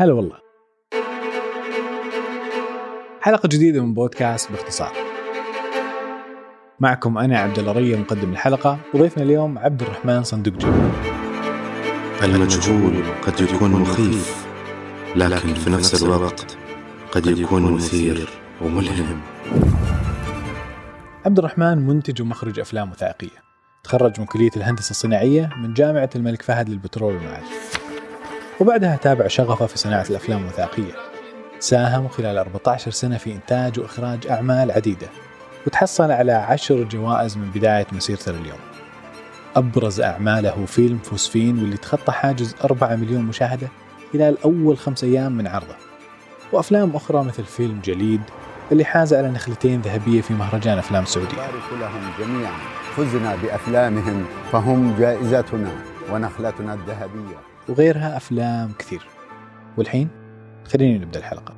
هلا والله. حلقة جديدة من بودكاست باختصار. معكم أنا عبد الله ريا مقدم الحلقة، وضيفنا اليوم عبد الرحمن صندوقجي. المجهول قد يكون مخيف، لكن في نفس الوقت قد يكون مثير وملهم. عبد الرحمن منتج ومخرج أفلام وثائقية، تخرج من كلية الهندسة الصناعية من جامعة الملك فهد للبترول والمعادن، وبعدها تابع شغفه في صناعة الأفلام الوثائقية. ساهم خلال 14 سنة في إنتاج وإخراج أعمال عديدة، وتحصل على 10 جوائز من بداية مسيرته لليوم. أبرز أعماله فيلم فوسفين، واللي تخطى حاجز 4 مليون مشاهدة خلال أول 5 أيام من عرضه، وأفلام أخرى مثل فيلم جليد اللي حاز على نخلتين ذهبية في مهرجان أفلام السعودية. لهم جميعا، فزنا بأفلامهم فهم جائزتنا ونخلتنا الذهبية، وغيرها أفلام كثير. والحين خلينا نبدأ الحلقة.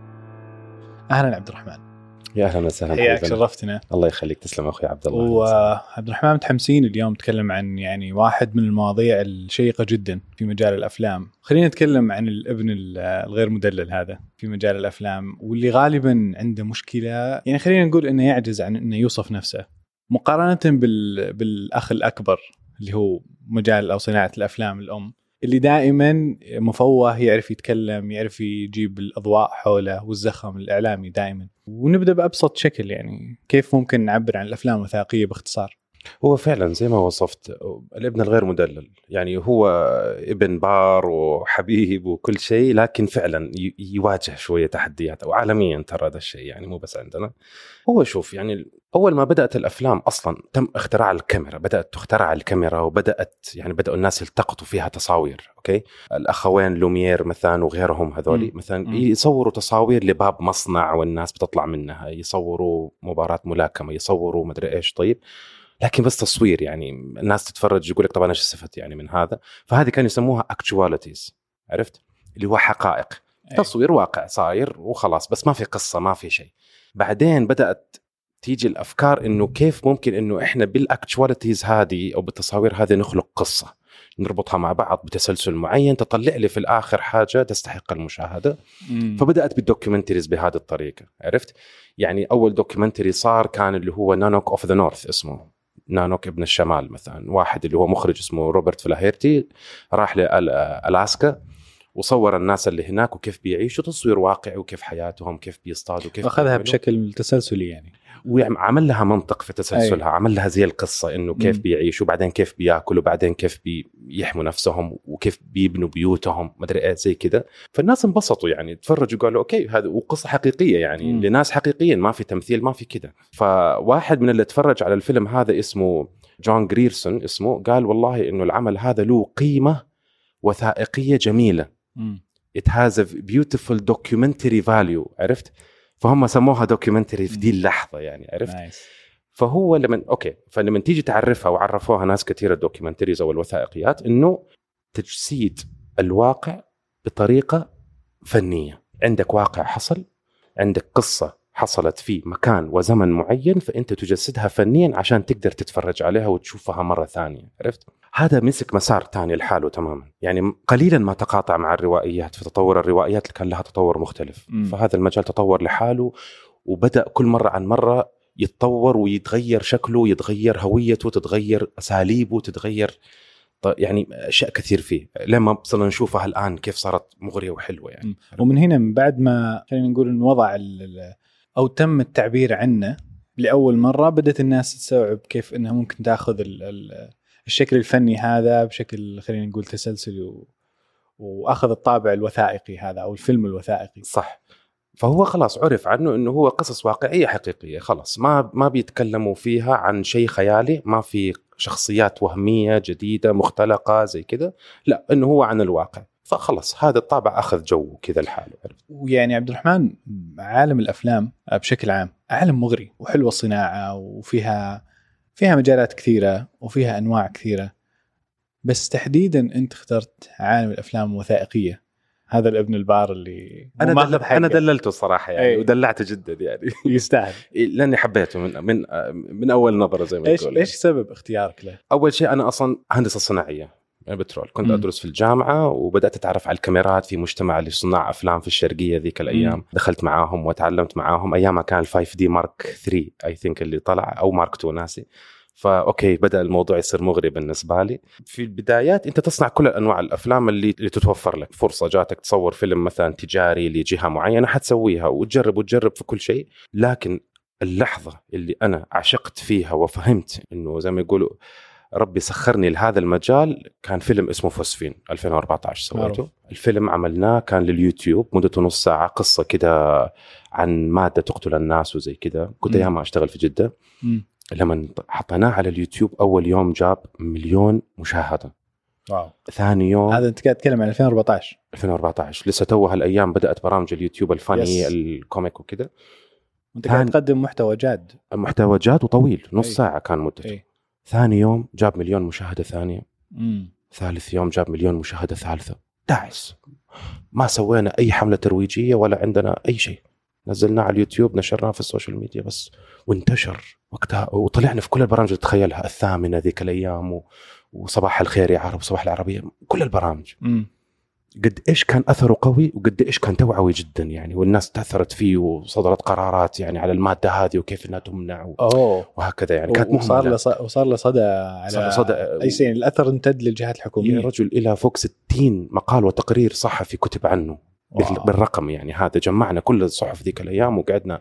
أهلا عبد الرحمن. يا أهلا وسهلا، حياك، شرفتنا. الله يخليك، تسلم أخوي عبد الله. وعبد الرحمن متحمسين اليوم نتكلم عن واحد من المواضيع الشيقة جدا في مجال الأفلام. خلينا نتكلم عن الابن الغير مدلل هذا في مجال الأفلام، واللي غالبا عنده مشكلة، خلينا نقول إنه يعجز عن إنه يوصف نفسه مقارنة بالأخ الأكبر اللي هو مجال أو صناعة الأفلام الأم، اللي دائما مفوه، يعرف يتكلم، يعرف يجيب الأضواء حوله والزخم الإعلامي دائما. ونبدأ بأبسط شكل، كيف ممكن نعبر عن الأفلام الوثائقية باختصار؟ هو فعلا زي ما وصفت الابن الغير مدلل، هو ابن بار وحبيب وكل شيء، لكن فعلا يواجه شوية تحديات، أو عالميا ترى هذا الشيء، مو بس عندنا. هو شوف، أول ما بدأت الأفلام أصلا تم اختراع الكاميرا، بدأت تخترع الكاميرا، وبدأت بدأوا الناس يلتقطوا فيها تصاوير. أوكي، الأخوين لومير مثلا وغيرهم هذولي مثلا يصوروا تصاوير لباب مصنع والناس بتطلع منها، يصوروا مباراة ملاكمة، يصوروا مدري إيش. طيب، لكن بس تصوير، الناس تتفرج يقول لك طبعا ايش استفدت من هذا. فهذه كانوا يسموها actualities، عرفت، اللي هو حقائق، تصوير واقع صاير وخلاص، بس ما في قصة، ما في شيء. بعدين بدأت تيجي الأفكار إنه كيف ممكن إنه إحنا بالأكتواليتيز هذه أو بالتصاوير هذه نخلق قصة، نربطها مع بعض بتسلسل معين، تطلع لي في الآخر حاجة تستحق المشاهدة. فبدأت بالدوكيومنتريز بهذه الطريقة، عرفت. أول دوكيومنتري صار كان اللي هو نانوك أوف ذا نورث، اسمه نانوك ابن الشمال مثلا. واحد اللي هو مخرج اسمه روبرت فلاهيرتي راح لألاسكا وصور الناس اللي هناك وكيف بيعيشوا، تصوير واقعي، وكيف حياتهم، كيف بيصطادوا، كيف أخذها بشكل تسلسلي، وعمل لها منطق في تسلسلها. عمل لها زي القصة، إنه كيف بيعيشوا، بعدين كيف بيأكلوا، بعدين كيف بيحموا نفسهم، وكيف بيبنوا بيوتهم، مدري إيه زي كده. فالناس انبسطوا، تفرجوا قالوا أوكي، هذا وقصة حقيقية، لناس حقيقيين، ما في تمثيل، ما في كده. فواحد من اللي تفرج على الفيلم هذا اسمه جون جريرسون، قال والله إنه العمل هذا له قيمة وثائقية جميلة. It has a beautiful documentary value، عرفت. فهم سموها دوكيومنتري في دي اللحظة، عرفت. فهو فلما تيجي تعرفها، وعرفوها ناس كثيرة الدوكيومنتريز أو الوثائقيات، إنه تجسيد الواقع بطريقة فنية. عندك واقع حصل، عندك قصة حصلت في مكان وزمن معين، فأنت تجسدها فنيا عشان تقدر تتفرج عليها وتشوفها مرة ثانية، عرفت. هذا مسك مسار تاني لحاله تماما، قليلا ما تقاطع مع الروائيات. في تطور الروائيات كان لها تطور مختلف، فهذا المجال تطور لحاله، وبدأ كل مرة عن مرة يتطور ويتغير شكله، يتغير هويته، تتغير أساليبه، تتغير أشياء كثير فيه، لما بصلنا نشوفها الآن كيف صارت مغرية وحلوة. ومن هنا، من بعد ما خلينا نقول إن وضع أو تم التعبير عنه لأول مرة، بدأت الناس تستوعب كيف إنها ممكن تأخذ الشكل الفني هذا بشكل خلينا نقول تسلسلي، وأخذ الطابع الوثائقي هذا أو الفيلم الوثائقي. صح. فهو خلاص عرف عنه إنه هو قصص واقعية حقيقية، خلاص ما بيتكلموا فيها عن شيء خيالي، ما في شخصيات وهمية جديدة مختلقة زي كده، لا، إنه هو عن الواقع. فخلص هذا الطابع أخذ جو كذا الحاله. عبد الرحمن، عالم الأفلام بشكل عام عالم مغري وحلوة الصناعة، وفيها مجالات كثيرة وفيها أنواع كثيرة، بس تحديدا أنت اخترت عالم الأفلام الوثائقية. هذا الابن البار اللي أنا دللته الصراحة، ودلعته جدا، يستاهل، لأني حبيته من أول نظرة زي ما تقول. إيش سبب اختيارك له؟ أول شيء أنا أصلا هندسة صناعية بترول. كنت أدرس في الجامعة وبدأت أتعرف على الكاميرات في مجتمع لصناع أفلام في الشرقية ذيك الأيام. دخلت معاهم وتعلمت معاهم. أيامها كان 5D Mark 3 I think اللي طلع، أو Mark 2 ناسي. فأوكي بدأ الموضوع يصير مغري بالنسبة لي. في البدايات أنت تصنع كل أنواع الأفلام اللي تتوفر لك. فرصة جاتك تصور فيلم مثلا تجاري لجهة معينة حتسويها وتجرب في كل شيء. لكن اللحظة اللي أنا عشقت فيها وفهمت إنه زي ما يقولوا ربي سخرني لهذا المجال كان فيلم اسمه فوسفين 2014 سويته. الفيلم عملناه كان لليوتيوب مدته نص ساعة، قصة كده عن مادة تقتل الناس وزي كده. كنت أيام أشتغل في جدة. لما حطيناه على اليوتيوب أول يوم جاب 1,000,000 مشاهدة. واو. ثاني يوم، هذا أنت قاعد تتكلم عن 2014 لسه توها الأيام بدأت برامج اليوتيوب الفاني الكوميك وكده. أنت قاعد تقدم محتوى جاد وطويل نص ساعة كان مدته. ثاني يوم جاب 1,000,000 مشاهدة ثانية. ثالث يوم جاب 1,000,000 مشاهدة ثالثة. داعس. ما سوينا أي حملة ترويجية ولا عندنا أي شيء. نزلناه على اليوتيوب، نشرناه في السوشيال ميديا بس، وانتشر وقتها. وطلعنا في كل البرامج اللي تتخيلها، الثامنة ذيك الأيام وصباح الخير يا عرب، صباح العربية، كل البرامج. قد إيش كان أثره قوي وقد إيش كان توعوي جدا يعني. والناس تأثرت فيه وصدرت قرارات يعني على المادة هذه وكيف إنها تمنع وهكذا يعني. كانت وصار له صدى على أي شيء. الأثر امتد للجهات الحكومية. يا رجل إلى فوق 60 مقال وتقرير صحفي كتب عنه بالرقم يعني. هذا جمعنا كل الصحف ذيك الأيام وقعدنا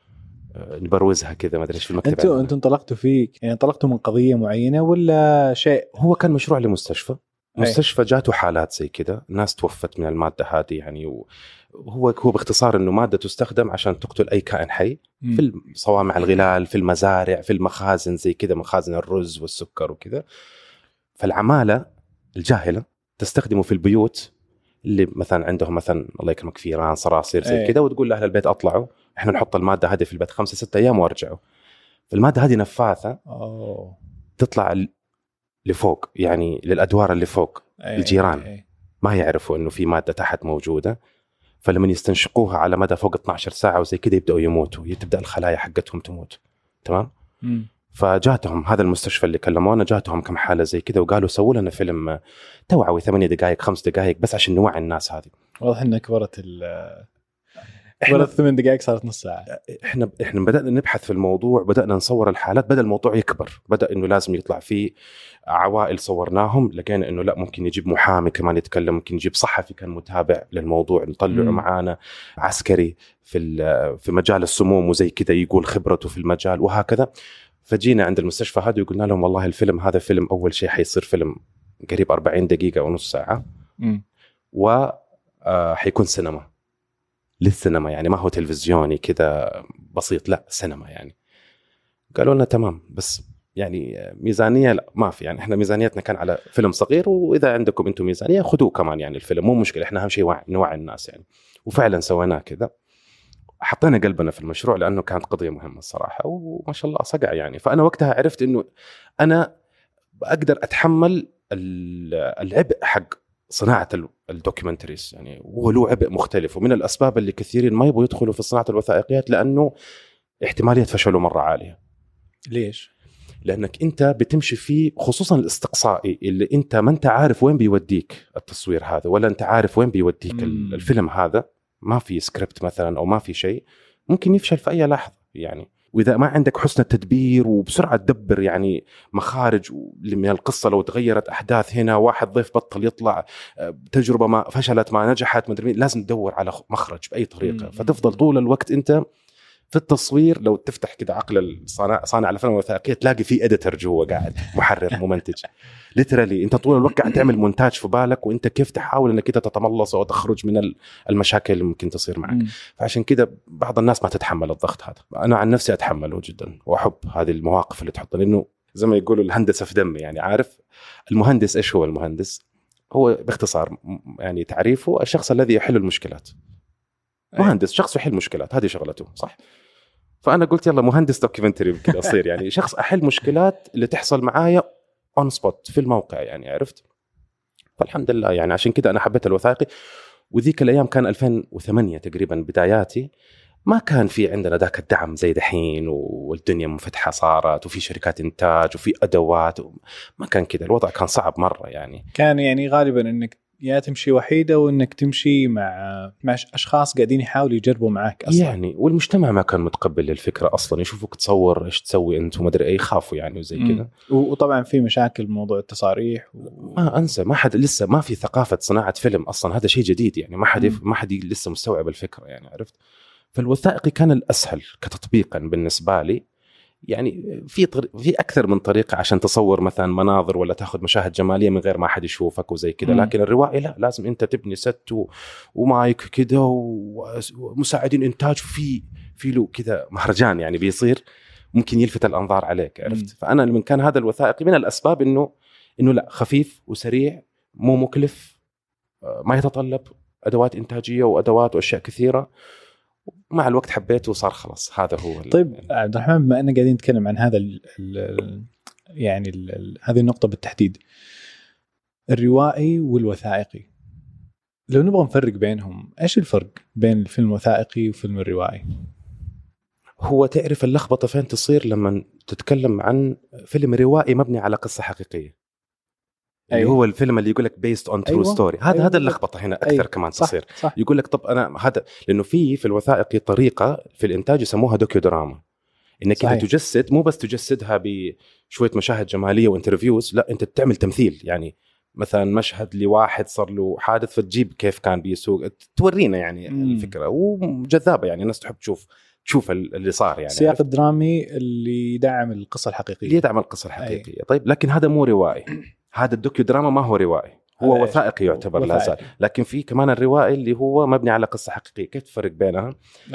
نبروزها كذا، ما أدري إيش في المكتب. أنتوا انطلقتوا فيه يعني، انطلقتوا من قضية معينة ولا شيء؟ هو كان مشروع لمستشفى. مستشفى جاته حالات زي كده، ناس توفت من المادة هذه يعني. وهو باختصار إنه مادة تستخدم عشان تقتل أي كائن حي في صوامع الغلال، في المزارع، في المخازن زي كده، مخازن الرز والسكر وكذا. فالعمالة الجاهلة تستخدمه في البيوت اللي مثلا عندهم مثلا الله يكرمك فيران، صراصير زي كده، وتقول لأهل البيت أطلعوا إحنا نحط المادة هذه في البيت 5-6 أيام وارجعوا. فالمادة هذه نفاثة تطلع لفوق يعني للأدوار اللي فوق. الجيران ما يعرفوا إنه في مادة تحت موجودة. فلما يستنشقوها على مدى فوق 12 ساعة وزي كده يبدأوا يموتوا، تبدأ الخلايا حقتهم تموت. تمام. فجاتهم هذا المستشفى اللي كلمونا، جاتهم كم حالة زي كده وقالوا سووا لنا فيلم توعوي 8 دقائق 5 دقائق بس عشان نوعي الناس هذه. واضح إنك كبرت 8 دقائق صارت نص ساعة. احنا بدأنا نبحث في الموضوع، بدأنا نصور الحالات، بدأ الموضوع يكبر، بدأ انه لازم يطلع فيه عوائل صورناهم. لقينا انه لا، ممكن نجيب محامي كمان يتكلم، ممكن نجيب صحفي كان متابع للموضوع نطلعه معانا، عسكري في مجال السموم وزي كده يقول خبرته في المجال وهكذا. فجينا عند المستشفى هذا وقلنا لهم والله الفيلم هذا فيلم أول شيء حيصير فيلم قريب 40 دقيقة ونص ساعة، وحيكون سينما للسينما يعني، ما هو تلفزيوني كذا بسيط، لا سينما يعني. قالوا لنا تمام، بس يعني ميزانية لا ما في يعني، احنا ميزانيتنا كان على فيلم صغير، وإذا عندكم انتم ميزانية خذوه كمان يعني الفيلم، مو مشكلة، احنا أهم شيء نوعي الناس يعني. وفعلا سويناه كذا، حطينا قلبنا في المشروع لأنه كانت قضية مهمة الصراحة، وما شاء الله صقع يعني. فأنا وقتها عرفت إنه أنا أقدر أتحمل العبء حق صناعة الدوكيومنتريز يعني، وهو له عبء مختلف. ومن الأسباب اللي كثيرين ما يبغوا يدخلوا في صناعة الوثائقيات لأنه احتمالية فشله مرة عالية. ليش؟ لأنك أنت بتمشي فيه، خصوصا الاستقصائي اللي أنت ما أنت عارف وين بيوديك التصوير هذا، ولا أنت عارف وين بيوديك الفيلم هذا. ما في سكريبت مثلا أو ما في شيء، ممكن يفشل في أي لحظة يعني. وإذا ما عندك حسن التدبير وبسرعة تدبر يعني مخارج من القصة، لو تغيرت أحداث هنا، واحد ضيف بطل يطلع، تجربة ما فشلت ما نجحت، مدري لازم تدور على مخرج بأي طريقة. فتفضل طول الوقت أنت في التصوير. لو تفتح كده عقل صانع الفيلم الوثائقي تلاقي فيه إديتر جوا قاعد، محرر ممنتج ليترالي. انت طول الوقت قاعد تعمل مونتاج في بالك، وانت كيف تحاول انك انت تتملص وتخرج من المشاكل اللي ممكن تصير معك. فعشان كده بعض الناس ما تتحمل الضغط هذا. انا عن نفسي اتحمله جدا، واحب هذه المواقف اللي تحط، لانه زي ما يقولوا الهندسه في دمي يعني. عارف المهندس ايش هو؟ المهندس هو باختصار يعني تعريفه الشخص الذي يحل المشكلات. مهندس شخص يحل مشكلات، هذه شغلته صح. فانا قلت يلا مهندس دوكيومنتري كده اصير يعني شخص احل مشكلات اللي تحصل معايا اون سبوت في الموقع يعني، عرفت. فالحمد لله يعني، عشان كده انا حبيت الوثائقي. وذيك الايام كان 2008 تقريبا بداياتي. ما كان في عندنا ذاك الدعم زي دحين، والدنيا منفتحة صارت، وفي شركات إنتاج وفي أدوات، ما كان كده. الوضع كان صعب مرة يعني. كان يعني غالبا إنك يا تمشي وحيدة وإنك تمشي مع أشخاص قاعدين يحاولوا يجربوا معك أصلا يعني. والمجتمع ما كان متقبل للفكرة أصلا، يشوفوك تصور إيش تسوي أنت وما أدري إيه، يخافوا يعني وزي كده. وطبعا في مشاكل موضوع التصاريح ما أنسى، ما حد لسه ما في ثقافة صناعة فيلم أصلا، هذا شيء جديد يعني. ما حد لسه مستوعب الفكرة يعني، عرفت. فالوثائقي كان الأسهل كتطبيقا بالنسبة لي يعني. في أكثر من طريقة عشان تصور مثلا مناظر ولا تأخذ مشاهد جمالية من غير ما أحد يشوفك وزي كده. لكن الروائي لا، لازم أنت تبني ست ومايك كده ومساعدين إنتاج، في له كده مهرجان يعني بيصير، ممكن يلفت الأنظار عليك، عرفت. فأنا من كان هذا الوثائقي من الأسباب إنه لا، خفيف وسريع، مو مكلف، ما يتطلب أدوات إنتاجية وأدوات وأشياء كثيرة. مع الوقت حبيته وصار خلاص هذا هو. طيب عبد الرحمن، بما أننا قاعدين نتكلم عن هذا هذه النقطة بالتحديد، الروائي والوثائقي، لو نبغى نفرق بينهم، إيش الفرق بين الفيلم الوثائقي وفيلم الروائي؟ هو تعرف اللخبطة فين تصير لما تتكلم عن فيلم روائي مبني على قصة حقيقية. اللي هو الفيلم اللي يقولك based on true story. هذا اللخبطة هنا أكثر كمان تصير. يقولك طب أنا هذا، لأنه في الوثائقي طريقة في الإنتاج يسموها دوكيو دراما، إنك أنت تجسد، مو بس تجسدها بشوية مشاهد جمالية وانترفيوز، لا، أنت تعمل تمثيل. يعني مثلا مشهد لواحد صار له حادث، فتجيب كيف كان بيسوق، تورينا يعني الفكرة، وجذابة يعني الناس تحب تشوف اللي صار يعني. السياق الدرامي اللي يدعم القصة الحقيقية. طيب لكن هذا مو روائي. هذا الدوكيو دراما ما هو روائي، هو وثائقي يعتبر لا زال. لكن في كمان الروائي اللي هو مبني على قصة حقيقية. كيف تفرق بينها؟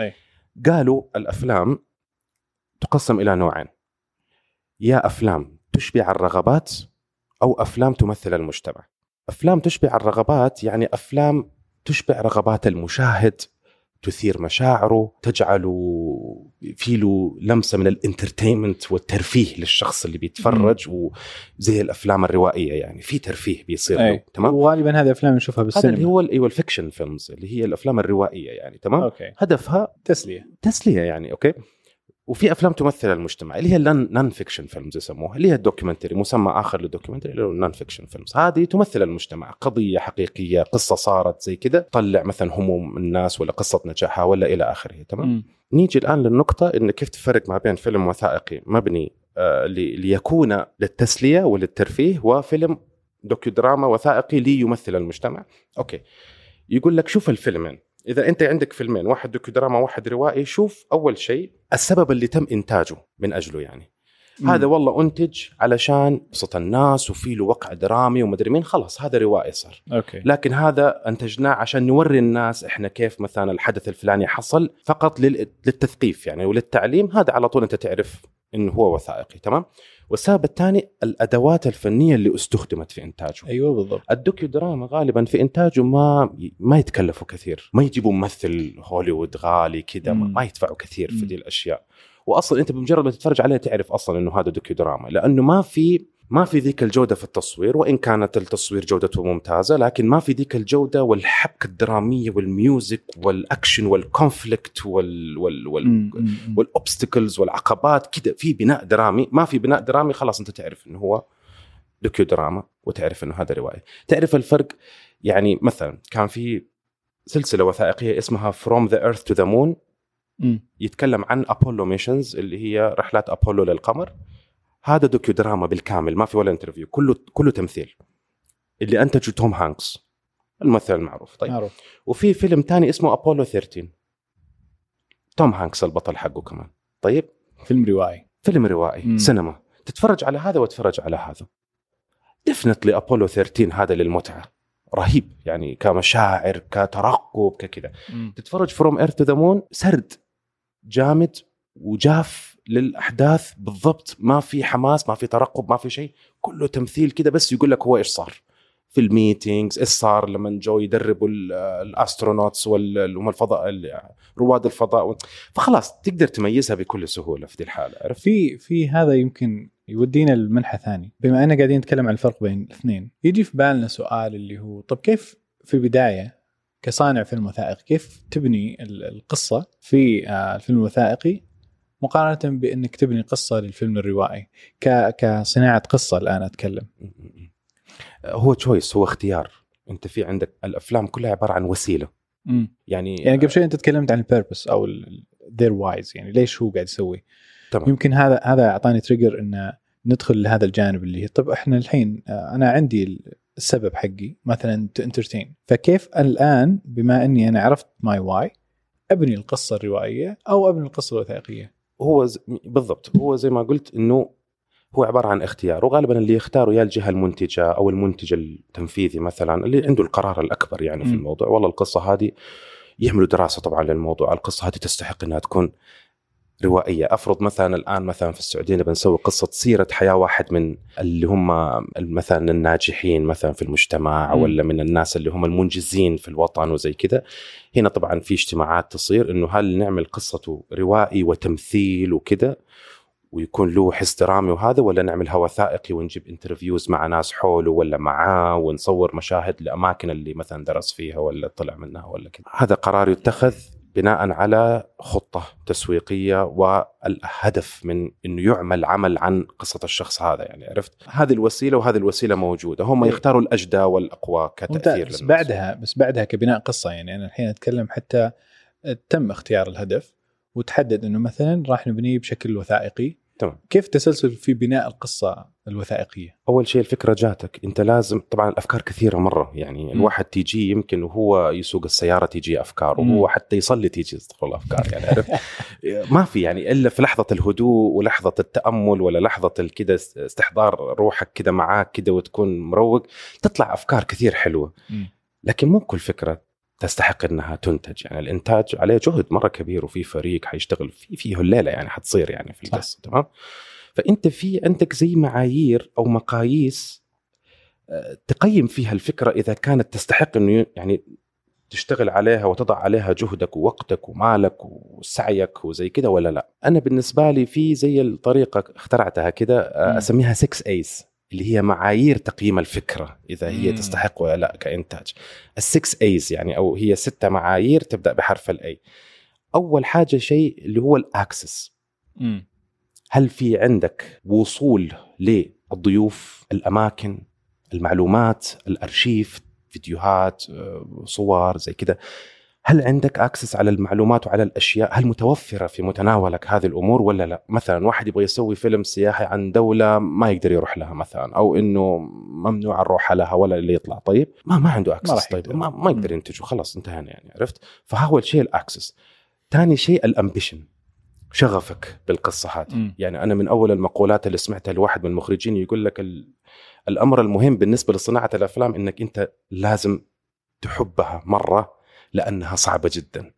قالوا الأفلام تقسم إلى نوعين: يا أفلام تشبع الرغبات، أو أفلام تمثل المجتمع. أفلام تشبع الرغبات يعني أفلام تشبع رغبات المشاهد، تثير مشاعره، تجعله في له لمسة من الانترتينمنت والترفيه للشخص اللي بيتفرج. وزي الأفلام الروائية يعني في ترفيه بيصير له. تمام. وغالبا هذه أفلام نشوفها بالسينما، هذا هو الفيكشن فيلمز، اللي هي الأفلام الروائية يعني. تمام. أوكي. هدفها تسلية يعني. أوكي. وفي أفلام تمثل المجتمع اللي هي النون فيكشن فيلمز يسموها، اللي هي الدوكيومنتري، مسمى آخر للدوكيومنتري اللي هو النون فيكشن فيلمز. هذه تمثل المجتمع، قضية حقيقية، قصة صارت زي كده، طلع مثلا هموم الناس ولا قصة نجاحها ولا إلى آخره. تمام. نيجي الآن للنقطة إن كيف تفرق ما بين فيلم وثائقي مبني ليكون للتسلية وللترفيه، وفيلم دوكيو دراما وثائقي ليمثل المجتمع. أوكي. يقول لك شوف الفيلمين، إذا أنت عندك فيلمين، واحد دوكيو دراما واحد روائي، شوف أول شيء السبب اللي تم إنتاجه من أجله يعني. هذا والله أنتج علشان بسط الناس وفي له وقع درامي ومدري مين، خلاص هذا روائي صار. أوكي. لكن هذا أنتجناه عشان نوري الناس إحنا كيف مثلا الحدث الفلاني حصل، فقط للتثقيف يعني وللتعليم، هذا على طول أنت تعرف إنه هو وثائقي. تمام. والسبب الثاني الأدوات الفنية اللي استخدمت في إنتاجه. أيوة بالضبط. الدوكيو دراما غالبا في إنتاجه ما يتكلفوا كثير، ما يجيبوا ممثل هوليوود غالي كده، ما يدفعوا كثير في دي الأشياء. وأصلا أنت بمجرد ما تتفرج عليه تعرف أصلا إنه هذا دوكيو دراما، لأنه ما في ذيك الجودة في التصوير، وإن كانت التصوير جودته ممتازة، لكن ما في ذيك الجودة والحبكة الدرامية والميوزك والأكشن والكونفليكت والأوبستيكلز والعقبات كده. في بناء درامي، ما في بناء درامي، خلاص أنت تعرف إنه هو دوكيو دراما وتعرف إنه هذا روائي. تعرف الفرق يعني؟ مثلا كان في سلسلة وثائقية اسمها From the Earth to the Moon، يتكلم عن أبولو ميشنز، اللي هي رحلات أبولو للقمر. هذا دوكيو دراما بالكامل، ما في ولا انترفيو، كله تمثيل، اللي أنتجه توم هانكس الممثل المعروف. طيب معروف. وفي فيلم تاني اسمه أبولو 13، توم هانكس البطل حقه كمان. طيب فيلم روائي سينما. تتفرج على هذا وتتفرج على هذا، ديفنتلي أبولو 13 هذا للمتعة رهيب يعني، كمشاعر، كترقب، ككذا. تتفرج فروم إيرث تو ذا مون، سرد جامد وجاف للأحداث بالضبط، ما في حماس، ما في ترقب، ما في شيء، كله تمثيل كده بس يقول لك هو إيش صار في الميتينجز، إيش صار لما جو يدربوا الأسترونوتس والفضاء، رواد الفضاء. فخلاص تقدر تميزها بكل سهولة في دي الحالة. عرفت؟ في هذا يمكن يودينا المنحة ثاني، بما أننا قاعدين نتكلم عن الفرق بين الاثنين، يجي في بالنا سؤال اللي هو طب كيف في البداية كصانع فيلم وثائقي كيف تبني القصة في الفيلم الوثائقي مقارنة بأنك تبني قصة للفيلم الروائي كصناعة قصة. الآن أتكلم هو تشويس، هو اختيار. أنت في عندك الأفلام كلها عبارة عن وسيلة. يعني قبل شوي أنت تكلمت عن البيربس أو their whys، يعني ليش هو قاعد يسوي. طبعا. يمكن هذا أعطاني تريجر إن ندخل لهذا الجانب اللي طب إحنا الحين أنا عندي السبب حقي مثلا to entertain، فكيف الآن بما أني أنا عرفت my why أبني القصة الروائية أو أبني القصة الوثائقية؟ هو بالضبط، هو زي ما قلت إنه هو عبارة عن اختيار، وغالبا اللي يختاره يا الجهة المنتجة أو المنتج التنفيذي مثلا اللي عنده القرار الأكبر يعني في الموضوع. والله القصة هذه يعملوا دراسة طبعا للموضوع، القصة هذه تستحق أنها تكون روائية. أفرض مثلا الآن مثلا في السعودية بنسوي قصة سيرة حياة واحد من اللي هم مثلا الناجحين مثلا في المجتمع ولا من الناس اللي هم المنجزين في الوطن وزي كده. هنا طبعا في اجتماعات تصير إنه هل نعمل قصته روائي وتمثيل وكده ويكون له حس درامي وهذا، ولا نعملها وثائقي ونجيب انترفيوز مع ناس حوله ولا معاه ونصور مشاهد لأماكن اللي مثلا درس فيها ولا طلع منها ولا كده. هذا قرار يتخذ بناء على خطة تسويقية والهدف من إنه يعمل عمل عن قصة الشخص هذا. يعني عرفت هذه الوسيلة وهذه الوسيلة موجودة، هم يختاروا الأجدى والأقوى كتأثير. بس بعدها كبناء قصة، يعني أنا الحين أتكلم حتى تم اختيار الهدف وتحدد إنه مثلا راح نبنيه بشكل وثائقي. تمام. كيف تسلسل في بناء القصة الوثائقية؟ أول شيء الفكرة جاتك أنت لازم، طبعا الأفكار كثيرة مرة، يعني الواحد تيجي يمكن وهو يسوق السيارة تيجي أفكار وهو حتى يصلي تيجي تدخل أفكار يعني عرفت ما في يعني إلا في لحظة الهدوء ولحظة التأمل ولا لحظة كده استحضار روحك كده معاك كده وتكون مروق تطلع أفكار كثير حلوة. لكن مو كل فكرة تستحق انها تنتج، يعني الانتاج عليه جهد مره كبير وفي فريق حيشتغل فيه الليله يعني حتصير يعني في القصه. تمام. فانت في عندك زي معايير او مقاييس تقيم فيها الفكره اذا كانت تستحق انه يعني تشتغل عليها وتضع عليها جهدك ووقتك ومالك وسعيك وزي كده ولا لا. انا بالنسبه لي في زي الطريقه اخترعتها كده اسميها 6 A's اللي هي معايير تقييم الفكرة إذا هي تستحق ولا لا كإنتاج. 6 A's يعني أو هي 6 معايير تبدأ بحرف الأي. أول حاجة شيء اللي هو الأكسس. هل في عندك وصول للضيوف، الأماكن، المعلومات، الأرشيف، فيديوهات، صور زي كده؟ هل عندك أكسس على المعلومات وعلى الأشياء؟ هل متوفرة في متناولك هذه الأمور ولا لا؟ مثلا واحد يبغى يسوي فيلم سياحي عن دولة ما يقدر يروح لها مثلا، أو إنه ممنوع الروح لها ولا اللي يطلع، طيب ما عنده أكسس، طيب ما يقدر ينتجه، خلاص انتهينا يعني عرفت. فهو شيء الأكسس. تاني شيء الأمبيشن، شغفك بالقصة هذه. يعني أنا من أول المقولات اللي سمعتها لواحد من المخرجين يقول لك الأمر المهم بالنسبة لصناعة الأفلام إنك أنت لازم تحبها مرة لأنها صعبة جدا.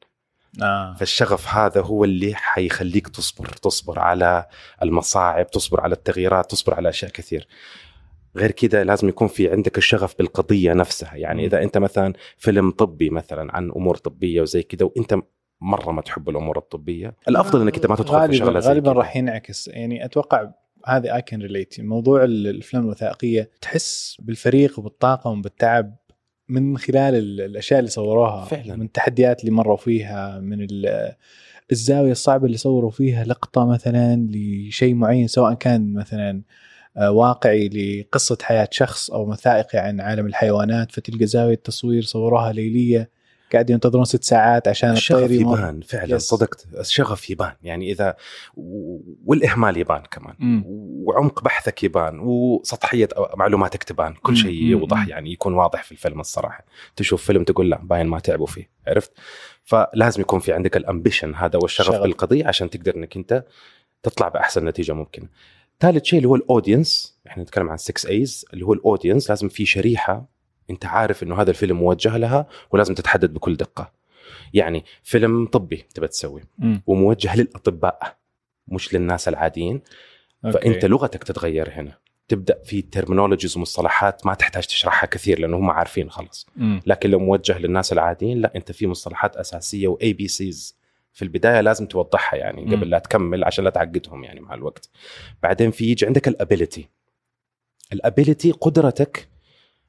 فالشغف هذا هو اللي حيخليك تصبر على المصاعب، تصبر على التغييرات، تصبر على أشياء كثير. غير كده لازم يكون في عندك الشغف بالقضية نفسها. يعني إذا أنت مثلا فيلم طبي مثلا عن أمور طبية وزي كده وأنت مرة ما تحب الأمور الطبية، الأفضل أنك أنت ما تدخل في شغلة زي غالبا كده. راح ينعكس. يعني أتوقع هذه I can relate. موضوع الأفلام الوثائقية تحس بالفريق وبالطاقم وبالتعب من خلال الأشياء اللي صوروها فعلا. من التحديات اللي مروا فيها، من الزاوية الصعبة اللي صوروا فيها لقطة مثلا لشيء معين، سواء كان مثلا واقعي لقصة حياة شخص أو وثائقي عن عالم الحيوانات، فتلقى زاوية تصوير صوروها ليلية قاعدين ينتظرون 6 ساعات عشان الشغف يبان. فعلا صدقت، الشغف يبان يعني إذا والإهمال يبان كمان وعمق بحثك يبان وسطحية معلوماتك تبان، كل شيء يوضح يعني يكون واضح في الفيلم الصراحة. تشوف فيلم تقول لا باين ما تعبوا فيه، عرفت. فلازم يكون في عندك الأمبيشن هذا والشغف بالقضية عشان تقدر إنك أنت تطلع بأحسن نتيجة ممكنة. ثالث شيء اللي هو الأودينس. إحنا نتكلم عن 6 A's اللي هو الأودينس. لازم في شريحة انت عارف انه هذا الفيلم موجه لها ولازم تتحدد بكل دقة. يعني فيلم طبي تبى تسوي وموجه للأطباء مش للناس العاديين. فانت لغتك تتغير هنا، تبدأ في ترمينولوجيز ومصطلحات ما تحتاج تشرحها كثير لأنه هم عارفين خلاص. لكن لو موجه للناس العاديين لا، انت في مصطلحات أساسية و ABCs في البداية لازم توضحها يعني قبل لا تكمل عشان لا تعقدهم يعني مع الوقت. بعدين في يجي عندك الابيليتي قدرتك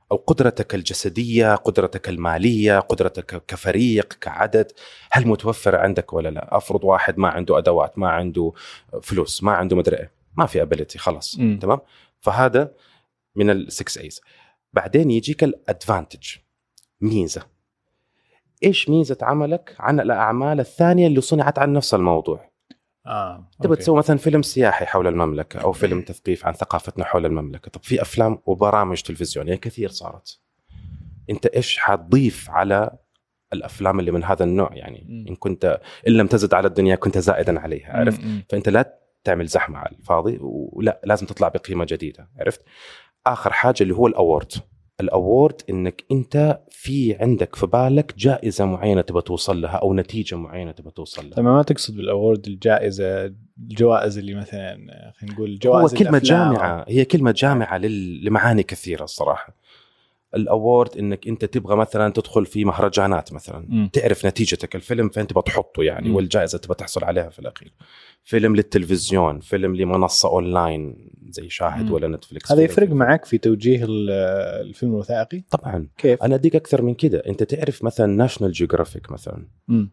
أو قدرتك الجسدية، قدرتك المالية، قدرتك كفريق كعدد، هل متوفرة عندك ولا لا؟ أفرض واحد ما عنده أدوات، ما عنده فلوس، ما عنده مدرئة، ما في ability خلاص. تمام. فهذا من ال 6 A's. بعدين يجيك الادفانتج، ميزة. إيش ميزة عملك عن الأعمال الثانية اللي صنعت عن نفس الموضوع؟ تبغى تسوي مثلا فيلم سياحي حول المملكة أو فيلم تثقيف عن ثقافتنا حول المملكة. طب في أفلام وبرامج تلفزيونية كثير صارت، أنت إيش حتضيف على الأفلام اللي من هذا النوع؟ يعني إن كنت إن لم تزد على الدنيا كنت زائدا عليها، عرفت؟ فأنت لا تعمل زحمة على الفاضي، ولا لازم تطلع بقيمة جديدة، عرفت؟ آخر حاجة اللي هو الأورد إنك أنت في عندك في بالك جائزة معينة تبى توصل لها أو نتيجة معينة تبى توصل لها. ما تقصد بالأورد الجوائز اللي مثلا خلينا نقول جوائز هو كلمة جامعة، هي كلمة جامعة لمعاني كثيرة الصراحة. الأورد إنك أنت تبغى مثلا تدخل في مهرجانات مثلا، تعرف نتيجتك الفيلم فأنت بتحطه يعني، والجائزة تبى تحصل عليها في الأخير. فيلم للتلفزيون، فيلم لمنصة أونلاين زي شاهد ولا نتفليكس. هذا يفرق معك في توجيه الفيلم الوثائقي؟ طبعا. كيف؟ أنا أديك أكثر من كده. أنت تعرف مثلا ناشنال جيوغرافيك مثلا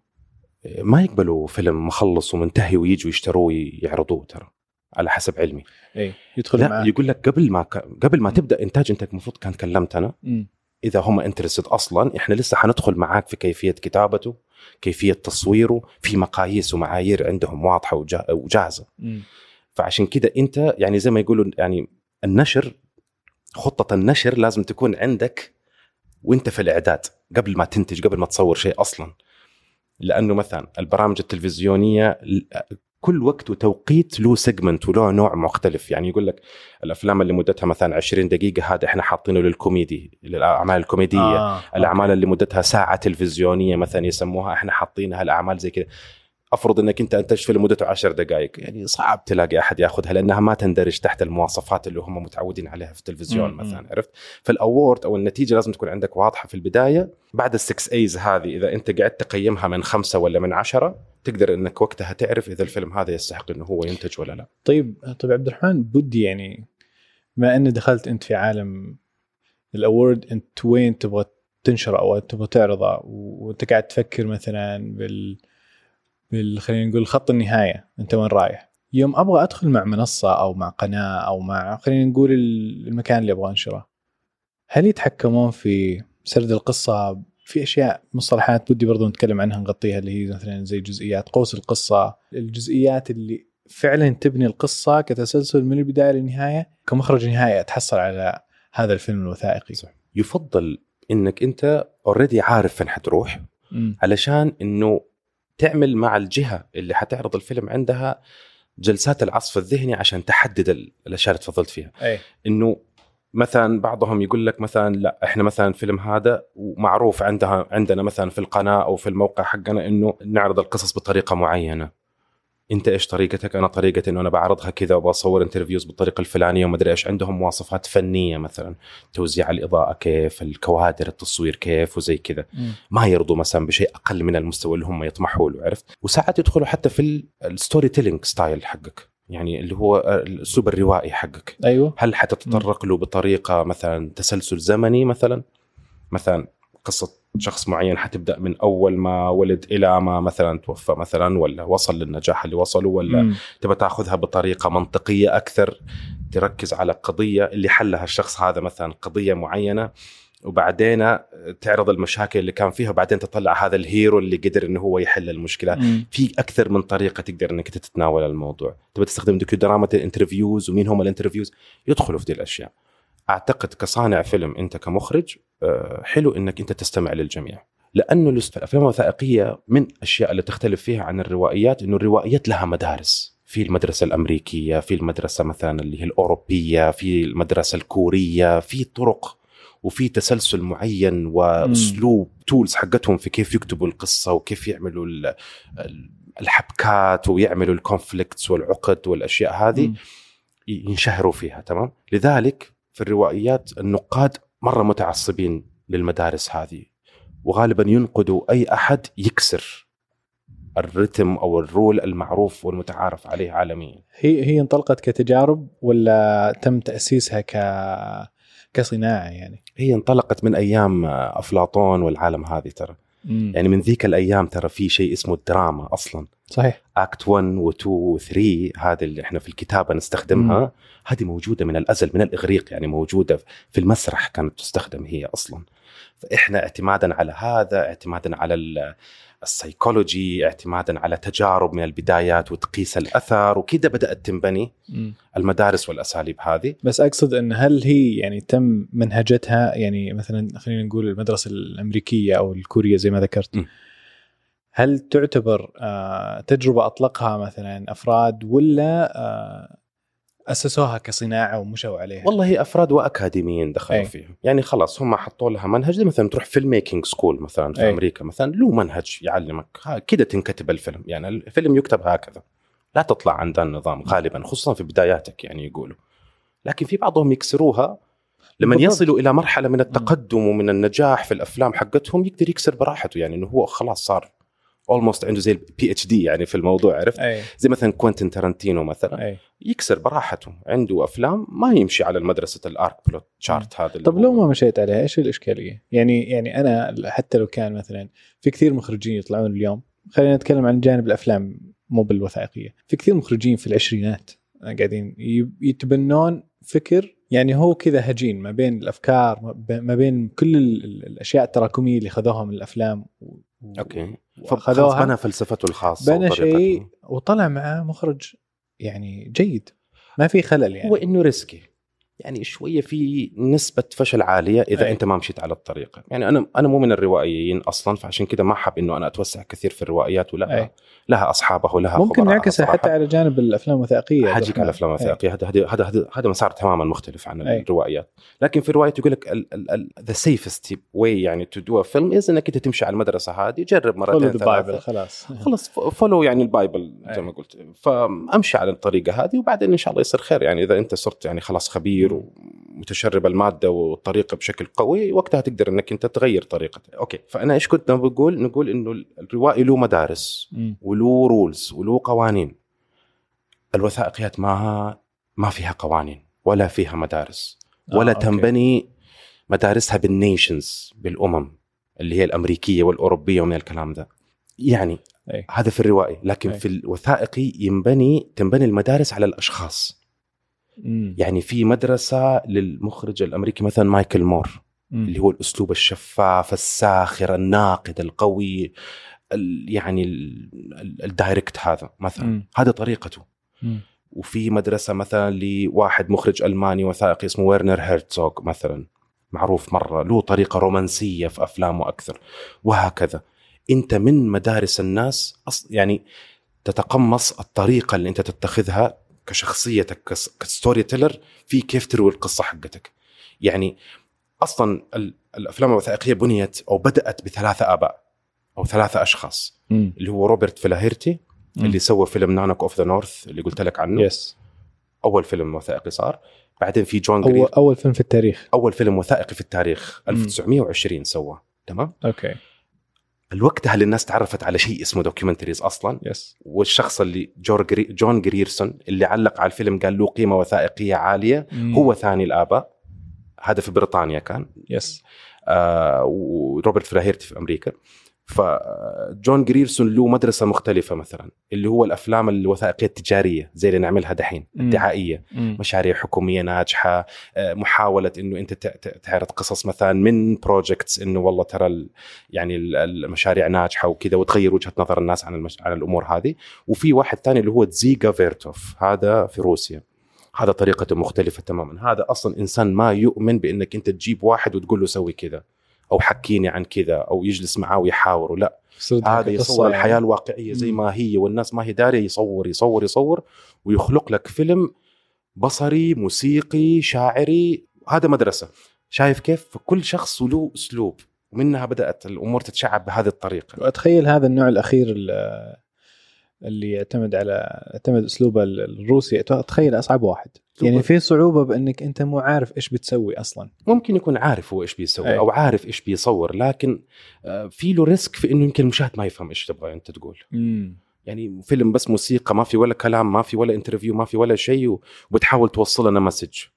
ما يقبلوا فيلم مخلص ومنتهي ويجوا يشتروه يعرضوه، ترى على حسب علمي. يدخل لا معه. يقول لك قبل ما تبدأ إنتاج أنت المفروض كان كلمتنا. إذا هم انترستد أصلا إحنا لسه حندخل معاك في كيفية كتابته، كيفية تصويره، في مقاييس ومعايير عندهم واضحة وجاهزة. فعشان كده أنت يعني زي ما يقولوا يعني النشر، خطة النشر لازم تكون عندك وانت في الإعداد قبل ما تنتج، قبل ما تصور شيء أصلا. لأنه مثلا البرامج التلفزيونية كل وقت وتوقيت له سيجمنت وله نوع مختلف. يعني يقول لك الأفلام اللي مدتها مثلا 20 دقيقة هذا إحنا حاطينه للكوميدي، للأعمال الكوميدية. الأعمال اللي مدتها ساعة تلفزيونية مثلا يسموها إحنا حاطينها الأعمال زي كده. أفرض أنك أنت أنتجت فيلم مدته 10 دقائق، يعني صعب تلاقي أحد يأخذها لأنها ما تندرج تحت المواصفات اللي هم متعودين عليها في التلفزيون مثلا، عرفت؟ فالأورد أو النتيجة لازم تكون عندك واضحة في البداية. بعد ال6 A's هذه إذا أنت قاعد تقيمها من 5 ولا من 10 تقدر أنك وقتها تعرف إذا الفيلم هذا يستحق أنه هو ينتج ولا لا. طيب عبد الرحمن، بدي يعني ما أن دخلت أنت في عالم الأورد، أنت وين تبغى تنشر أو تبغى تعرضه، وأنت قاعد تفكر مثلا خلينا نقول خط النهاية، أنت وين رايح؟ يوم أبغى أدخل مع منصة أو مع قناة أو مع خلينا نقول المكان اللي أبغى أنشره، هل يتحكمون في سرد القصة؟ في أشياء مصطلحات بدي برضو نتكلم عنها نغطيها، اللي هي مثلا زي جزئيات قوس القصة، الجزئيات اللي فعلا تبني القصة كتسلسل من البداية للنهاية، كمخرج نهاية تحصل على هذا الفيلم الوثائقي. صح. يفضل إنك أنت already عارف فين حتروح، علشان إنه تعمل مع الجهة اللي حتعرض الفيلم عندها جلسات العصف الذهني عشان تحدد الأشياء اللي تفضلت فيها. إنه مثلا بعضهم يقول لك مثلا لا إحنا مثلا الفيلم هذا ومعروف عندنا مثلا في القناة أو في الموقع حقنا إنه نعرض القصص بطريقة معينة. انت ايش طريقتك؟ انا طريقتي انه انا بعرضها كذا وبصور انترفيوز بالطريقه الفلانيه وما ادري ايش. عندهم مواصفات فنيه مثلا توزيع الاضاءه كيف، الكوادر، التصوير كيف وزي كذا. ما يرضوا مثلا بشيء اقل من المستوى اللي هم يطمحوا له، عرفت؟ وساعات يدخلوا حتى في الستوري تيلينج ستايل حقك، يعني اللي هو الاسلوب الروائي حقك. ايوه. هل حتتطرق له بطريقه مثلا تسلسل زمني، مثلا قصة شخص معين حتبدأ من أول ما ولد إلى ما مثلا توفى مثلا، ولا وصل للنجاح اللي وصله، ولا تبى تأخذها بطريقة منطقية أكثر، تركز على قضية اللي حلها الشخص هذا، مثلا قضية معينة، وبعدين تعرض المشاكل اللي كان فيها، وبعدين تطلع هذا الهيرو اللي قدر إنه هو يحل المشكلة. في أكثر من طريقة تقدر إنك تتناول الموضوع. تبى تستخدم دوكيودراما الانترفيوز، ومين هم الانترفيوز، يدخلوا في دي الأشياء. أعتقد كصانع فيلم أنت كمخرج حلو إنك أنت تستمع للجميع، لأنه الأفلام الوثائقية من الأشياء اللي تختلف فيها عن الروائيات إنه الروائيات لها مدارس. في المدرسة الأمريكية، في المدرسة مثلا اللي هي الأوروبية، في المدرسة الكورية، في طرق وفي تسلسل معين وأسلوب تولز حقتهم في كيف يكتبوا القصة وكيف يعملوا الحبكات ويعملوا الكونفليكتس والعقد والأشياء هذه ينشهروا فيها. تمام. لذلك في الروائيات النقاد مرة متعصبين للمدارس هذه، وغالبا ينقدوا أي أحد يكسر الرتم أو الرول المعروف والمتعارف عليه عالميا. هي انطلقت كتجارب ولا تم تأسيسها كصناعه يعني. هي انطلقت من ايام افلاطون والعالم هذه ترى. يعني من ذيك الايام ترى في شيء اسمه الدراما اصلا. صحيح. اكت 1 و2 و3 هذه اللي احنا في الكتابه نستخدمها، هذه موجوده من الازل، من الاغريق يعني، موجوده في المسرح كانت تستخدم هي اصلا. فاحنا اعتمادا على هذا، اعتمادا على السيكولوجي، اعتمادا على تجارب من البدايات وتقيس الأثر وكده بدأت تنبني المدارس والأساليب هذه. بس أقصد أن هل هي يعني تم منهجتها، يعني مثلا خلينا نقول المدرسة الأمريكية أو الكورية زي ما ذكرت، هل تعتبر تجربة أطلقها مثلا أفراد ولا أسسوها كصناعة ومشوا عليها؟ والله هي أفراد وأكاديميين دخلوا فيهم، يعني خلاص هم حطوا لها منهج. زي مثلا تروح فيلم ميكينج سكول مثلا في أمريكا مثلا، له منهج يعلمك كده تنكتب الفيلم، يعني الفيلم يكتب هكذا، لا تطلع عن ذا النظام غالبا، خصوصا في بداياتك يعني يقولوا. لكن في بعضهم يكسروها لما يصلوا إلى مرحلة من التقدم ومن النجاح في الأفلام حقتهم، يقدر يكسر براحته، يعني إنه هو خلاص صار almost عنده زي PhD يعني في الموضوع، عرفت؟ زي مثلا كوينتين تارانتينو مثلا يكسر براحته، عنده أفلام ما يمشي على المدرسة الارك بلوت شارت هذا. طب لو ما مشيت عليها إيش الإشكالية؟ يعني أنا حتى لو كان مثلا في كثير مخرجين يطلعون اليوم، خلينا نتكلم عن جانب الأفلام مو بالوثائقية، في كثير مخرجين في العشرينات قاعدين يتبنون فكر يعني هو كذا هجين ما بين الأفكار، ما بين كل الأشياء التراكمية اللي خذوها من الأفلام أوكي، فخذوها بنى فلسفته الخاصة، بنى شيء وطلع معه مخرج يعني جيد، ما في خلل. يعني هو إنه ريسكي، يعني شوية في نسبة فشل عالية إذا أنت ما مشيت على الطريقة. يعني أنا مو من الروائيين أصلاً، فعشان كده ما حاب إنه أنا أتوسع كثير في الروايات، ولا لها أصحابها ولها ممكن نعكسها حتى على جانب الأفلام الوثائقية. حاجيك على الأفلام الوثائقية، هذا مسار تماماً مختلف عن الروائيات. لكن في الرواية يقول لك the safest way يعني to do a film is إنك أنت تمشي على المدرسة هذه، جرب مرتين ثلاثة، خلاص follow يعني البايبل زي ما قلت، فأمشي على الطريقة هذه وبعدين إن شاء الله يصير خير. يعني إذا أنت صرت يعني خلاص خبير ومتشرب المادة والطريقة بشكل قوي، وقتها تقدر إنك أنت تغير طريقتك. أوكي، فأنا إيش كنت نقول إنه الروائي له مدارس وله رولز وله قوانين. الوثائقيات ما فيها قوانين ولا فيها مدارس ولا تنبني مدارسها بالنيشنز، بالأمم اللي هي الأمريكية والأوروبية ومن الكلام ده يعني. هذا في الروائي، لكن في الوثائقي تنبني المدارس على الأشخاص. يعني في مدرسة للمخرج الأمريكي مثلا مايكل مور، اللي هو الأسلوب الشفاف الساخر الناقد القوي، يعني الدايركت هذا مثلا، هذا طريقته. وفي مدرسة مثلا لواحد مخرج ألماني وثائقي اسمه ويرنر هيرتزوغ مثلا، معروف مرة، له طريقة رومانسية في أفلامه أكثر، وهكذا. أنت من مدارس الناس يعني تتقمص الطريقة اللي أنت تتخذها كشخصيتك كستوري تيلر في كيف تروي القصة حقتك. يعني أصلا الأفلام الوثائقية بنيت أو بدأت بثلاثة آباء أو ثلاثة أشخاص، اللي هو روبرت فلاهيرتي اللي سوى فيلم نانوك أوف ذا نورث اللي قلت لك عنه، أول فيلم وثائقي صار. بعدين في جون جرير، أول فيلم في التاريخ، أول فيلم وثائقي في التاريخ 1920 سوى. تمام، أوكي. الوقتها اللي الناس تعرفت على شيء اسمه دوكيومنتريز أصلا. والشخص اللي جون جريرسون اللي علق على الفيلم قال له قيمة وثائقية عالية، هو ثاني الآباء. هذا في بريطانيا كان. وروبرت فلاهيرتي في أمريكا. فجون جريرسون له مدرسة مختلفة مثلا، اللي هو الأفلام الوثائقية التجارية زي اللي نعملها دحين، الدعائية، مشاريع حكومية ناجحة، محاولة إنه أنت تعرض قصص مثلا من بروجكتس إنه والله ترى يعني المشاريع ناجحة وكذا، وتغير وجهة نظر الناس عن الأمور هذه. وفي واحد ثاني اللي هو تزيغا فيرتوف، هذا في روسيا، هذا طريقته مختلفة تماما. هذا أصلا إنسان ما يؤمن بإنك أنت تجيب واحد وتقول له سوي كذا أو حكيني عن كذا أو يجلس معاه ويحاوره، لا، هذا يصور الحياة الواقعية زي ما هي، والناس ما هي دارية، يصور ويخلق لك فيلم بصري موسيقي شاعري. هذا مدرسة، شايف كيف؟ فكل شخص له أسلوب، ومنها بدأت الأمور تتشعب بهذه الطريقة. وأتخيل هذا النوع الأخير اللي يعتمد أسلوبه الروسي، أتخيل أصعب واحد. يعني في صعوبة بأنك أنت مو عارف إيش بتسوي أصلا. ممكن يكون عارف هو إيش بيسوي أو عارف إيش بيصور، لكن في له ريسك في إنه يمكن المشاهد ما يفهم إيش تبغى أنت تقول. يعني فيلم بس موسيقى، ما في ولا كلام، ما في ولا انترفيو، ما في ولا شيء، وبتحاول توصل لنا مسج.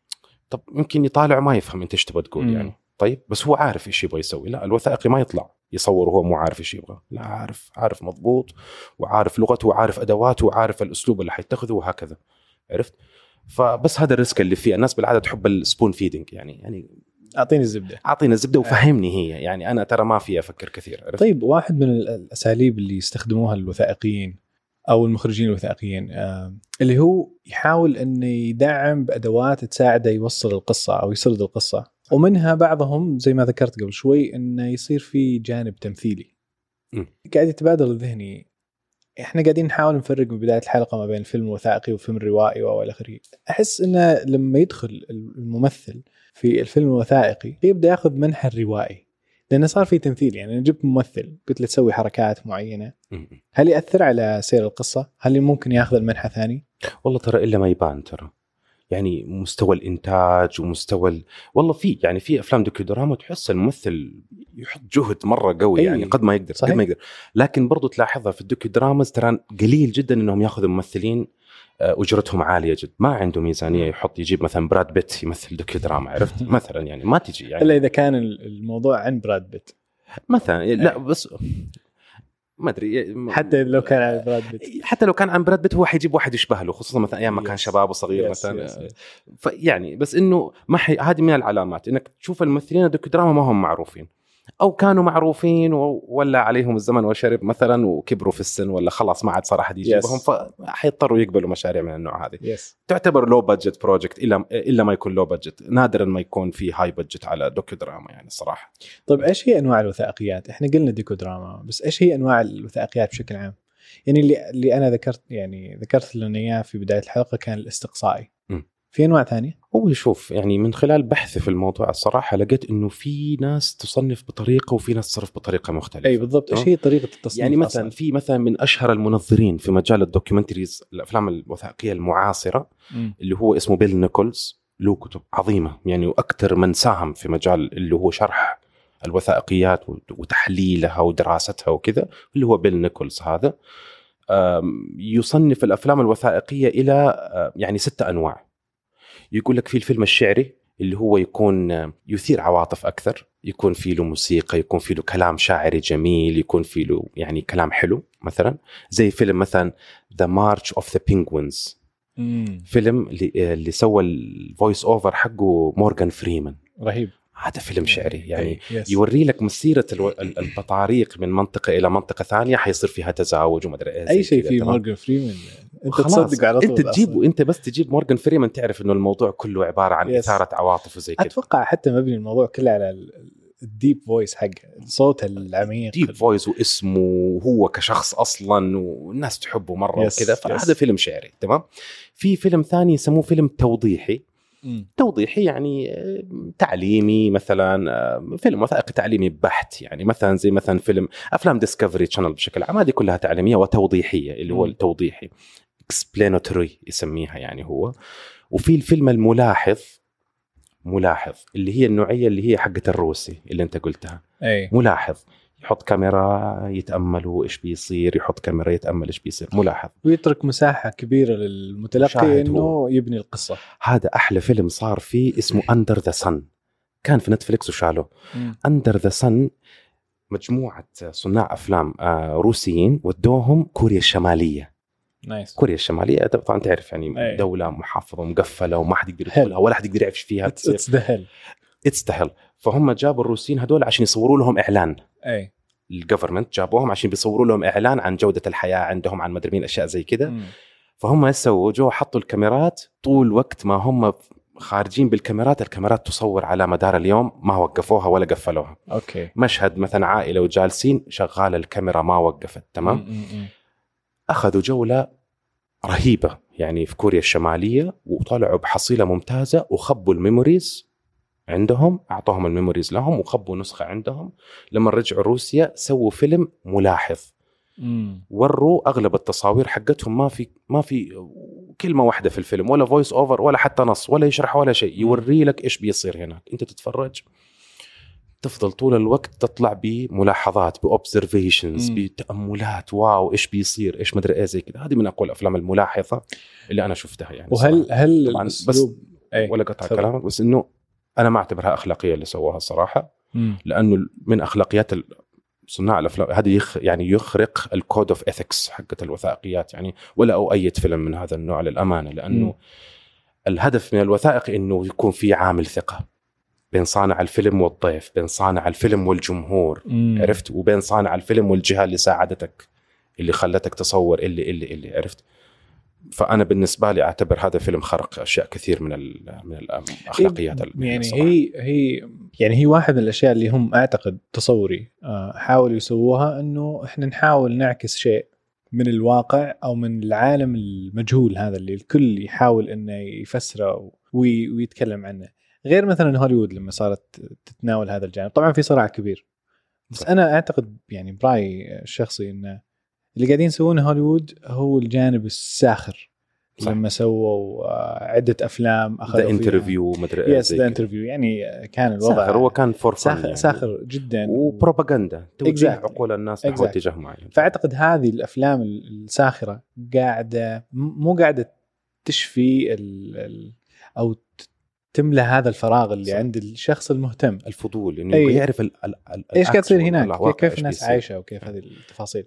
طب يمكن يطالع ما يفهم انت ايش تبغى تقول يعني. طيب بس هو عارف ايش يبغى يسوي. لا الوثائقي ما يطلع يصور وهو مو عارف ايش يبغى، لا عارف مضبوط، وعارف لغته وعارف ادواته وعارف الاسلوب اللي حيتخذه وهكذا. عرفت؟ فبس هذا الريسك اللي فيه. الناس بالعاده تحب السبون فيدنج، يعني اعطيني الزبده وفهمني هي، يعني انا ترى ما في افكر كثير. عرفت؟ طيب واحد من الاساليب اللي يستخدموها الوثائقيين او المخرجين الوثائقيين اللي هو يحاول انه يدعم بادوات تساعده يوصل القصه او يسرد القصه، ومنها بعضهم زي ما ذكرت قبل شوي انه يصير في جانب تمثيلي. قاعد يتبادل الذهني، احنا قاعدين نحاول نفرق من بدايه الحلقه ما بين الفيلم الوثائقي والفيلم الروائي والى اخره. احس انه لما يدخل الممثل في الفيلم الوثائقي يبدا ياخذ منحى الروائي، لأنه صار في تمثيل. يعني أنا جبت ممثل قلت له تسوي حركات معينة، هل يأثر على سير القصة؟ هل ممكن يأخذ المنحى ثاني؟ والله ترى إلا ما يبان ترى، يعني مستوى الإنتاج ومستوى والله في يعني في أفلام دوكيودراما تحس الممثل يحط جهد مرة قوي يعني قد ما يقدر صحيح. قد ما يقدر. لكن برضو تلاحظها في الدوكيودراما ترى قليل جدا إنهم يأخذوا ممثلين أجرتهم عالية جدا، ما عنده ميزانية يجيب مثلا براد بيت يمثل دوكيودراما. عرفت؟ مثلا يعني ما تجي يعني إلا إذا كان الموضوع عن براد بيت مثلا. لا بس ما أدري، حتى لو كان عن براد بيت، حتى لو كان عن براد بيت هو حيجيب واحد يشبه له، خصوصا مثلا أيام ما كان شباب وصغير مثلا. فيعني بس إنه ما هذه من العلامات إنك تشوف الممثلين الدوكيودراما ما هم معروفين، أو كانوا معروفين ولا عليهم الزمن وشرب مثلا وكبروا في السن، ولا خلاص ما عاد صار أحد يجيبهم فحيضطروا يقبلوا مشاريع من النوع هذه. تعتبر لو بادجت بروجكت إلا ما يكون لو بادجت، نادرا ما يكون في هاي بادجت على دوكيودراما يعني الصراحة. طيب إيش هي أنواع الوثائقيات؟ إحنا قلنا دوكيودراما، بس إيش هي أنواع الوثائقيات بشكل عام؟ يعني اللي أنا ذكرت لنا إياه في بداية الحلقة كان الاستقصائي. في أنواع ثانية؟ هو يشوف يعني من خلال بحثي في الموضوع الصراحة لقيت إنه في ناس تصنف بطريقة وفي ناس تصرف بطريقة مختلفة. أي بالضبط. إيش هي طريقة التصنيف؟ يعني مثلا في مثلا من أشهر المنظرين في مجال الدوكيومنتريز الأفلام الوثائقية المعاصرة اللي هو اسمه بيل نيكولز، له كتب عظيمة يعني، وأكثر من ساهم في مجال اللي هو شرح الوثائقيات وتحليلها ودراستها وكذا، اللي هو بيل نيكولز هذا. يصنف الأفلام الوثائقية إلى يعني 6 أنواع. يقول لك في الفيلم الشعري اللي هو يكون يثير عواطف أكثر، يكون فيه له موسيقى، يكون فيه له كلام شاعري جميل، يكون فيه له يعني كلام حلو، مثلا زي فيلم مثلا The March of the Penguins. فيلم اللي سوى الفويس أوفر حقه مورغان فريمان، رهيب. هذا فيلم شعري يعني يوري لك مسيرة البطاريق من منطقة إلى منطقة ثانية، حيصير فيها تزاوج وما أدري أي شيء في مورغان فريمان أنت تصدق على طول. أنت تجيبه، أنت بس تجيب مورغان فريمان تعرف إنه الموضوع كله عبارة عن إثارة عواطف وزي كده. أتوقع حتى مبني الموضوع كله على الديب فويس حقه، الصوت العميق، ديب فويس واسمه وهو كشخص أصلا والناس تحبه مرة وكذا. فهذا فيلم شعري. تمام. في فيلم ثاني يسموه فيلم توضيحي. توضيحي يعني تعليمي، مثلا فيلم وثائقي تعليمي بحت، يعني مثلا زي مثلا أفلام ديسكفري تشانل بشكل عام، هذه كلها تعليمية وتوضيحية، اللي هو التوضيحي explanatory يسميها يعني هو. وفي الفيلم الملاحظ اللي هي النوعية اللي هي حقة الروسي اللي انت قلتها. ملاحظ يحط كاميرا يتأمل إيش بيصير، يحط كاميرا يتأمل إيش بيصير، ملاحظ، ويترك مساحة كبيرة للمتلقي إنه يبني القصة. هذا أحلى فيلم صار فيه اسمه Under the Sun، كان في نتفليكس وشاله. Under the Sun مجموعة صناع أفلام روسيين ودوهم كوريا الشمالية. نايس. كوريا الشمالية طبعا تعرف يعني دولة محافظة مقفلة وما حد يقدر يدخلها ولا حد يقدر يعرف فيها. اتستهل. فهم جابوا الروسيين هدول عشان يصوروا لهم إعلان. الجوفرمنت جابوهم عشان بيصوروا لهم إعلان عن جودة الحياة عندهم، عن مدري مين أشياء زي كده. فهم يسووا جو حطوا الكاميرات طول وقت ما هم خارجين بالكاميرات، الكاميرات تصور على مدار اليوم، ما وقفوها ولا قفلوها. مشهد مثلا عائلة وجالسين شغال الكاميرا ما وقفت. تمام. أخذوا جولة رهيبة يعني في كوريا الشمالية، وطلعوا بحصيلة ممتازة، وخبوا الميموريز عندهم، أعطوهم الميموريز لهم وخبوا نسخة عندهم. لما رجعوا روسيا سووا فيلم ملاحظ، وروا أغلب التصاوير حقتهم ما في كلمة واحدة في الفيلم، ولا فويس أوفر ولا حتى نص ولا يشرح ولا شيء، يوري لك إيش بيصير هناك. أنت تتفرج تفضل طول الوقت تطلع بملاحظات، بأوبزرفيشنز، بتأملات، واو إيش بيصير، إيش مدري إيه زي كده. هذه من أقوى الأفلام الملاحظة اللي أنا شفتها يعني. وهل الأسلوب ولا قطع كلامك، بس انه انا ما اعتبرها اخلاقيه اللي سووها الصراحه. لانه من اخلاقيات صناع الافلام هذه يعني يخرق الكود اوف اثكس حقت الوثائقيات يعني، ولا او اي فيلم من هذا النوع للامانه. لانه الهدف من الوثائقي انه يكون في عامل ثقه بين صانع الفيلم والضيف، بين صانع الفيلم والجمهور، عرفت، وبين صانع الفيلم والجهه اللي ساعدتك، اللي خلتك تصور اللي عرفت. فانا بالنسبه لي اعتبر هذا الفيلم خرق اشياء كثير من الاخلاقيات. يعني هي واحد من الاشياء اللي هم اعتقد تصوري حاولوا يسووها، انه احنا نحاول نعكس شيء من الواقع او من العالم المجهول هذا اللي الكل يحاول انه يفسره ويتكلم عنه، غير مثلا هوليوود لما صارت تتناول هذا الجانب. طبعا في صراع كبير، بس انا اعتقد يعني برايي الشخصي انه اللي قاعدين يسوونه هوليوود هو الجانب الساخر. صح. لما سووا عدة أفلام أخذوا انترفيو مدري ذا انترفيو، يعني كان الوضع ساخر، هو كان ساخر جدا وبروباغندا توجيه عقول الناس نحو اتجاه معين. فأعتقد هذه الأفلام الساخرة قاعدة مو قاعدة تشفي أو تملى هذا الفراغ اللي صح. عند الشخص المهتم، الفضول انه يعرف ايش قاعد يصير هناك، كيف الناس عايشة وكيف هذه التفاصيل.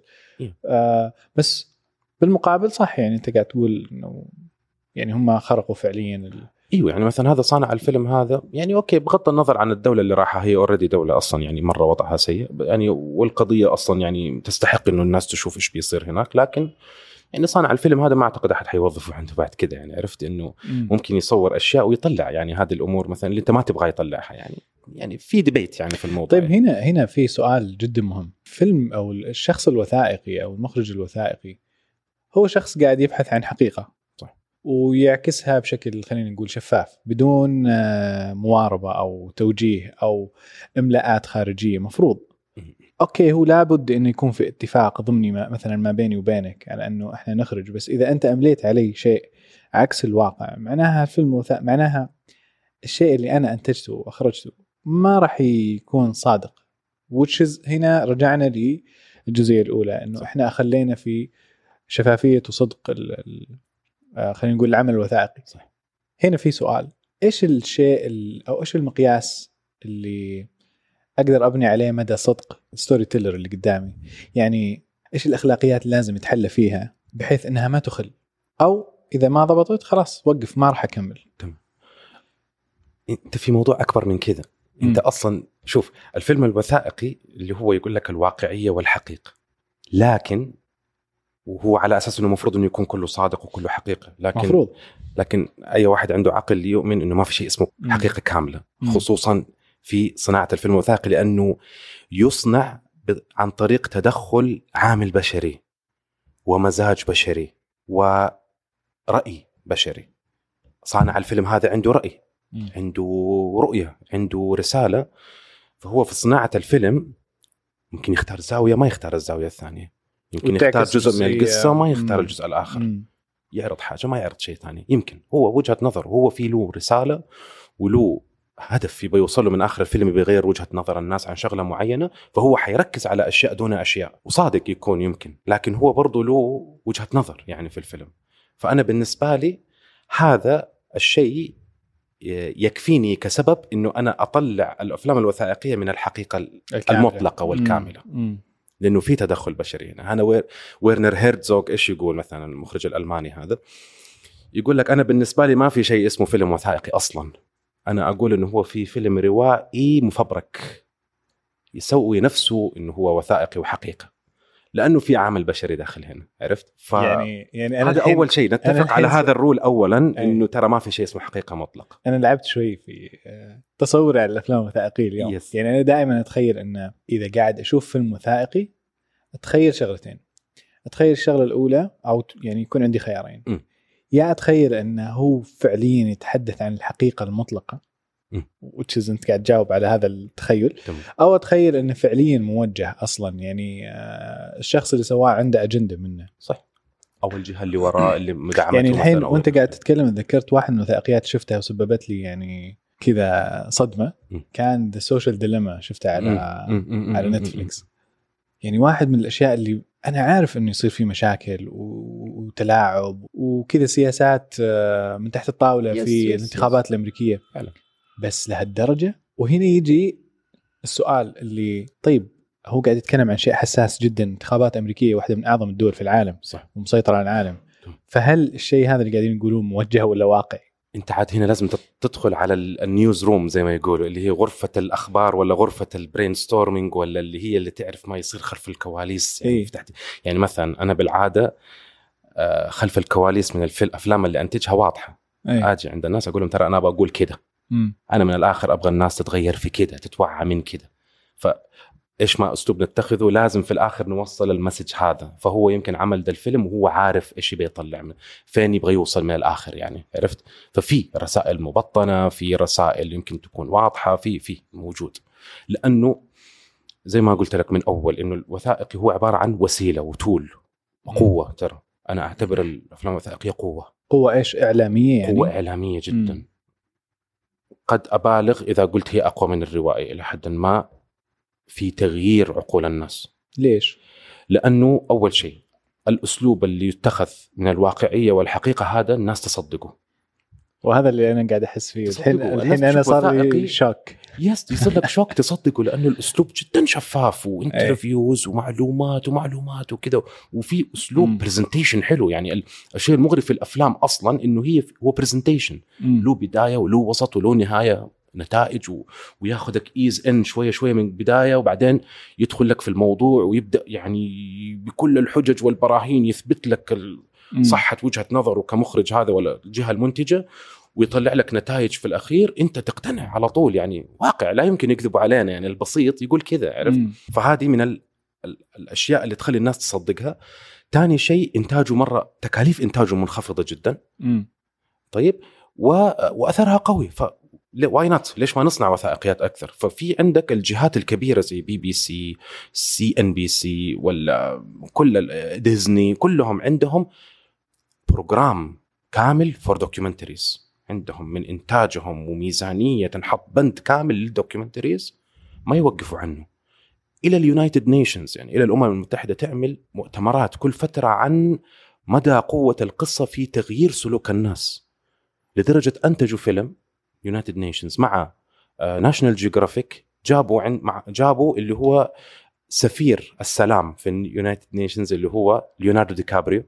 بس بالمقابل صح، يعني انت قاعد تقول انه يعني هم خرقوا فعليا ايوه. يعني مثلا هذا صانع الفيلم هذا يعني اوكي، بغض النظر عن الدوله اللي راحها، هي اوريدي دوله اصلا يعني مره وضعها سيء يعني، والقضيه اصلا يعني تستحق انه الناس تشوف ايش بيصير هناك. لكن يعني صانع الفيلم هذا ما اعتقد احد حيوظفه عنده بعد كده يعني، عرفت انه ممكن يصور اشياء ويطلع يعني هذه الامور مثلا اللي انت ما تبغى يطلعها يعني في ديبيت يعني في الموضوع. طيب هنا في سؤال جدا مهم. فيلم او الشخص الوثائقي او المخرج الوثائقي هو شخص قاعد يبحث عن حقيقة، صح، ويعكسها بشكل خلينا نقول شفاف، بدون مواربة أو توجيه أو إملاءات خارجية. مفروض أوكي هو لابد إنه يكون في اتفاق ضمني مثلا ما بيني وبينك على أنه إحنا نخرج، بس إذا أنت أمليت علي شيء عكس الواقع، معناها الفيلم معناها الشيء اللي أنا أنتجته وأخرجته ما راح يكون صادق. هنا رجعنا للجزئية الأولى، إنه إحنا أخلينا في شفافية وصدق خلينا نقول العمل الوثائقي. صح. هنا في سؤال، إيش الشيء أو إيش المقياس اللي أقدر أبني عليه مدى صدق ستوري تيلر اللي قدامي؟ يعني إيش الأخلاقيات اللي لازم يتحلى فيها بحيث إنها ما تخل، أو إذا ما ضبطت خلاص وقف ما راح أكمل. تمام. أنت في موضوع أكبر من كذا. أنت أصلا شوف الفيلم الوثائقي اللي هو يقول لك الواقعية والحقيقة، لكن وهو على أساس إنه مفروض إنه يكون كله صادق وكله حقيقة، لكن أي واحد عنده عقل يؤمن إنه ما في شيء اسمه حقيقة كاملة، خصوصا في صناعة الفيلم الوثائقي، لأنه يصنع عن طريق تدخل عامل بشري ومزاج بشري ورأي بشري. صانع الفيلم هذا عنده رأي، عنده رؤية، عنده رسالة، فهو في صناعة الفيلم ممكن يختار زاوية ما يختار الزاوية الثانية، يمكن يختار جزء من القصة ما يختار الجزء الآخر، يعرض حاجة ما يعرض شيء ثاني. يمكن هو وجهة نظر، هو في له رسالة وله هدف يبغى يوصله من آخر الفيلم، بيغير وجهة نظر الناس عن شغلة معينة، فهو حيركز على أشياء دون أشياء، وصادق يكون يمكن، لكن هو برضو له وجهة نظر يعني في الفيلم. فأنا بالنسبة لي هذا الشيء يكفيني كسبب إنه أنا أطلع الأفلام الوثائقية من الحقيقة المطلقة والكاملة. لأنه في تدخل بشري هنا. أنا ويرنر هيرتزوغ إيش يقول مثلا، المخرج الألماني هذا، يقول لك أنا بالنسبة لي ما في شيء اسمه فيلم وثائقي أصلا، أنا أقول إنه هو في فيلم روائي مفبرك يسوي نفسه إنه هو وثائقي وحقيقة، لأنه في عامل بشري داخل هنا، عرفت؟ يعني هذا أول شيء نتفق على هذا الرول أولا، إنه ترى ما في شيء اسمه حقيقة مطلق. أنا لعبت شوي في تصور على الأفلام الوثائقية اليوم. يعني أنا دائما أتخيل إن إذا قاعد أشوف فيلم وثائقي أتخيل شغلتين. أتخيل الشغلة الأولى، أو يعني يكون عندي خيارين، يا أتخيل أنه هو فعليا يتحدث عن الحقيقة المطلقة، وتشز أنت قاعد تجاوب على هذا التخيل، أو أتخيل أنه فعليا موجه أصلا، يعني الشخص اللي سواه عنده أجندة منه، صح، أو الجهة اللي وراء اللي مدعمته. يعني الحين وأنت قاعد تتكلم ذكرت واحد من الوثائقيات شفتها وسببت لي يعني كذا صدمة، كان The Social Dilemma، شفتها على نتفليكس. يعني واحد من الأشياء اللي أنا عارف إنه يصير فيه مشاكل وتلاعب وكذا سياسات من تحت الطاولة في الانتخابات الأمريكية فعلا. بس لهالدرجة. وهنا يجي السؤال اللي طيب هو قاعد يتكلم عن شيء حساس جدا، انتخابات أمريكية واحدة من أعظم الدول في العالم صح. ومسيطرة على العالم، فهل الشيء هذا اللي قاعدين يقولوه موجه ولا واقعي؟ انت عاد هنا لازم تدخل على النيوز روم زي ما يقولوا، اللي هي غرفة الأخبار ولا غرفة البرين ستورمينج، ولا اللي هي اللي تعرف ما يصير خلف الكواليس يعني. يعني مثلا أنا بالعادة خلف الكواليس من الأفلام اللي أنتجها واضحة. آجي عند الناس أقول لهم ترى أنا بقول كده، أنا من الآخر أبغى الناس تتغير في كده، تتوعى من كده. إيش ما أسلوب نتخذه لازم في الآخر نوصل المسج هذا. فهو يمكن عمل ده الفيلم وهو عارف إيش بيطلع منه، فين يبغى يوصل من الآخر يعني، عرفت؟ ففي رسائل مبطنة، في رسائل يمكن تكون واضحة، في موجود. لأنه زي ما قلت لك من أول إنه الوثائقي هو عبارة عن وسيلة وتول وقوة. ترى أنا أعتبر الأفلام الوثائقية قوة إيش إعلامية يعني؟ قوة إعلامية جدا. قد أبالغ إذا قلت هي أقوى من الروائي إلى حد ما في تغيير عقول الناس. ليش؟ لأنه أول شيء الأسلوب اللي يتخذ من الواقعية والحقيقة هذا الناس تصدقه، وهذا اللي أنا قاعد أحس فيه الحين أنا صار لي شوك. يصير لك شوك تصدقه، لأنه الأسلوب جدا شفاف وانترفيوز ومعلومات وكذا، وفي أسلوب برزنتيشن حلو. يعني الشيء المغري في الأفلام أصلا إنه هو برزنتيشن، له بداية وله وسط وله نهاية، نتائج وياخذك شوية شوية من بداية، وبعدين يدخل لك في الموضوع ويبدأ يعني بكل الحجج والبراهين يثبت لك صحة وجهة نظره كمخرج هذا ولا الجهة المنتجة، ويطلع لك نتائج في الأخير أنت تقتنع على طول. يعني واقع لا يمكن يكذبوا علينا، يعني البسيط يقول كذا، عرفت؟ فهذه من الأشياء اللي تخلي الناس تصدقها. تاني شيء إنتاجه مرة، تكاليف إنتاجه منخفضة جدا. طيب وأثرها قوي. واي نوت؟ ليش ما نصنع وثائقيات أكثر؟ ففي عندك الجهات الكبيرة زي BBC، CNBC، ولا كل ديزني، كلهم عندهم بروجرام كامل فور دوكيومنتريز. عندهم من إنتاجهم وميزانية تنحط بند كامل للدوكيومنتريز ما يوقفوا عنه. إلى اليونايتد نيشنز، يعني إلى الأمم المتحدة، تعمل مؤتمرات كل فترة عن مدى قوة القصة في تغيير سلوك الناس، لدرجة أنتجوا فيلم يونايتد نيشنز مع ناشنال جيوغرافيك. جابوا اللي هو سفير السلام في يونايتد نيشنز اللي هو ليوناردو دي كابريو،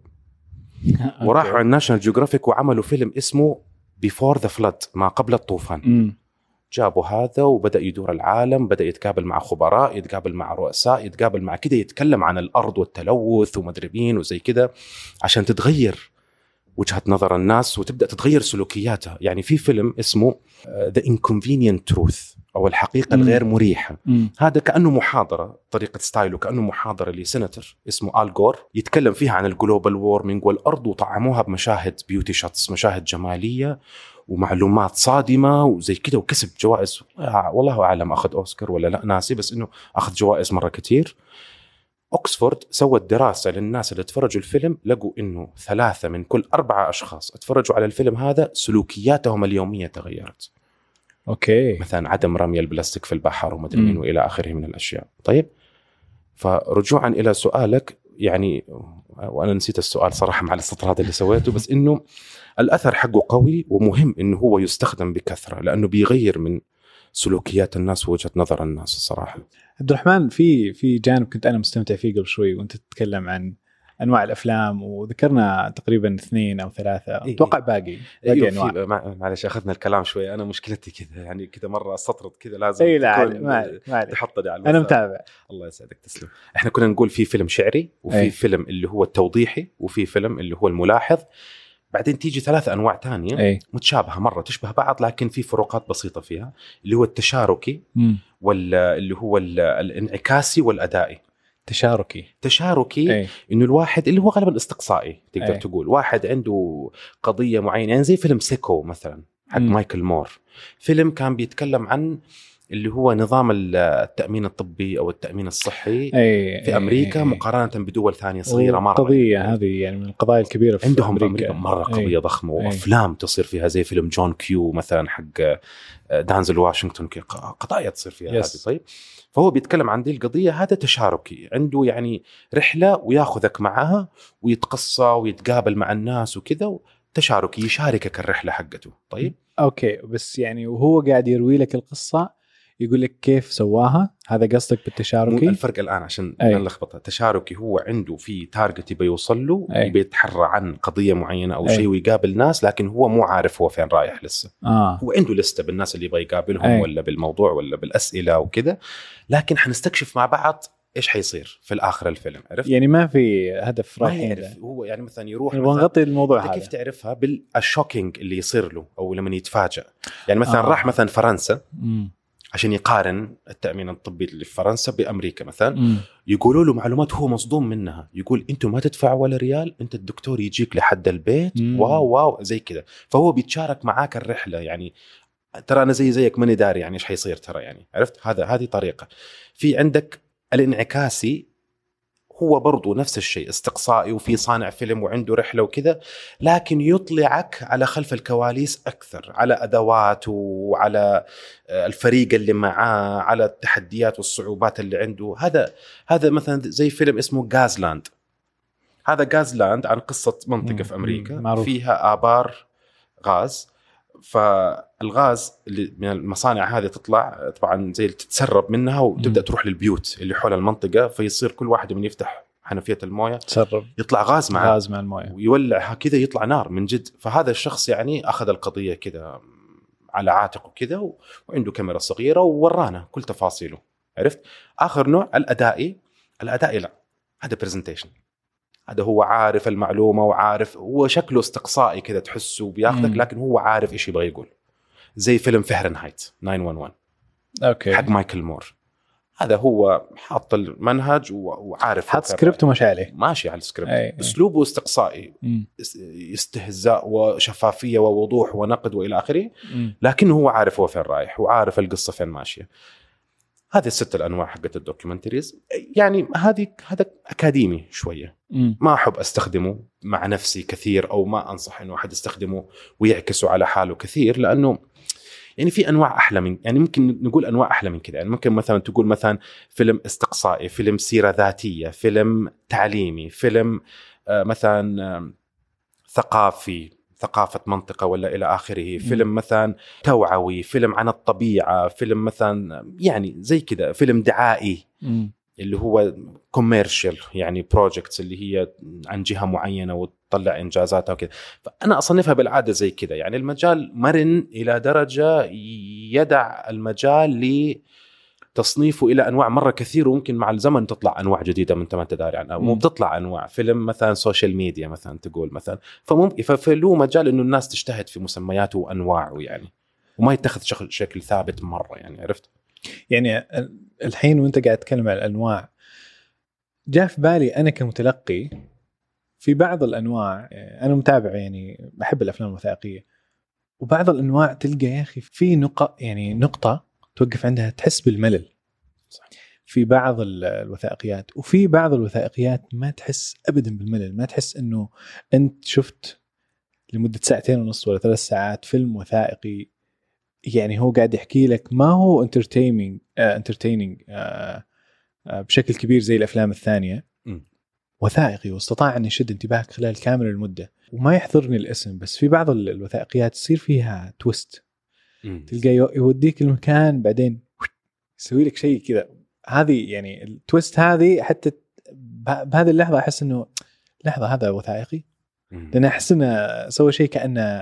وراحوا عن ناشنال جيوغرافيك وعملوا فيلم اسمه Before the Flood، ما قبل الطوفان. جابوا هذا وبدأ يدور العالم، بدأ يتقابل مع خبراء، يتقابل مع رؤساء، يتقابل مع كده، يتكلم عن الأرض والتلوث ومدربين وزي كده، عشان تتغير وجهة نظر الناس وتبدأ تتغير سلوكياتها. يعني في فيلم اسمه The Inconvenient Truth أو الحقيقة الغير مريحة. هذا كأنه محاضرة، طريقة ستايله كأنه محاضرة لسيناتور اسمه آل غور، يتكلم فيها عن الجلوبال وورمينج والأرض، وطعموها بمشاهد بيوتي شوتس، مشاهد جمالية ومعلومات صادمة وزي كده، وكسب جوائز. والله أعلم أخذ أوسكار ولا لا، ناسي، بس إنه أخذ جوائز مرة كتير. أكسفورد سوت دراسة للناس اللي تفرجوا الفيلم، لقوا إنه 3 من كل 4 أشخاص اتفرجوا على الفيلم هذا سلوكياتهم اليومية تغيرت. أوكي. مثلا عدم رمي البلاستيك في البحر ومدري مين وإلى آخره من الأشياء. طيب، فرجوعا إلى سؤالك، يعني وأنا نسيت السؤال صراحة مع السطر اللي سويته، بس إنه الأثر حقه قوي ومهم إنه هو يستخدم بكثرة، لأنه بيغير من سلوكيات الناس ووجهة نظر الناس الصراحة. عبد الرحمن، في جانب كنت أنا مستمتع فيه قبل شوي وأنت تتكلم عن أنواع الأفلام، وذكرنا تقريبا 2 أو 3، أتوقع باقي أنواع. معلش أخذنا الكلام شوي، أنا مشكلتي كذا يعني كذا مرة أسطرت كذا، لازم تحط دي على أنا متابع. الله يسعدك، تسلم. إحنا كنا نقول في فيلم شعري، وفي فيلم اللي هو التوضيحي، وفي فيلم اللي هو الملاحظ. بعدين تيجي 3 أنواع تانية متشابهة مرة، تشبه بعض لكن في فروقات بسيطة فيها، اللي هو التشاركي واللي هو الانعكاسي والأدائي. تشاركي إنه الواحد اللي هو غالبا استقصائي، تقدر تقول واحد عنده قضية معينة، يعني زي فيلم سيكو مثلا حق مايكل مور. فيلم كان بيتكلم عن اللي هو نظام التأمين الطبي أو التأمين الصحي في أمريكا مقارنة بدول ثانية صغيرة مرة. قضية هذه يعني من القضايا الكبيرة في عندهم أمريكا مرة قضية ضخمة، وأفلام تصير فيها زي فيلم جون كيو مثلا حق دانزل واشنطن، قضايا تصير فيها هذه. طيب فهو بيتكلم عن دي القضية، هذا تشاركي، عنده يعني رحلة وياخذك معها ويتقصى ويتقابل مع الناس وكذا، تشاركي يشاركك الرحلة حقته. طيب أوكي، بس يعني وهو قاعد يروي لك القصة يقول لك كيف سواها، هذا قصدك بالتشاركي؟ الفرق الآن عشان نلخبطها، تشاركي هو عنده في تارجت يبي يوصل له، يبي يتحرى عن قضية معينة أو شيء ويقابل ناس، لكن هو مو عارف هو فين رايح لسه. هو عنده لستة بالناس اللي يبغى يقابلهم ولا بالموضوع ولا بالأسئلة وكذا، لكن حنستكشف مع بعض إيش حيصير في الآخر الفيلم. عرفت؟ يعني ما في هدف رايح، هو يعني مثلا يروح نغطي الموضوع هذا. كيف تعرفها بالشوكينج اللي يصير له أو لما يتفاجأ؟ يعني مثلا راح مثلا فرنسا عشان يقارن التأمين الطبي اللي في فرنسا بأمريكا مثلا، يقولوا له معلومات هو مصدوم منها، يقول أنتم ما تدفعوا ولا ريال، أنت الدكتور يجيك لحد البيت، واو زي كده. فهو بيتشارك معاك الرحلة، يعني ترى أنا زيك ماني داري يعني إيش حيصير ترى، يعني عرفت؟ هذه طريقة. في عندك الانعكاسي، هو برضو نفس الشيء، استقصائي وفي صانع فيلم وعنده رحلة وكذا، لكن يطلعك على خلف الكواليس أكثر، على أدوات وعلى الفريق اللي معاه، على التحديات والصعوبات اللي عنده. هذا مثلا زي فيلم اسمه غازلاند. هذا غازلاند عن قصة منطقة في أمريكا فيها آبار غاز، فالغاز اللي من المصانع هذه تطلع طبعا زي تتسرب منها وتبدأ تروح للبيوت اللي حول المنطقة، فيصير كل واحد من يفتح حنفية الموية تسرب، يطلع غاز مع الموية ويولعها كذا، يطلع نار من جد. فهذا الشخص يعني أخذ القضية كذا على عاتقه كذا، وعنده كاميرا صغيرة وورانا كل تفاصيله. عرفت؟ آخر نوع الأدائي لا، هذا برزنتيشن، هذا هو عارف المعلومة وعارف، هو شكله استقصائي كذا تحسه بياخذك، لكن هو عارف إيش يبغى يقول. زي فيلم فهرنهايت 911 أوكي حق مايكل مور، هذا هو حاط المنهج وعارف، حط سكريبت وماشي عليه، ماشي على السكريبت. أسلوبه استقصائي، استهزاء وشفافية ووضوح ونقد وإلى آخره، لكنه هو عارف هو فين رايح وعارف القصة فين ماشية. هذه 6 الأنواع حقت الدوكيومنتريز. يعني هذا أكاديمي شوية، ما أحب أستخدمه مع نفسي كثير، أو ما أنصح إنه أحد يستخدمه ويعكسه على حاله كثير، لأنه يعني في أنواع أحلى من، يعني ممكن نقول أنواع أحلى من كده. يعني ممكن مثلا تقول مثلا فيلم استقصائي، فيلم سيرة ذاتية، فيلم تعليمي، فيلم مثلا ثقافة منطقة ولا إلى آخره، فيلم مثلا توعوي، فيلم عن الطبيعة، فيلم مثلا يعني زي كده، فيلم دعائي اللي هو كوميرشال، يعني بروجكتس اللي هي عن جهة معينة وتطلع إنجازاتها وكذا. فأنا أصنفها بالعادة زي كده. يعني المجال مرن إلى درجة يدع المجال لتصنيفه إلى أنواع مرة كثير، وممكن مع الزمن تطلع أنواع جديدة من ما تداري عنها، مو بتطلع أنواع. فيلم مثلا سوشيال ميديا مثلا تقول مثلا، فله مجال إنه الناس تجتهد في مسمياته وأنواعه يعني، وما يتخذ شكل ثابت مرة. يعني عرفت؟ يعني الحين وانت قاعد تتكلم عن الأنواع، جاء في بالي أنا كمتلقي في بعض الأنواع، أنا متابع يعني بحب الأفلام الوثائقية، وبعض الأنواع تلقى يا أخي في نقطة توقف عندها تحس بالملل في بعض الوثائقيات، وفي بعض الوثائقيات ما تحس أبدا بالملل، ما تحس أنه أنت شفت لمدة 2.5 ولا 3 ساعات فيلم وثائقي. يعني هو قاعد يحكي لك، ما هو entertaining بشكل كبير زي الأفلام الثانية، وثائقي واستطاع أن يشد انتباهك خلال كامل المدة. وما يحضرني الاسم، بس في بعض الوثائقيات تصير فيها تويست، تلقى يوديك المكان بعدين يسوي لك شيء كذا. هذه يعني التويست هذه، حتى بهذه اللحظة أحس أنه لحظة هذا وثائقي، لأن أحس أنه سوى شيء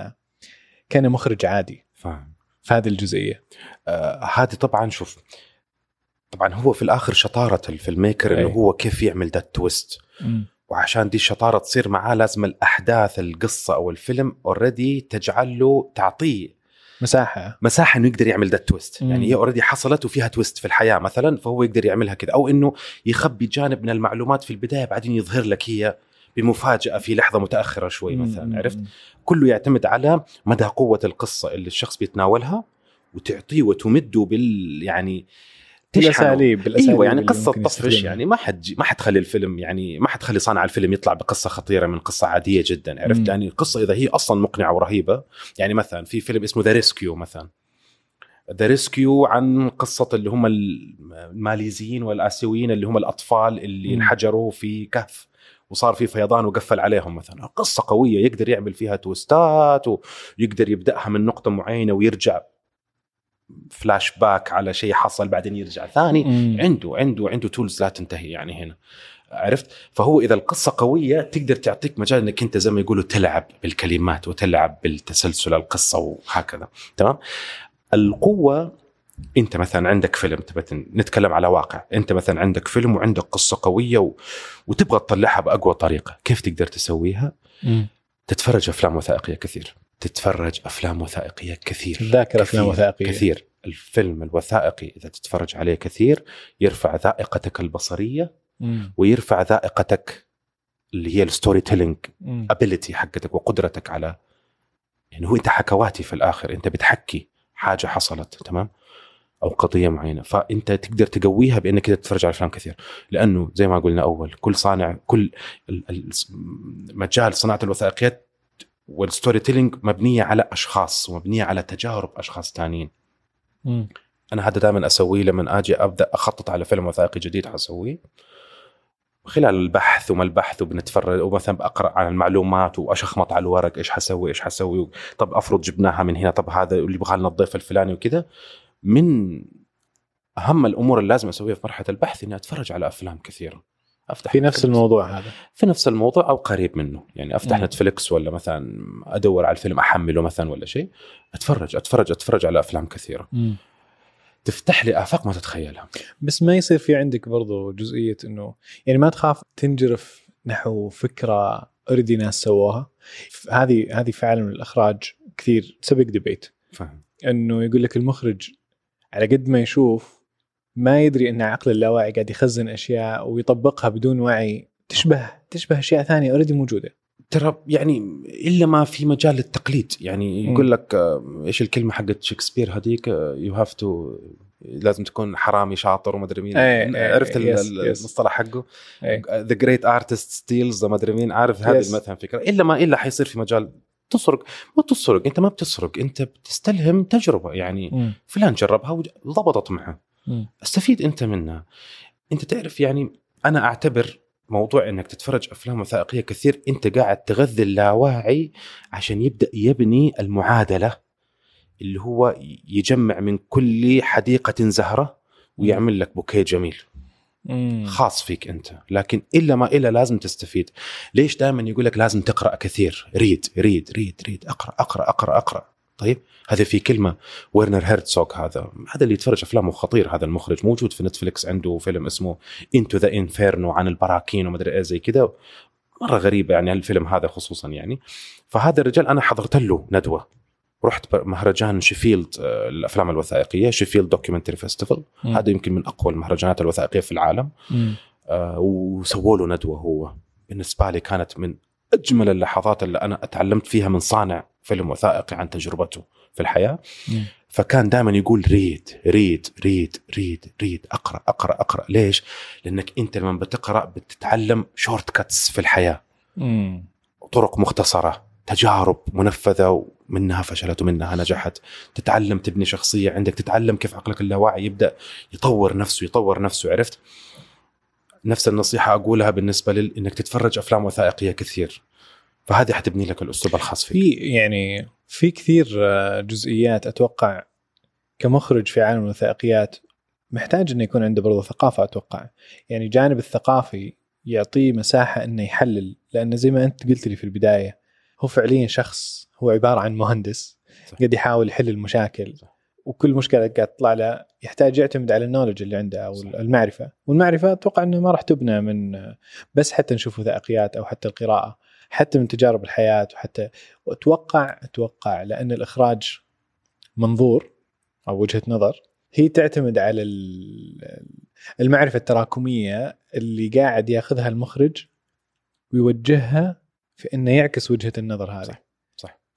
كان مخرج عادي. فاهم في هذه الجزئية. هذه طبعا شوف، طبعا هو في الآخر شطارة الفيلم ميكر إنه هو كيف يعمل ده التويست. وعشان دي الشطارة تصير معاه لازم الأحداث القصة أو الفيلم أوريدي تجعل له، تعطيه مساحة إنه يقدر يعمل ده التويست. يعني هي أوريدي حصلت وفيها تويست في الحياة مثلا، فهو يقدر يعملها كده، أو إنه يخبي جانب من المعلومات في البداية بعدين يظهر لك هي بمفاجأة في لحظة متأخرة شوي مثلا. عرفت؟ كله يعتمد على مدى قوة القصة اللي الشخص بيتناولها، وتعطيه وتمده يعني بالاساليب ايوه يعني قصه طفش يعني ما حد خلي الفيلم يعني ما حد خلي صانع الفيلم يطلع بقصه خطيره من قصه عاديه جدا عرفت يعني القصه اذا هي اصلا مقنعه ورهيبه يعني مثلا في فيلم اسمه ذا ريسكيو مثلا ذا ريسكيو عن قصه اللي هم الماليزيين والاسيويين اللي هم الاطفال اللي انحجروا في كهف وصار في فيضان وقفل عليهم مثلا قصه قويه يقدر يعمل فيها تويستات ويقدر يبداها من نقطه معينه ويرجع فلاش باك على شيء حصل بعدين يرجع ثاني عنده تولز لا تنتهي يعني هنا عرفت فهو إذا القصة قوية تقدر تعطيك مجال أنك أنت زي ما يقولوا تلعب بالكلمات وتلعب بالتسلسل القصة وهكذا تمام. القوة أنت مثلا عندك فيلم نتكلم على واقع أنت مثلا عندك فيلم وعندك قصة قوية وتبغى تطلعها بأقوى طريقة كيف تقدر تسويها؟ تتفرج أفلام وثائقية كثير ذاكر أفلام وثائقية كثير. الفيلم الوثائقي إذا تتفرج عليه كثير يرفع ذائقتك البصرية ويرفع ذائقتك اللي هي الستوري تيلينج ابيليتي حقتك وقدرتك على يعني هو انت حكواتي في الاخر انت بتحكي حاجه حصلت تمام او قضيه معينه فانت تقدر تقويها بانك تتفرج على افلام كثير لانه زي ما قلنا اول كل مجال صناعه الوثائقيات والستوري تيلينج مبنيه على اشخاص ومبنيه على تجارب اشخاص ثانيين. انا هذا دائما اسويه لما اجي ابدا اخطط على فيلم وثائقي جديد حسويه خلال البحث وما البحث وبنتفرج ومثلا بقرأ عن المعلومات وأشخمط على الورق إيش حسوي طب أفرض جبناها من هنا طب هذا اللي يبغى لنا الضيف الفلاني وكذا. من أهم الأمور اللي لازم أسويها في مرحلة البحث إني أتفرج على أفلام كثيرة أفتح في نفس الموضوع هذا في نفس الموضوع أو قريب منه يعني أفتح نتفليكس ولا مثلا أدور على الفيلم أحمله مثلا ولا شيء أتفرج على أفلام كثيرة تفتح لي آفاق ما تتخيلها. بس ما يصير في عندك برضو جزئية إنه يعني ما تخاف تنجرف نحو فكرة أردي ناس سووها. هذه في عالم الإخراج كثير سبق ديبيت فهم. إنه يقول لك المخرج على قد ما يشوف ما يدري إن عقل اللاواعي قاعد يخزن أشياء ويطبقها بدون وعي تشبه أشياء ثانية أردي موجودة. ترى يعني إلا ما في مجال التقليد يعني يقول لك إيش الكلمة حقت شكسبير هذيك you have to لازم تكون حرامي شاطر وما أدري مين عرفت المصطلح حقه the great artist steals ما أدري مين عارف هذه مثلا فكرة إلا حيصير في مجال ما تسرق أنت ما بتسرق أنت بتستلهم تجربة يعني فلان جربها وضبطت معه استفيد أنت منها. أنت تعرف يعني أنا أعتبر موضوع انك تتفرج افلام وثائقيه كثير انت قاعد تغذي اللاواعي عشان يبدا يبني المعادله اللي هو يجمع من كل حديقه زهره ويعمل لك بوكيه جميل خاص فيك انت. لكن الا ما لازم تستفيد. ليش دائما يقول لك لازم تقرا كثير ريد اقرا. طيب هذا في كلمة ويرنر هيرتزوغ هذا اللي يتفرج أفلامه خطير هذا المخرج موجود في نتفليكس عنده فيلم اسمه Into the Inferno عن البراكين ومدري إيه زي كده مرة غريبة يعني الفيلم هذا خصوصا يعني. فهذا الرجال أنا حضرت له ندوة رحت مهرجان شيفيلد الأفلام الوثائقية شيفيلد دوكيومنتري فيستيفال هذا يمكن من أقوى المهرجانات الوثائقية في العالم وسووا له ندوة. هو بالنسبة لي كانت من أجمل اللحظات اللي أنا أتعلمت فيها من صانع فيلم وثائقي عن تجربته في الحياة. فكان دائما يقول ريد أقرأ. ليش؟ لأنك أنت لما بتقرأ بتتعلم شورت كاتس في الحياة طرق مختصرة تجارب منفذة ومنها فشلت ومنها نجحت. تتعلم تبني شخصية عندك تتعلم كيف عقلك اللاواعي يبدأ يطور نفسه عرفت. نفس النصيحة أقولها بالنسبة إنك تتفرج أفلام وثائقية كثير فهذه حتبني لك الأسلوب الخاص فيك. في كثير جزئيات أتوقع كمخرج في عالم الوثائقيات محتاج إنه يكون عنده برضه ثقافة. أتوقع يعني جانب الثقافي يعطيه مساحة إنه يحلل لأن زي ما أنت قلت لي في البداية هو فعليا شخص هو عبارة عن مهندس قد يحاول يحل المشاكل وكل مشكلة قاعد تطلع له يحتاج يعتمد على النولج اللي عنده أو المعرفة. والمعرفة أتوقع أنه ما راح تبنى من بس حتى نشوف وثائقيات أو حتى القراءة حتى من تجارب الحياة وحتى أتوقع لأن الإخراج منظور أو وجهة نظر هي تعتمد على المعرفة التراكمية اللي قاعد يأخذها المخرج ويوجهها في إنه يعكس وجهة النظر هذه. صح.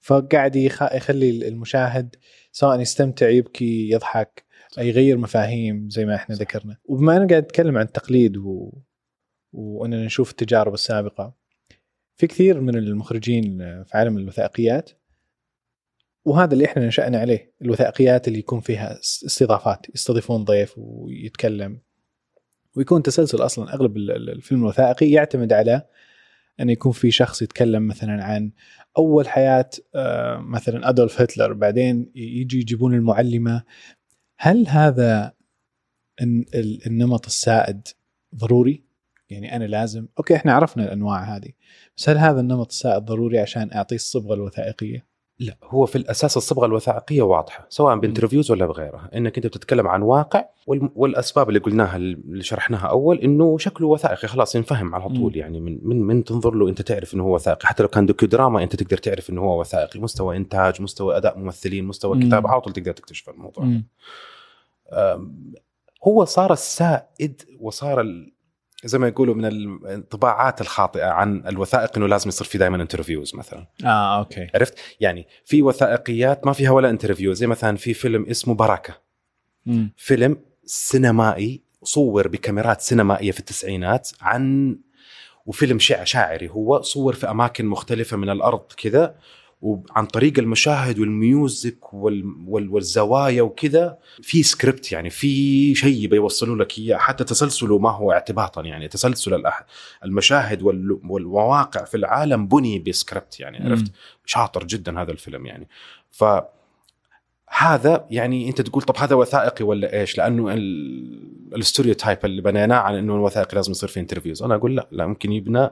فقاعد يخلي المشاهد سواء يستمتع يبكي يضحك يغير مفاهيم زي ما احنا ذكرنا. وبما أننا قاعد نتكلم عن التقليد وأننا نشوف التجارب السابقة، في كثير من المخرجين في عالم الوثائقيات، وهذا اللي احنا نشأنا عليه، الوثائقيات اللي يكون فيها استضافات، يستضيفون ضيف ويتكلم ويكون تسلسل. أصلا أغلب الفيلم الوثائقي يعتمد على أن يكون في شخص يتكلم مثلا عن أول حياة مثلا أدولف هتلر، بعدين يجي يجيبون المعلمة. هل هذا النمط السائد ضروري؟ يعني أنا لازم أوكي إحنا عرفنا الأنواع هذه، بس هل هذا النمط السائد ضروري عشان أعطيه الصبغة الوثائقية؟ لا، هو في الأساس الصبغة الوثائقية واضحة سواء بانترفيوز ولا بغيرها، إنك أنت بتتكلم عن واقع، والأسباب اللي قلناها اللي شرحناها أول إنه شكله وثائقي خلاص ينفهم على طول. يعني من تنظر له أنت تعرف إنه هو وثائقي. حتى لو كان دوكيودراما أنت تقدر تعرف إنه هو وثائقي، مستوى إنتاج، مستوى أداء ممثلين، مستوى كتابة، على طول تقدر تكتشف الموضوع. هو صار السائد وصار زي ما يقولوا من الانطباعات الخاطئة عن الوثائق إنه لازم يصير في دائما انترفيوز مثلا. أوكي. عرفت؟ يعني في وثائقيات ما فيها ولا انترفيو، زي مثلا في فيلم اسمه بركة. فيلم سينمائي صور بكاميرات سينمائية في التسعينات وفيلم شاعري، هو صور في أماكن مختلفة من الأرض كذا، وعن طريق المشاهد والميوزك والزوايا وكذا، في سكريبت، يعني في شيء بيوصلوا لك إياه. حتى تسلسله ما هو اعتباطا، يعني تسلسل المشاهد والمواقع في العالم بني بسكريبت، يعني عرفت؟ شاطر جدا هذا الفيلم يعني. فهذا يعني أنت تقول طب هذا وثائقي ولا إيش؟ لأنه الستيريوتايب اللي بنيناه عن إنه الوثائقي لازم يصير فيه انترفيوز. أنا أقول لا، ممكن يبنى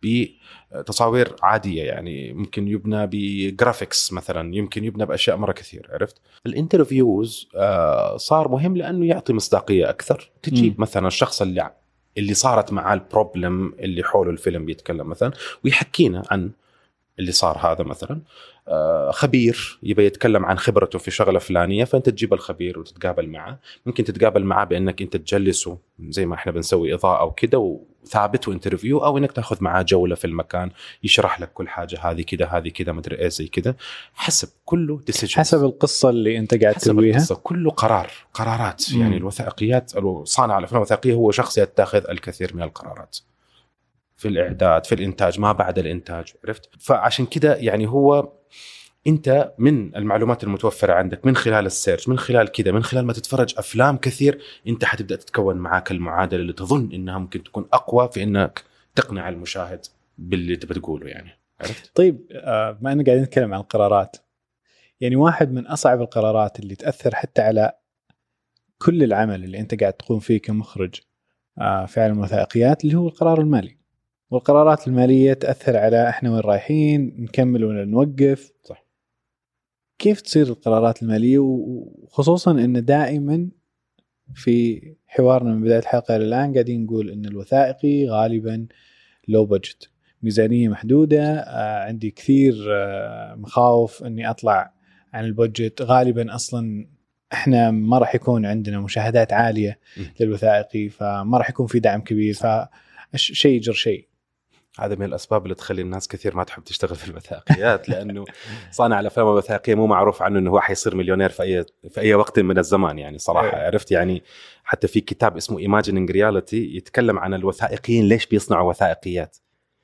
بتصاوير عادية، يعني ممكن يبنى بجرافيكس مثلا، يمكن يبنى بأشياء مرة كثير. عرفت؟ الانترفيوز صار مهم لأنه يعطي مصداقية أكثر. تجيب مثلا الشخص اللي صارت معاه البروبلم اللي حوله الفيلم بيتكلم مثلا ويحكينا عن اللي صار هذا مثلا. خبير يبي يتكلم عن خبرته في شغلة فلانية، فأنت تجيب الخبير وتتقابل معه. ممكن تتقابل معه بأنك أنت تجلسه زي ما إحنا بنسوي إضاءة أو كده وثابت وانترفيو، أو إنك تأخذ معه جولة في المكان يشرح لك كل حاجة، هذه كده مدري إيه زي كده. حسب كله decisions. حسب القصة اللي أنت قاعد تسويها، كله قرارات. يعني الوثائقيات، صانع الأفلام الوثائقية هو شخص يتخذ الكثير من القرارات في الإعداد، في الإنتاج، ما بعد الإنتاج. عرفت؟ فعشان كده يعني هو أنت من المعلومات المتوفرة عندك من خلال السيرش، من خلال كده، من خلال ما تتفرج أفلام كثير، أنت حتبدأ تتكون معاك المعادلة اللي تظن إنها ممكن تكون أقوى في إنك تقنع المشاهد باللي أنت بتقوله يعني. عرفت؟ طيب ما أنا قاعدين نتكلم عن القرارات، يعني واحد من أصعب القرارات اللي تأثر حتى على كل العمل اللي أنت قاعد تقوم فيه كمخرج في عالم الوثائقيات، اللي هو القرار المالي. والقرارات المالية تأثر على إحنا وين رايحين، نكمل ولا نوقف. صح. كيف تصير القرارات المالية؟ وخصوصا إن دائما في حوارنا من بداية الحلقة إلى الآن قاعدين نقول إن الوثائقي غالبا لو بجت، ميزانية محدودة، عندي كثير مخاوف إني أطلع عن البجت. غالبا أصلا إحنا ما راح يكون عندنا مشاهدات عالية للوثائقي، فما راح يكون في دعم كبير، فشيء يجر شيء. هذا من الأسباب اللي تخلي الناس كثير ما تحب تشتغل في الوثائقيات، لأنه صانع الأفلام الوثائقية مو معروف عنه إنه هو حيصير مليونير في أي وقت من الزمان يعني صراحة. عرفت؟ يعني حتى في كتاب اسمه Imagining Reality يتكلم عن الوثائقيين ليش بيصنعوا وثائقيات.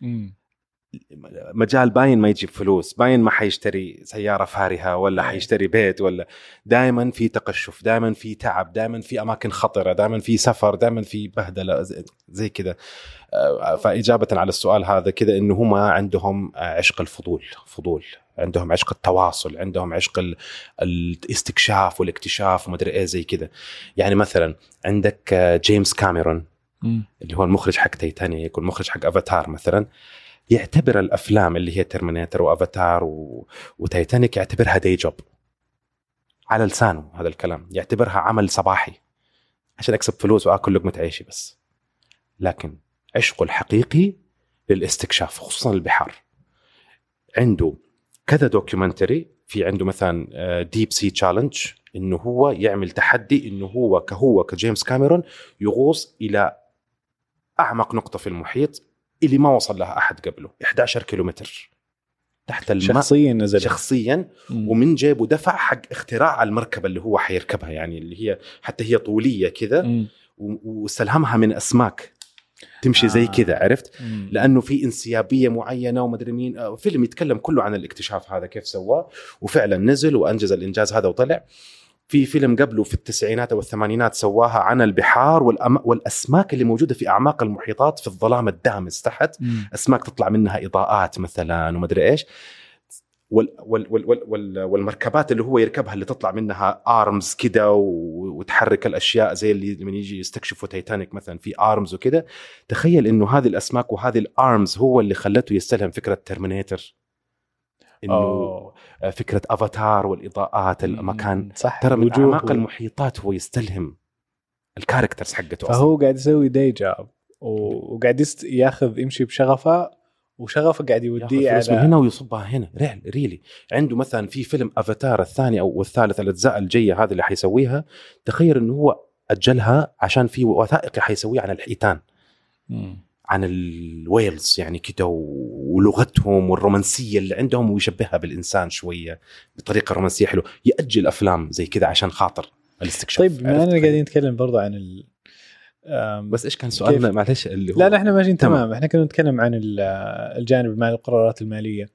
مجال باين ما يجيب فلوس، باين ما حيشتري سيارة فارهة ولا حيشتري بيت، ولا دائما في تقشف، دائما في تعب، دائما في أماكن خطرة، دائما في سفر، دائما في بهدلة زي كده. فإجابة على السؤال هذا كده، إنه هم عندهم عشق الفضول، عندهم عشق التواصل، عندهم عشق الاستكشاف والاكتشاف ومدري إيه زي كده. يعني مثلا عندك جيمس كاميرون اللي هو المخرج حق تايتانيك والمخرج حق أفاتار مثلا، يعتبر الأفلام اللي هي ترمينيتر وأفاتار وتايتانيك يعتبرها داي جوب على لسانه. هذا الكلام يعتبرها عمل صباحي عشان أكسب فلوس وأكل لقمة عيشي بس. لكن عشقه الحقيقي للاستكشاف، خصوصا البحار. عنده كذا دوكيومنتري، في عنده مثلا ديب سي تشالنج، إنه هو يعمل تحدي إنه هو كجيمس كاميرون يغوص إلى أعمق نقطة في المحيط اللي ما وصل لها أحد قبله، 11 كيلومتر. تحت الماء شخصيا ومن جيبه دفع حق اختراع المركبة اللي هو حيركبها، يعني اللي هي حتى هي طولية كذا واستلهمها من أسماك تمشي زي كذا، عرفت؟ لأنه في انسيابية معينة ومدري مين. فيلم يتكلم كله عن الاكتشاف هذا كيف سواه، وفعلا نزل وأنجز الإنجاز هذا وطلع. في فيلم قبله في التسعينات أو الثمانينات سواها عن البحار والأسماك اللي موجودة في أعماق المحيطات في الظلام الدامس تحت، أسماك تطلع منها إضاءات مثلا ومدري إيش، والمركبات اللي هو يركبها اللي تطلع منها آرمز كده وتحرك الأشياء زي اللي لما يجي يستكشفوا تايتانيك مثلا في آرمز وكده. تخيل إنه هذه الأسماك وهذه الآرمز هو اللي خلته يستلهم فكرة ترمينيتر، إنه فكرة أفاتار والإضاءات المكان ترى من أعماق المحيطات هو يستلهم الكاركترز حقته. فهو قاعد يسوي داي جاب وقاعد ياخذ يمشي بشغفه، وشغفه قاعد يوديه على من هنا ويصبها هنا. ريلي عنده مثلا في فيلم أفاتار الثاني أو الثالث الأجزاء الجاية هذه اللي حيسويها، تخيل إنه هو أجلها عشان في وثائقي حيسويه عن الحيتان عن الويلز يعني كده ولغتهم والرومانسية اللي عندهم ويشبهها بالإنسان شوية بطريقة رومانسية حلوة. يأجل أفلام زي كده عشان خاطر الاستكشاف. طيب ما أنا قاعدين نتكلم برضو عن بس إيش كان سؤالنا معلش اللي هو لا إحنا ماشيين تمام. إحنا كنا نتكلم عن الجانب المالي، القرارات المالية،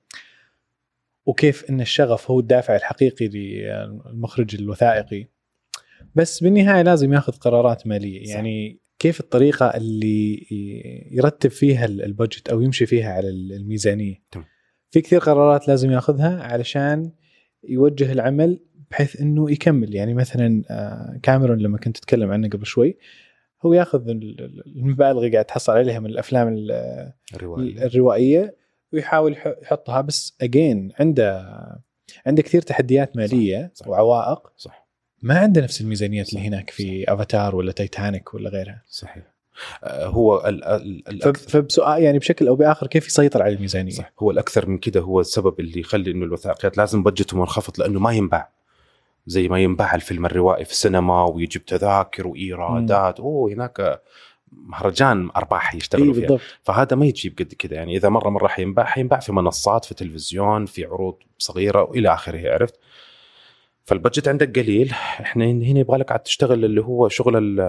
وكيف إن الشغف هو الدافع الحقيقي للمخرج الوثائقي، بس بالنهاية لازم يأخذ قرارات مالية. يعني كيف الطريقة اللي يرتب فيها البادجت أو يمشي فيها على الميزانية. في كثير قرارات لازم يأخذها علشان يوجه العمل بحيث إنه يكمل. يعني مثلا كاميرون لما كنت أتكلم عنه قبل شوي، هو يأخذ المبالغ قاعد تحصل عليها من الأفلام الروائية ويحاول يحطها، بس أجين عنده كثير تحديات مالية صح. وعوائق صح. ما عنده نفس الميزانيات اللي هناك في أفاتار ولا تايتانيك ولا غيرها. صحيح. هو فبسؤال يعني بشكل أو بآخر كيف يسيطر على الميزانية؟ صح. هو الأكثر من كده هو السبب اللي يخلي إنه الوثائقيات لازم بجته منخفض، لأنه ما ينباع زي ما ينباع الفيلم الروائي في السينما ويجيب تذاكر وإيرادات. هناك مهرجان أرباح يشتغلوا فيها بالضبط. فهذا ما يجيب قد كده. يعني إذا مرة حينباع في منصات، في تلفزيون، في عروض صغيرة وإلى آخره، عرفت؟ فالبجت عندك قليل. احنا هنا يبغى لك عاد تشتغل اللي هو شغل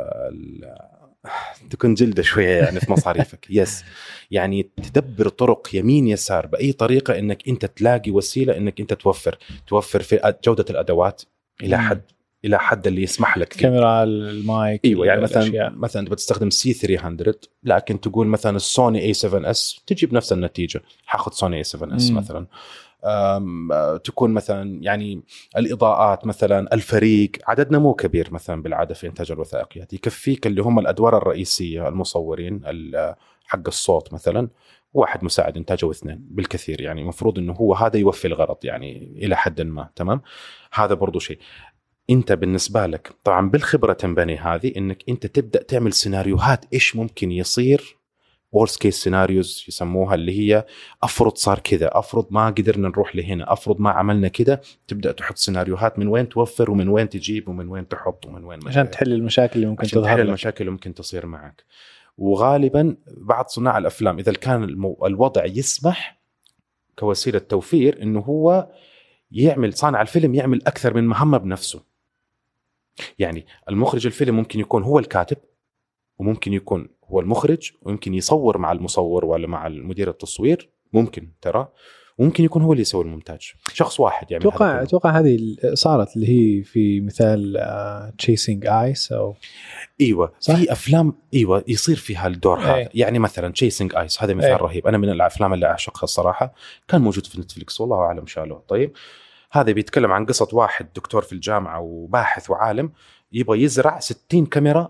تكون جلدة شوية يعني في مصاريفك. يس يعني تدبر طرق يمين يسار بأي طريقة انك انت تلاقي وسيلة انك انت توفر في جودة الأدوات إلى حد اللي يسمح لك. كاميرا، المايك. ايوه يعني مثلا انت بتستخدم C300 لكن تقول مثلا السوني A7S تجيب نفس النتيجة، حاخذ سوني A7S مثلا. تكون مثلا يعني الإضاءات مثلا، الفريق عددنا مو كبير مثلا بالعادة في إنتاج الوثائقيات، يكفيك اللي هم الأدوار الرئيسية، المصورين، حق الصوت مثلا، واحد مساعد إنتاج و2 بالكثير. يعني مفروض إنه هو هذا يوفي الغرض يعني إلى حد ما. تمام. هذا برضو شيء أنت بالنسبة لك طبعا بالخبرة تنبني هذه، إنك أنت تبدأ تعمل سيناريوهات إيش ممكن يصير، worst case scenarios يسموها، اللي هي أفرض صار كذا، أفرض ما قدرنا نروح لهنا، أفرض ما عملنا كذا. تبدأ تحط سيناريوهات من وين توفر ومن وين تجيب ومن وين تحط ومن وين عشان تحل المشاكل اللي ممكن تظهر، المشاكل اللي ممكن تصير معك. وغالبا بعض صناع الأفلام إذا كان الوضع يسمح كوسيلة توفير، إنه هو يعمل صانع الفيلم يعمل أكثر من مهمة بنفسه. يعني المخرج الفيلم ممكن يكون هو الكاتب، وممكن يكون هو المخرج، ويمكن يصور مع المصور ولا مع المدير التصوير، ممكن ترى، وممكن يكون هو اللي يسوي المونتاج، شخص واحد يعني. أتوقع هذه صارت اللي هي في مثال Chasing Ice أو ايوه صح؟ في افلام ايوه يصير فيها الدور هذا. يعني مثلا Chasing Ice هذا مثال رهيب، انا من الافلام اللي اعشقها الصراحه، كان موجود في نتفليكس والله اعلم شالوه. طيب هذا بيتكلم عن قصه واحد دكتور في الجامعه وباحث وعالم يبغى يزرع 60 كاميرا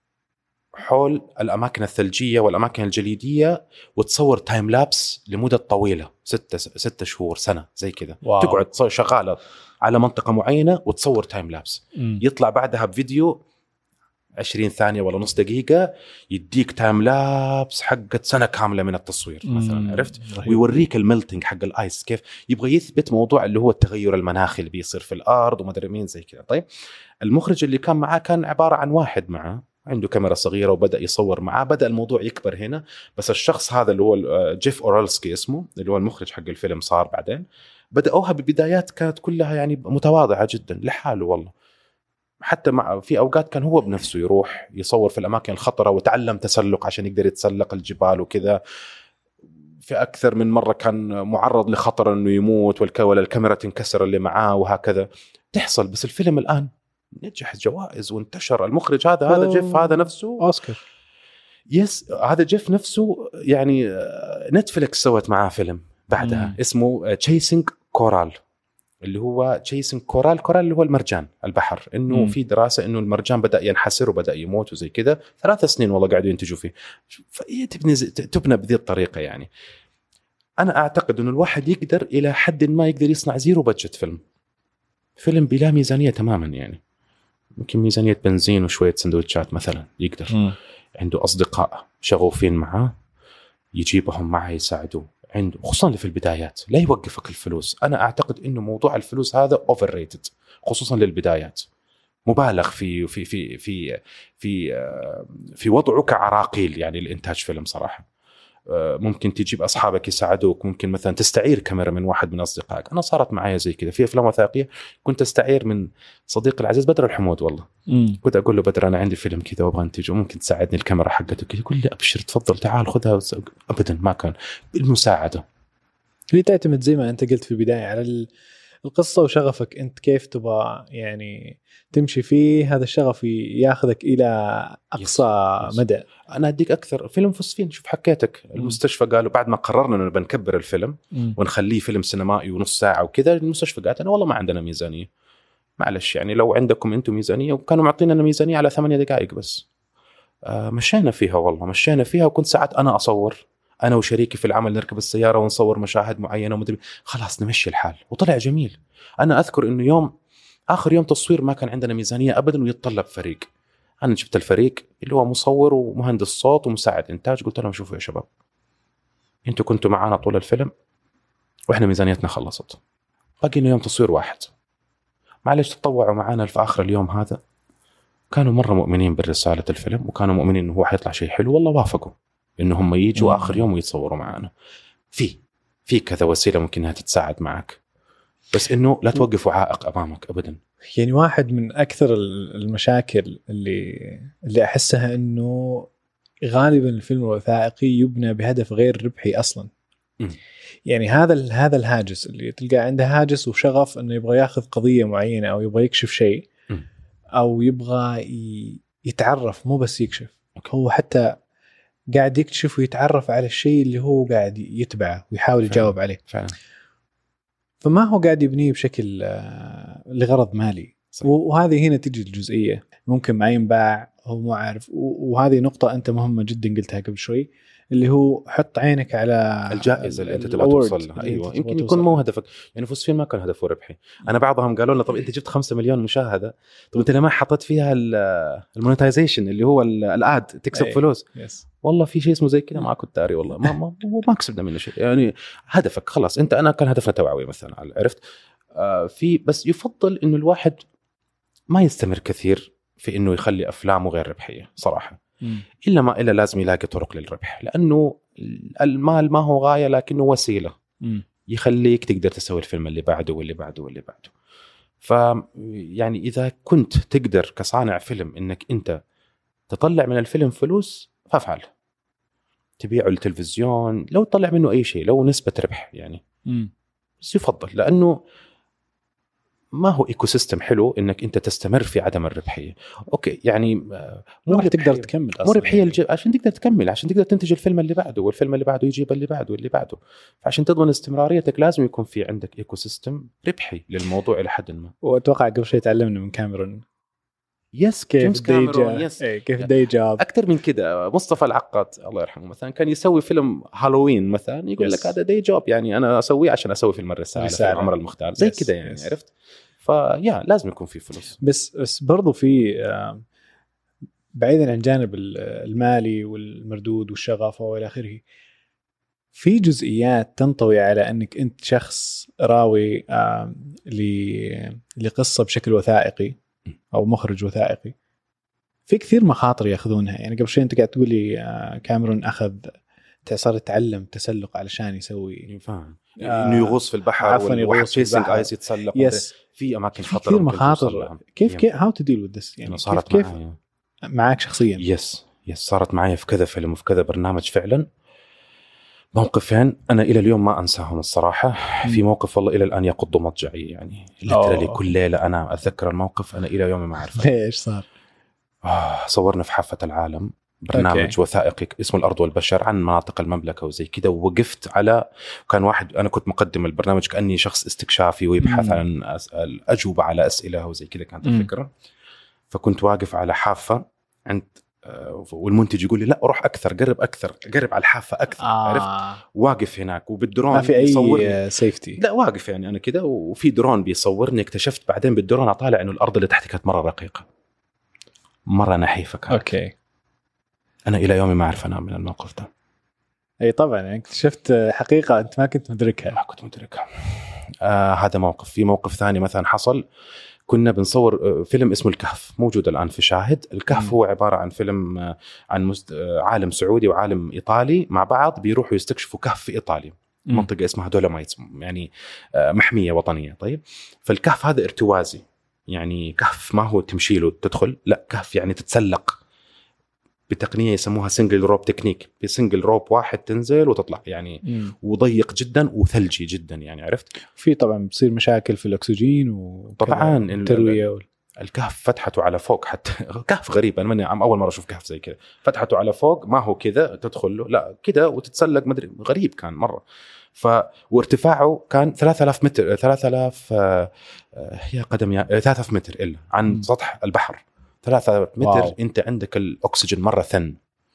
حول الأماكن الثلجية والأماكن الجليدية، وتصور تايم لابس لمدة طويلة 6 شهور سنة زي كذا. تقعد شغالة على منطقة معينة وتصور تايم لابس. يطلع بعدها بفيديو 20 ثانية ولا نص دقيقة يديك تايم لابس حقة سنة كاملة من التصوير مثلا، عرفت؟ ويوريك الميلتينج حق الآيس كيف. يبغى يثبت موضوع اللي هو التغير المناخي اللي بيصير في الأرض وما أدري مين زي كذا. طيب المخرج اللي كان معاه كان عبارة عن واحد معه عنده كاميرا صغيرة وبدأ يصور معاه، بدأ الموضوع يكبر هنا. بس الشخص هذا اللي هو جيف أورالسكي اسمه، اللي هو المخرج حق الفيلم صار بعدين، بدأوها ببدايات كانت كلها يعني متواضعة جدا لحاله والله. حتى في أوقات كان هو بنفسه يروح يصور في الأماكن الخطرة وتعلم تسلق عشان يقدر يتسلق الجبال وكذا. في أكثر من مرة كان معرض لخطر أنه يموت ولا الكاميرا تنكسر اللي معاه وهكذا تحصل. بس الفيلم الآن نجح جوائز وانتشر. المخرج هذا جيف هذا نفسه أوسكار. هذا جيف نفسه يعني نتفليكس سوت معاه فيلم بعدها اسمه تشيسينج كورال، اللي هو تشيسينج كورال اللي هو المرجان البحر. انه في دراسة انه المرجان بدأ ينحسر وبدأ يموت وزي كذا. 3 سنين والله قاعدوا ينتجوا فيه. فهي تبنى بذي الطريقة. يعني انا اعتقد انه الواحد يقدر الى حد ما يقدر يصنع زيرو بادجت فيلم بلا ميزانية تماما. يعني يمكن ميزانية بنزين وشوية سندوتشات مثلا يقدر. عنده أصدقاء شغوفين معاه يجيبهم معه يساعدوه. عنده خصوصا اللي في البدايات لا يوقفك الفلوس. أنا أعتقد إنه موضوع الفلوس هذا overrated خصوصا للبدايات. مبالغ في وضعه كعراقيل يعني الإنتاج فيلم صراحة. ممكن تجيب أصحابك يساعدوك، ممكن مثلا تستعير كاميرا من واحد من أصدقائك. أنا صارت معايا زي كذا في أفلام وثائقية، كنت أستعير من صديقي العزيز بدر الحمود. والله كنت أقول له بدر أنا عندي فيلم كذا وأبغى أنتجه، ممكن تساعدني الكاميرا حقته كذا؟ يقول لي أبشر تفضل تعال خذها. أبدا ما كان بالمساعدة. هي تعتمد زي ما أنت قلت في البداية على القصة وشغفك أنت كيف تبغى يعني تمشي فيه. هذا الشغف ياخذك إلى أقصى مدى. أنا أديك أكثر فيلم فوسفين. شوف حكيتك المستشفى قالوا بعد ما قررنا إنه بنكبر الفيلم ونخليه فيلم سينمائي ونص ساعة وكذا، المستشفى قالت أنا والله ما عندنا ميزانية، معلش يعني لو عندكم أنتم ميزانية. وكانوا معطينا ميزانية على 8 دقائق بس. مشينا فيها والله، مشينا فيها. وكنت ساعات أنا أصور، أنا وشريكي في العمل نركب السيارة ونصور مشاهد معينة ومدري خلاص نمشي الحال. وطلع جميل. أنا أذكر إنه آخر يوم تصوير ما كان عندنا ميزانية أبدا ويتطلب فريق. أنا جبت الفريق اللي هو مصور ومهندس صوت ومساعد إنتاج. قلت لهم شوفوا يا شباب، أنتوا كنتوا معانا طول الفيلم وإحنا ميزانيتنا خلصت، باقينا يوم تصوير واحد، معلش تطوعوا معانا في آخر اليوم هذا. كانوا مرة مؤمنين بالرسالة الفيلم وكانوا مؤمنين إنه هو حيطلع شيء حلو. والله وافقوا إنه هم يجوا آخر يوم ويتصوروا معانا. في كذا وسيلة ممكن إنها تتساعد معك، بس إنه لا توقفوا عائق أمامك أبدا. يعني واحد من أكثر المشاكل اللي أحسها إنه غالبا الفيلم الوثائقي يبنى بهدف غير ربحي أصلا. يعني هذا الهاجس اللي تلقى عنده هاجس وشغف إنه يبغى ياخذ قضية معينة أو يبغى يكشف شيء أو يبغى يتعرف، مو بس يكشف، هو حتى قاعد يكتشف ويتعرف على الشيء اللي هو قاعد يتبعه ويحاول يجاوب عليه فعلا. فما هو قاعد يبنيه بشكل لغرض مالي. وهذه هنا تجي الجزئية، ممكن ما ينباع، هو مو عارف. وهذه نقطة أنت مهمة جدا قلتها قبل شوي، اللي هو حط عينك على الجائزة اللي أنت تبغى توصل لها. أيوة يمكن يكون مو هدفك. يعني فوسفين ما كان هدفه ربحي. أنا بعضهم قالوا لنا طب أنت جبت 5 مليون مشاهدة، طب أنت لما حطت فيها المونيتايزيشن اللي هو الآد تكسب فلوس؟ والله في شيء اسمه زي كذا ما كنت داري والله. ما كسبنا منه شيء. يعني هدفك خلاص أنا كان هدفنا توعوي مثلا، عرفت؟ بس يفضل إنه الواحد ما يستمر كثير في إنه يخلي أفلامه غير ربحية صراحة. إلا لازم يلاقي طرق للربح، لأنه المال ما هو غاية لكنه وسيلة يخليك تقدر تسوي الفيلم اللي بعده واللي بعده واللي بعده. يعني إذا كنت تقدر كصانع فيلم إنك أنت تطلع من الفيلم فلوس فافعل. تبيعه للتلفزيون، لو تطلع منه أي شيء، لو نسبة ربح يعني بس يفضل، لأنه ما هو إيكو سيستم حلو إنك أنت تستمر في عدم الربحية. أوكي يعني مو تقدر تكمل مو ربحية عشان تقدر تكمل، عشان تقدر تنتج الفيلم اللي بعده والفيلم اللي بعده يجيب اللي بعده واللي بعده. فعشان تضمن استمراريتك لازم يكون في عندك إيكو سيستم ربحي للموضوع إلى حد ما. وأتوقع قبل شيء تعلمنا من كاميرون كيف كاميرون كيف داي جاب. أكتر من كده مصطفى العقاد الله يرحمه مثلا كان يسوي فيلم هالوين مثلا، يقول لك هذا داي جوب، يعني أنا أسويه عشان أسوي فيلم الرسالة في عمر المختار زي كده يعني عرفت. لازم يكون في فلوس. بس برضو في بعيدا عن جانب المالي والمردود والشغف والى اخره، في جزئيات تنطوي على انك انت شخص راوي لقصة بشكل وثائقي او مخرج وثائقي. في كثير مخاطر ياخذونها. يعني قبل شوي انت قاعد تقول لي كاميرون اخذ صار يتعلم تسلق علشان يسوي فاهم انه يغوص في البحر، عفواً يغوص في فيسنج البحر. ايس يتسلق يس في اماكن في خطره كثير ممكن توصل مخاطر. لها. كيف هاو تو ديل وذ ذس يعني صارت كيف معي. معك شخصيا؟ يس صارت معي في كذا فيلم وفي كذا برنامج فعلا. موقفين انا الى اليوم ما انساهم الصراحه. في موقف والله الى الان يقض مضجعي، يعني لترى كل ليله انا اتذكر الموقف، انا الى يومي ما اعرف ليش صار. صورنا في حافه العالم برنامج وثائقي اسمه الأرض والبشر عن مناطق المملكة وزي كده، ووقفت على كان واحد أنا كنت مقدم البرنامج كأني شخص استكشافي ويبحث عن الأجوبة على أسئلة وزي كده كانت الفكرة. فكنت واقف على حافة عند والمنتج يقول لي لا روح أكثر، قرب على الحافة أكثر. عرفت واقف هناك وبالدرون ما في أي سيفتي، لا واقف يعني أنا كده وفي درون بيصورني. اكتشفت بعدين بالدرون أطالع إنه الأرض اللي تحتي كانت مرة رقيقة مرة نحيفة كانت. أوكي. أنا إلى يومي ما أعرف أنام من الموقف ده. أي طبعا يعني اكتشفت حقيقة أنت ما كنت مدركها. هذا موقف. في موقف ثاني مثلا حصل، كنا بنصور فيلم اسمه الكهف، موجود الآن في شاهد. الكهف هو عبارة عن فيلم عن عالم سعودي وعالم إيطالي مع بعض بيروحوا يستكشفوا كهف في إيطاليا، منطقة اسمها دولومايتس، يعني محمية وطنية. طيب فالكهف هذا ارتوازي، يعني كهف ما هو تمشيله تدخل، لا كهف يعني تتسلق بتقنية يسموها سنجل روب تكنيك. بسنجل روب واحد تنزل وتطلع يعني وضيق جدا وثلجي جدا يعني. عرفت في طبعا بصير مشاكل في الأكسجين وطبعا التروية الكهف فتحته على فوق حتى كهف غريب، أنا من أول مرة أشوف كهف زي كذا. فتحته على فوق ما هو كذا تدخل له، لا كذا وتتسلق مدري، غريب كان مرة. وارتفاعه كان 3000 متر 3000 هي قدم 3000 متر إلا عن سطح البحر. 3 متر. واو. انت عندك الاكسجين مره ثن.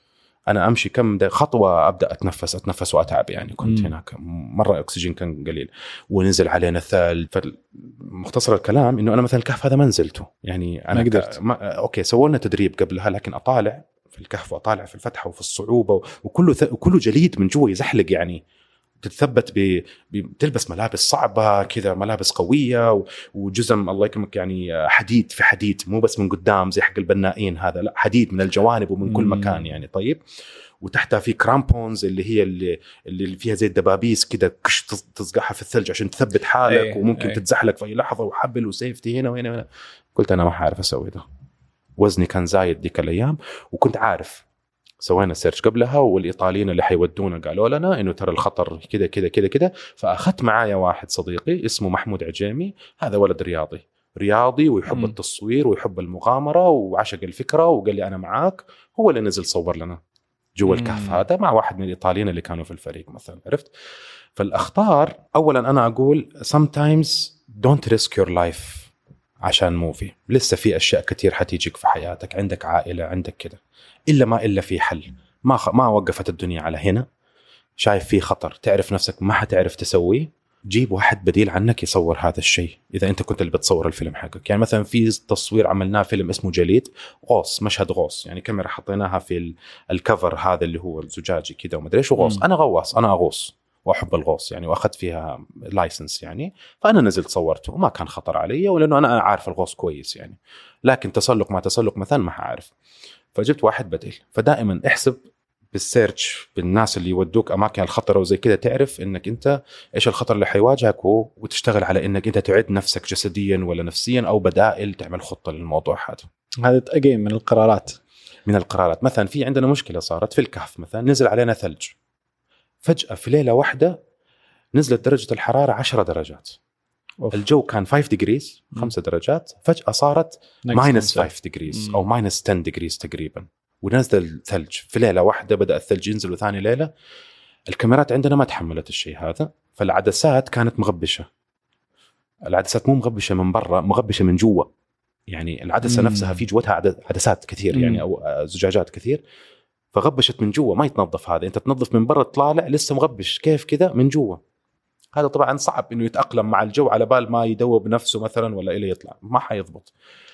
انا امشي كم خطوه ابدا اتنفس واتعب يعني. كنت هناك مره اكسجين كان قليل ونزل علينا الثلج. فمختصر الكلام انه انا مثلا الكهف هذا ما نزلته يعني. انا قدرت اوكي سوينا تدريب قبلها، لكن اطالع في الكهف واطالع في الفتحه وفي الصعوبه وكله جليد من جوا يزحلق يعني. تتثبت بتلبس ملابس صعبة كذا، ملابس قوية وجزم الله يكرمك يعني حديد في حديد، مو بس من قدام زي حق البنائين هذا، لا حديد من الجوانب ومن كل مكان يعني. طيب وتحتها في كرامبونز اللي هي اللي فيها زي الدبابيس كده تصقعها في الثلج عشان تثبت حالك وممكن تتزحلق في أي لحظة، وحبل وسيفتي هنا وهنا. قلت أنا ما حعرف أسوي ده. وزني كان زايد ديك الأيام وكنت عارف. سوينا سيرش قبلها والإيطاليين اللي حيودونا قالوا لنا إنه ترى الخطر كده كده كده كده. فأخذت معايا واحد صديقي اسمه محمود عجيمي. هذا ولد رياضي ويحب التصوير ويحب المغامرة وعشق الفكرة، وقال لي أنا معاك. هو اللي نزل صور لنا جوا الكهف هذا مع واحد من الإيطاليين اللي كانوا في الفريق مثلا. عرفت؟ فالأخطار أولا أنا أقول sometimes don't risk your life عشان موفي. لسه في أشياء كتير حتيجيك في حياتك، عندك عائلة عندك كده، إلا في حل. ما وقفت الدنيا على هنا. شايف فيه خطر تعرف نفسك ما حتعرف تسويه، جيب واحد بديل عنك يصور هذا الشيء إذا أنت كنت اللي بتصور الفيلم حقك. يعني مثلا في تصوير عملناه فيلم اسمه جليد، غوص، مشهد غوص يعني، كاميرا حطيناها في الكفر هذا اللي هو الزجاجي كده وما أدري إيش، وغوص. أنا غواص، أنا أغوص وأحب الغوص يعني، وأخذت فيها لايسنس يعني. فأنا نزلت صورته وما كان خطر علي، ولأنه أنا عارف الغوص كويس يعني. لكن تسلق ما تسلق مثلا ما عارف. فجبت واحد بديل. فدائما احسب بالسيرش بالناس اللي يودوك أماكن الخطر وزي كده، تعرف إنك أنت إيش الخطر اللي حيواجهك وتشتغل على إنك أنت تعد نفسك جسديا ولا نفسيا أو بدائل، تعمل خطة للموضوع هذا أجين من القرارات. مثلا في عندنا مشكلة صارت في الكهف مثلا، نزل علينا ثلج فجأة في ليلة واحدة، نزلت درجة الحرارة 10 درجات. الجو كان 5 ديجريز 5 درجات، فجأة صارت ماينس 5 ديجريز أو ماينس 10 ديجريز تقريبا، ونزل الثلج في ليلة واحدة. بدأ الثلج ينزل، وثاني ليلة الكاميرات عندنا ما تحملت الشيء هذا، فالعدسات كانت مغبشة. العدسات مو مغبشة من برا، مغبشة من جوا يعني. العدسة نفسها في جوتها عدسات كثير يعني أو زجاجات كثير، فغبشت من جوا. ما يتنظف هذا، أنت تنظف من برا طالع لسه مغبش كيف كذا من جوا. هذا طبعا صعب إنه يتأقلم مع الجو على بال ما يدوب نفسه مثلا ولا إلي يطلع، ما حيضبط.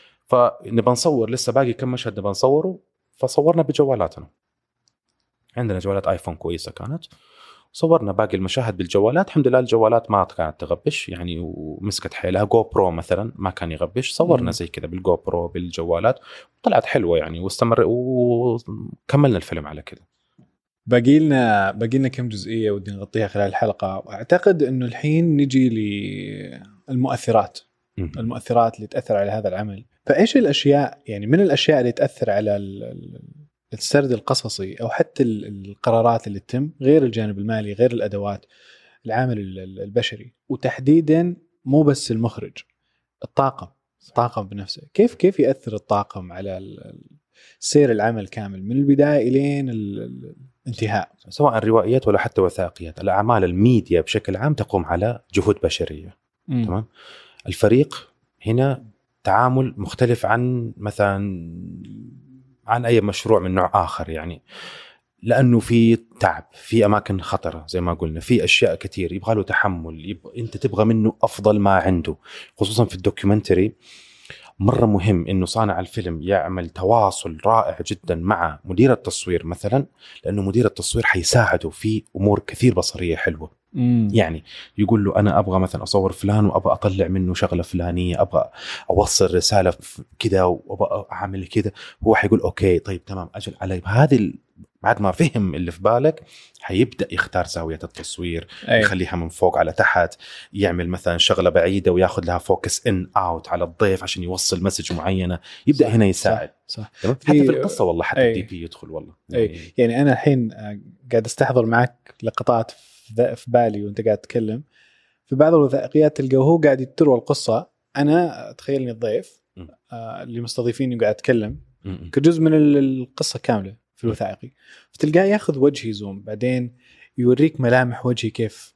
فنبى نصور، لسه باقي كم مشهد نبى نصوره، فصورنا بجوالاتنا. عندنا جوالات آيفون كويسة كانت، صورنا باقي المشاهد بالجوالات. الحمد لله الجوالات ما كانت تغبش يعني، ومسكت حيلها. جو برو مثلا ما كان يغبش، صورنا زي كذا بالجو برو بالجوالات، طلعت حلوة يعني، واستمر وكملنا الفيلم على كذا. باقي لنا كم جزئية ودي نغطيها خلال الحلقة. أعتقد إنه الحين نجي للمؤثرات اللي تأثر على هذا العمل. فإيش الأشياء يعني من الأشياء اللي تأثر على السرد القصصي أو حتى القرارات اللي تتم، غير الجانب المالي، غير الأدوات، العامل البشري، وتحديدا مو بس المخرج، الطاقم بنفسه. كيف يأثر الطاقم على سير العمل كامل من البداية إلين الانتهاء، سواء روائيات ولا حتى وثائقيات. الأعمال الميديا بشكل عام تقوم على جهود بشرية. تمام. الفريق هنا تعامل مختلف عن مثلا عن أي مشروع من نوع آخر يعني، لأنه في تعب، في أماكن خطرة زي ما قلنا، في أشياء كتير يبغى له تحمل، أنت تبغى منه أفضل ما عنده. خصوصا في الدوكيومنتري مرة مهم إنه صانع الفيلم يعمل تواصل رائع جدا مع مدير التصوير مثلا، لأنه مدير التصوير حيساعده في أمور كثير بصرية حلوة. يعني يقول له أنا أبغى مثلا أصور فلان وأبغى أطلع منه شغلة فلانية، أبغى أوصل رسالة كده وأبغى أعمل كده، هو حيقول أوكي طيب تمام أجل علي. هذه بعد ما فهم اللي في بالك حيبدأ يختار زاوية التصوير، يخليها من فوق على تحت، يعمل مثلا شغلة بعيدة وياخذ لها فوكس إن أوت على الضيف عشان يوصل مسج معينة. يبدأ هنا يساعد. صح. حتى في القصة والله، حتى الدي بي يدخل والله. يعني أنا الحين قاعد استحضر معك لقطات في بالي وانت قاعد تتكلم. في بعض الوثائقيات تلقاه هو قاعد يتروى القصة، أنا تخيلني الضيف اللي مستضيفيني وقاعد أتكلم كجزء من القصة كاملة في الوثائقي، فتلقاه ياخذ وجهي زوم، بعدين يوريك ملامح وجهي كيف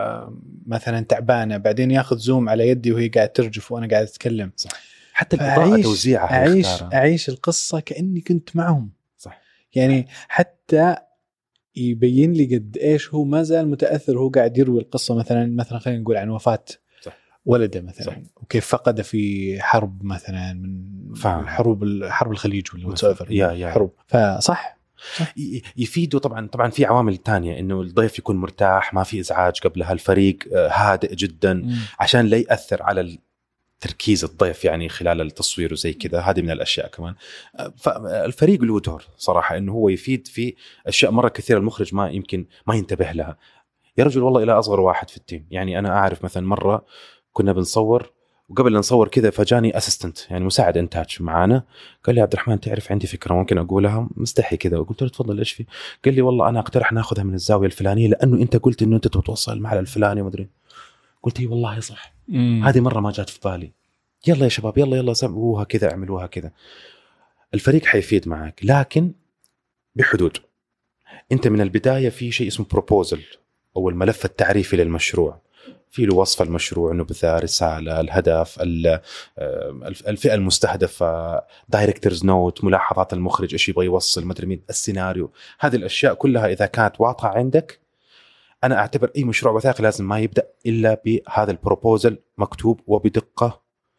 مثلا تعبانة، بعدين ياخذ زوم على يدي وهي قاعد ترجف وأنا قاعد أتكلم. صح. حتى الإضاءة توزيعها أعيش القصة كأني كنت معهم. صح. يعني حتى يبين لي قد إيش هو ما زال متأثر، هو قاعد يروي القصة مثلا خلينا نقول عن وفاة ولده مثلا. صح. وكيف فقد في حرب مثلا من حرب الخليج ولا حرب. فصح يفيدوا طبعا في عوامل تانية، انه الضيف يكون مرتاح، ما في ازعاج قبلها، الفريق هادئ جدا عشان لا يأثر على تركيز الضيف يعني خلال التصوير وزي كذا. هذه من الاشياء كمان. فالفريق له دور صراحة، انه هو يفيد في اشياء مرة كثيرة المخرج ما يمكن ما ينتبه لها. يا رجل والله الى اصغر واحد في التيم. يعني انا اعرف مثلا مرة كنا بنصور، وقبل لا نصور كذا فجاني اسيستنت يعني مساعد انتاج معانا، قال لي عبد الرحمن تعرف عندي فكره ممكن اقولها، مستحي كذا. وقلت له تفضل ايش في؟ قال لي والله انا اقترح ناخذها من الزاويه الفلانيه لانه انت قلت انه انت تتوصل المعلى الفلاني وما ادري. قلت لي والله صح. هذه مره ما جات في بالي. يلا يا شباب يلا سووها كذا، اعملوها كذا. الفريق حيفيد معك لكن بحدود. انت من البدايه في شيء اسمه بروبوزل او الملف التعريفي للمشروع، في له وصف المشروع، نبذة، رسالة، الهدف، الفئة المستهدفة، دايركتورز نوت، ملاحظات المخرج، إيش يبغى يوصل، مدري مين، السيناريو. هذه الأشياء كلها إذا كانت واضحة عندك، أنا أعتبر أي مشروع وثائقي لازم ما يبدأ إلا بهذا البروبوزل مكتوب وبدقة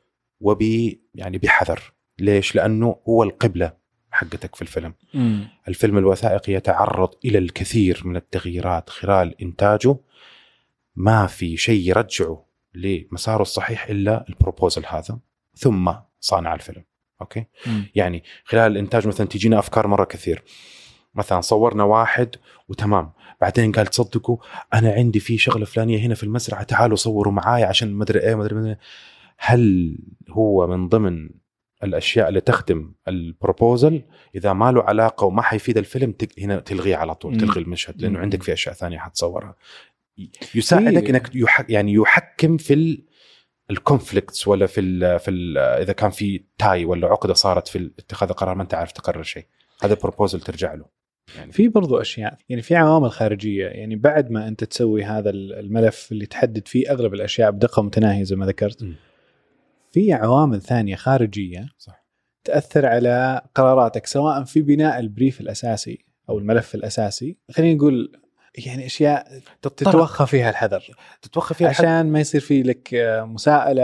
يعني بحذر. ليش؟ لأنه هو القبلة حقتك في الفيلم. الفيلم الوثائقي يتعرض إلى الكثير من التغييرات خلال إنتاجه، ما في شيء يرجعه لمساره الصحيح إلا البروبوزل هذا ثم صانع الفيلم. أوكي. يعني خلال الإنتاج مثلا تجينا أفكار مرة كثير، مثلا صورنا واحد وتمام، بعدين قال تصدقوا أنا عندي في شغلة فلانية هنا في المزرعة، تعالوا صوروا معايا عشان مدري إيه. هل هو من ضمن الأشياء اللي تخدم البروبوزل؟ إذا ما له علاقة وما حيفيد الفيلم هنا تلغيه على طول، تلغي المشهد، لأنه عندك في أشياء ثانية حتصورها. يساعدك انك يحكم في الكونفليكتس ولا في اذا كان في تاي ولا عقده صارت في اتخاذ القرار ما انت عارف تقرر شيء، هذا بروبوزل ترجع له. يعني في برضو اشياء، يعني في عوامل خارجيه، يعني بعد ما انت تسوي هذا الملف اللي تحدد فيه اغلب الاشياء بدقه متناهيه زي ما ذكرت، في عوامل ثانيه خارجيه صح تاثر على قراراتك، سواء في بناء البريف الاساسي او الملف الاساسي. خلينا نقول يعني أشياء تتوخى فيها الحذر، عشان ما يصير في لك مساءلة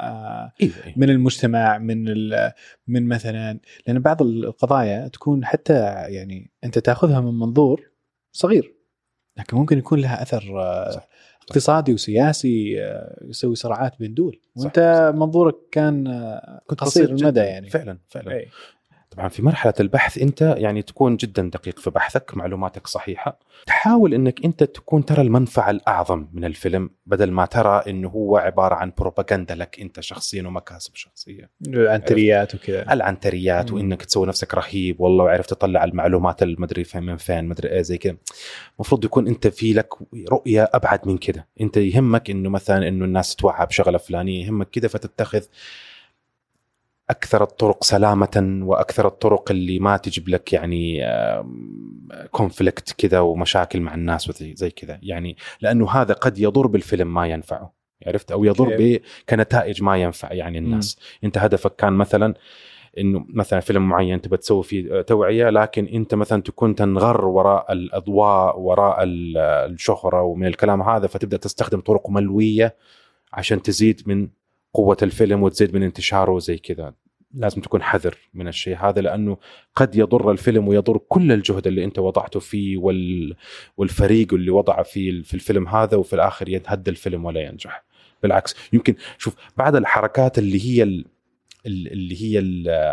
من المجتمع، من مثلا، لأن بعض القضايا تكون حتى يعني أنت تأخذها من منظور صغير، لكن ممكن يكون لها أثر اقتصادي وسياسي، يسوي صراعات بين دول، وانت منظورك كان قصير المدى يعني. فعلا طبعا في مرحلة البحث أنت يعني تكون جدا دقيق في بحثك، معلوماتك صحيحة، تحاول أنك أنت تكون ترى المنفعة الأعظم من الفيلم، بدل ما ترى أنه هو عبارة عن بروباغندا لك أنت شخصيا ومكاسب شخصية، العنتريات وكذا، العنتريات وإنك تسوي نفسك رهيب والله وعرفت تطلع المعلومات المدري من فين مدري إيه زي كذا. مفروض يكون أنت في لك رؤية أبعد من كده. أنت يهمك أنه مثلا أنه الناس توعى بشغلة فلانية، يهمك كده فتتخذ أكثر الطرق سلامة وأكثر الطرق اللي ما تجيب لك يعني كونفليكت كذا ومشاكل مع الناس وزي كذا يعني، لأنه هذا قد يضر بالفيلم ما ينفعه، عرفت، أو يضر كنتائج ما ينفع يعني الناس. أنت هدفك كان مثلا إنه مثلا فيلم معين تبى تسوي فيه توعية، لكن أنت مثلا تكون تنغر وراء الأضواء وراء الشهرة ومن الكلام هذا، فتبدأ تستخدم طرق ملوية عشان تزيد من قوة الفيلم وتزيد من انتشاره وزي كذا. لازم تكون حذر من الشيء هذا، لأنه قد يضر الفيلم ويضر كل الجهد اللي أنت وضعته فيه والفريق اللي وضع فيه في الفيلم هذا، وفي الآخر ينهد الفيلم ولا ينجح. بالعكس، يمكن شوف بعض الحركات اللي هي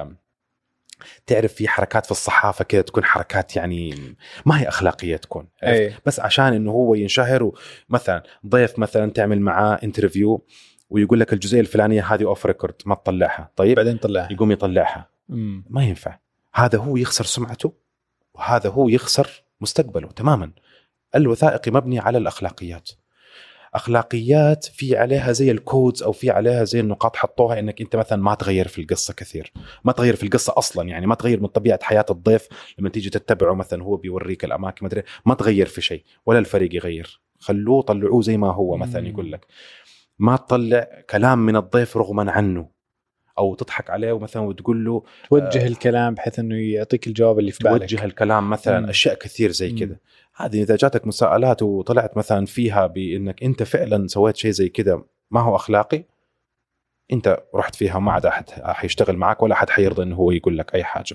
تعرف في حركات في الصحافة كده تكون حركات يعني ما هي أخلاقية تكون، بس عشان إنه هو ينشهر. مثلا ضيف مثلا تعمل معاه انترفيو ويقول لك الجزئية الفلانية هذه أوف ريكورد ما تطلعها، طيب بعدين طلعها، يقوم يطلعها. ما ينفع، هذا هو يخسر سمعته وهذا هو يخسر مستقبله تماما. الوثائقي مبني على الأخلاقيات، أخلاقيات في عليها زي الكودز أو في عليها زي النقاط حطوها إنك أنت مثلا ما تغير في القصة كثير، ما تغير في القصة أصلا، يعني ما تغير من طبيعة حياة الضيف لما تيجي تتبعه مثلا هو بيوريك الأماكن مدري، ما تغير في شيء ولا الفريق يغير، خلوه طلعوه زي ما هو. مثلا يقول لك ما تطلع كلام من الضيف رغما عنه، أو تضحك عليه ومثلا وتقول له توجه الكلام بحيث إنه يعطيك الجواب اللي في بالك، توجه الكلام مثلا أشياء كثير زي كذا. هذه إذا جاتك مساءلات وطلعت مثلا فيها بأنك أنت فعلا سويت شيء زي كذا ما هو أخلاقي، أنت رحت فيها ما عاد أحد حيشتغل معك ولا أحد حيرضى إنه هو يقول لك أي حاجة.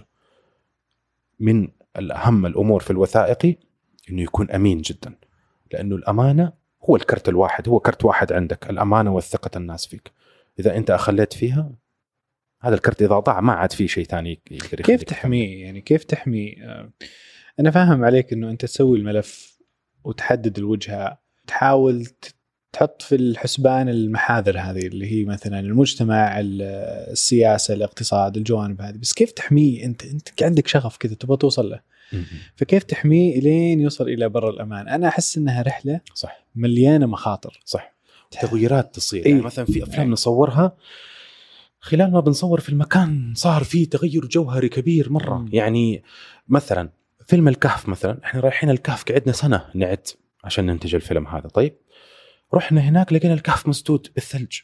من الأهم الأمور في الوثائقي إنه يكون أمين جدا، لأنه الأمانة هو الكرت الواحد، هو كرت واحد عندك، الأمانة والثقة الناس فيك. إذا أنت أخليت فيها هذا الكرت إذا ضاع ما عاد فيه شيء ثاني يقدر. كيف تحميه يعني؟ كيف تحمي؟ أنا فاهم عليك إنه أنت تسوي الملف وتحدد الوجهة، تحاول تحط في الحسبان المحاذر هذه اللي هي مثلا المجتمع، السياسة، الاقتصاد، الجوانب هذه، بس كيف تحميه؟ أنت عندك شغف كذا تبغى توصل له، فكيف تحميه لين يوصل إلى بر الأمان؟ أنا أحس إنها رحلة صح مليانة مخاطر، صح، تغييرات تصير. يعني مثلا في أفلام نصورها خلال ما بنصور في المكان صار فيه تغير جوهري كبير مرة. يعني مثلا فيلم الكهف مثلا، احنا رايحين الكهف قعدنا سنة نعد عشان ننتج الفيلم هذا. طيب رحنا هناك لقينا الكهف مسدود بالثلج.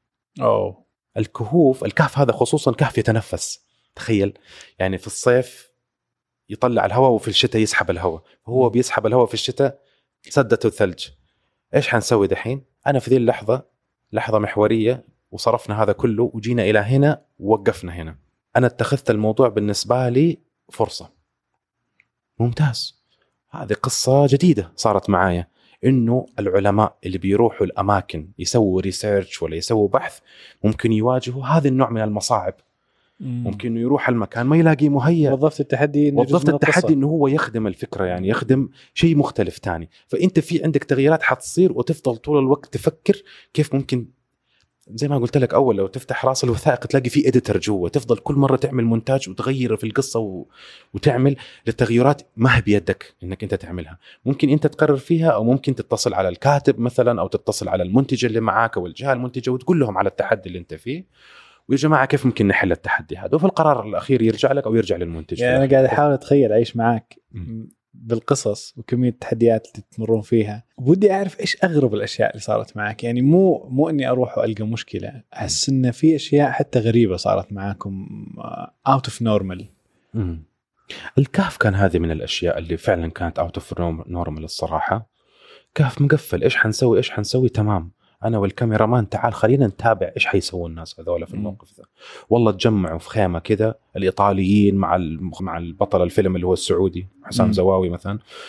الكهف هذا خصوصا كهف يتنفس، تخيل يعني في الصيف يطلع الهواء وفي الشتاء يسحب الهواء، هو بيسحب الهواء في الشتاء سدته الثلج. ايش حنسوي دحين؟ انا في ذي اللحظة لحظة محورية وصرفنا هذا كله وجينا إلى هنا ووقفنا هنا. أنا اتخذت الموضوع بالنسبة لي فرصة ممتاز. هذه قصة جديدة صارت معايا، إنه العلماء اللي بيروحوا الأماكن يسووا ريسيرش ولا يسووا بحث ممكن يواجهوا هذا النوع من المصاعب. ممكن إنه يروح المكان ما يلاقي مهيأ. وظفت التحدي إنه هو يخدم الفكرة، يعني يخدم شيء مختلف تاني. فأنت في عندك تغييرات حتصير وتفضل طول الوقت تفكر كيف ممكن، زي ما قلت لك أول، لو تفتح راس الوثائق تلاقي فيه إديتر جوا، تفضل كل مرة تعمل مونتاج وتغير في القصة وتعمل للتغييرات ما هي بيدك إنك أنت تعملها. ممكن أنت تقرر فيها، أو ممكن تتصل على الكاتب مثلا، أو تتصل على المنتج اللي معاك أو الجهة المنتجة وتقول لهم على التحدي اللي أنت فيه، ويا جماعة كيف ممكن نحل التحدي هذا، وفي القرار الأخير يرجع لك أو يرجع للمنتج. يعني أنا قاعد أحاول أتخيل أعيش معاك بالقصص وكمية التحديات اللي تمرون فيها. ودي أعرف إيش أغرب الأشياء اللي صارت معك. يعني مو إني أروح وألقى مشكلة، أحس إن في أشياء حتى غريبة صارت معاكم out of normal. الكهف كان هذه من الأشياء اللي فعلا كانت out of normal الصراحة. كهف مقفل، إيش حنسوي تمام، أنا والكاميرا مان تعال خلينا نتابع إيش حيسووا الناس هذولا في الموقف ذا. والله تجمعوا في خيمة كذا الإيطاليين مع البطل الفيلم اللي هو السعودي حسام زواوي مثلا،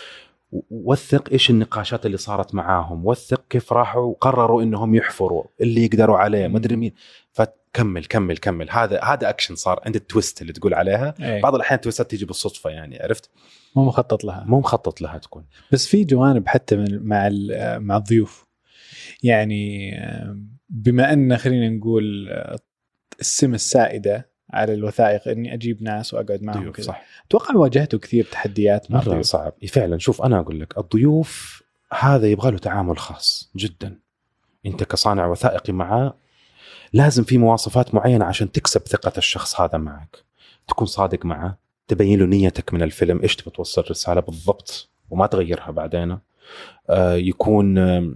وثق إيش النقاشات اللي صارت معاهم، وثق كيف راحوا وقرروا إنهم يحفروا اللي يقدروا عليه ما أدري مين. فكمل كمل كمل. هذا أكشن صار عند التويست اللي تقول عليها. بعض الأحيان التويستات تيجي بالصدفة يعني، عرفت، مو مخطط لها تكون. بس في جوانب حتى مع الضيوف يعني، بما أن خلينا نقول السمة السائدة على الوثائق إني أجيب ناس وأقعد معهم كذا، أتوقع واجهته كثير تحديات مع الضيوف. صعب فعلا. شوف أنا أقول لك الضيوف هذا يبغى له تعامل خاص جدا. أنت كصانع وثائقي معاه لازم في مواصفات معينة عشان تكسب ثقة الشخص هذا معك. تكون صادق معه، تبين له نيتك من الفيلم، إيش تبغى توصل رسالة بالضبط وما تغيرها بعدين. يكون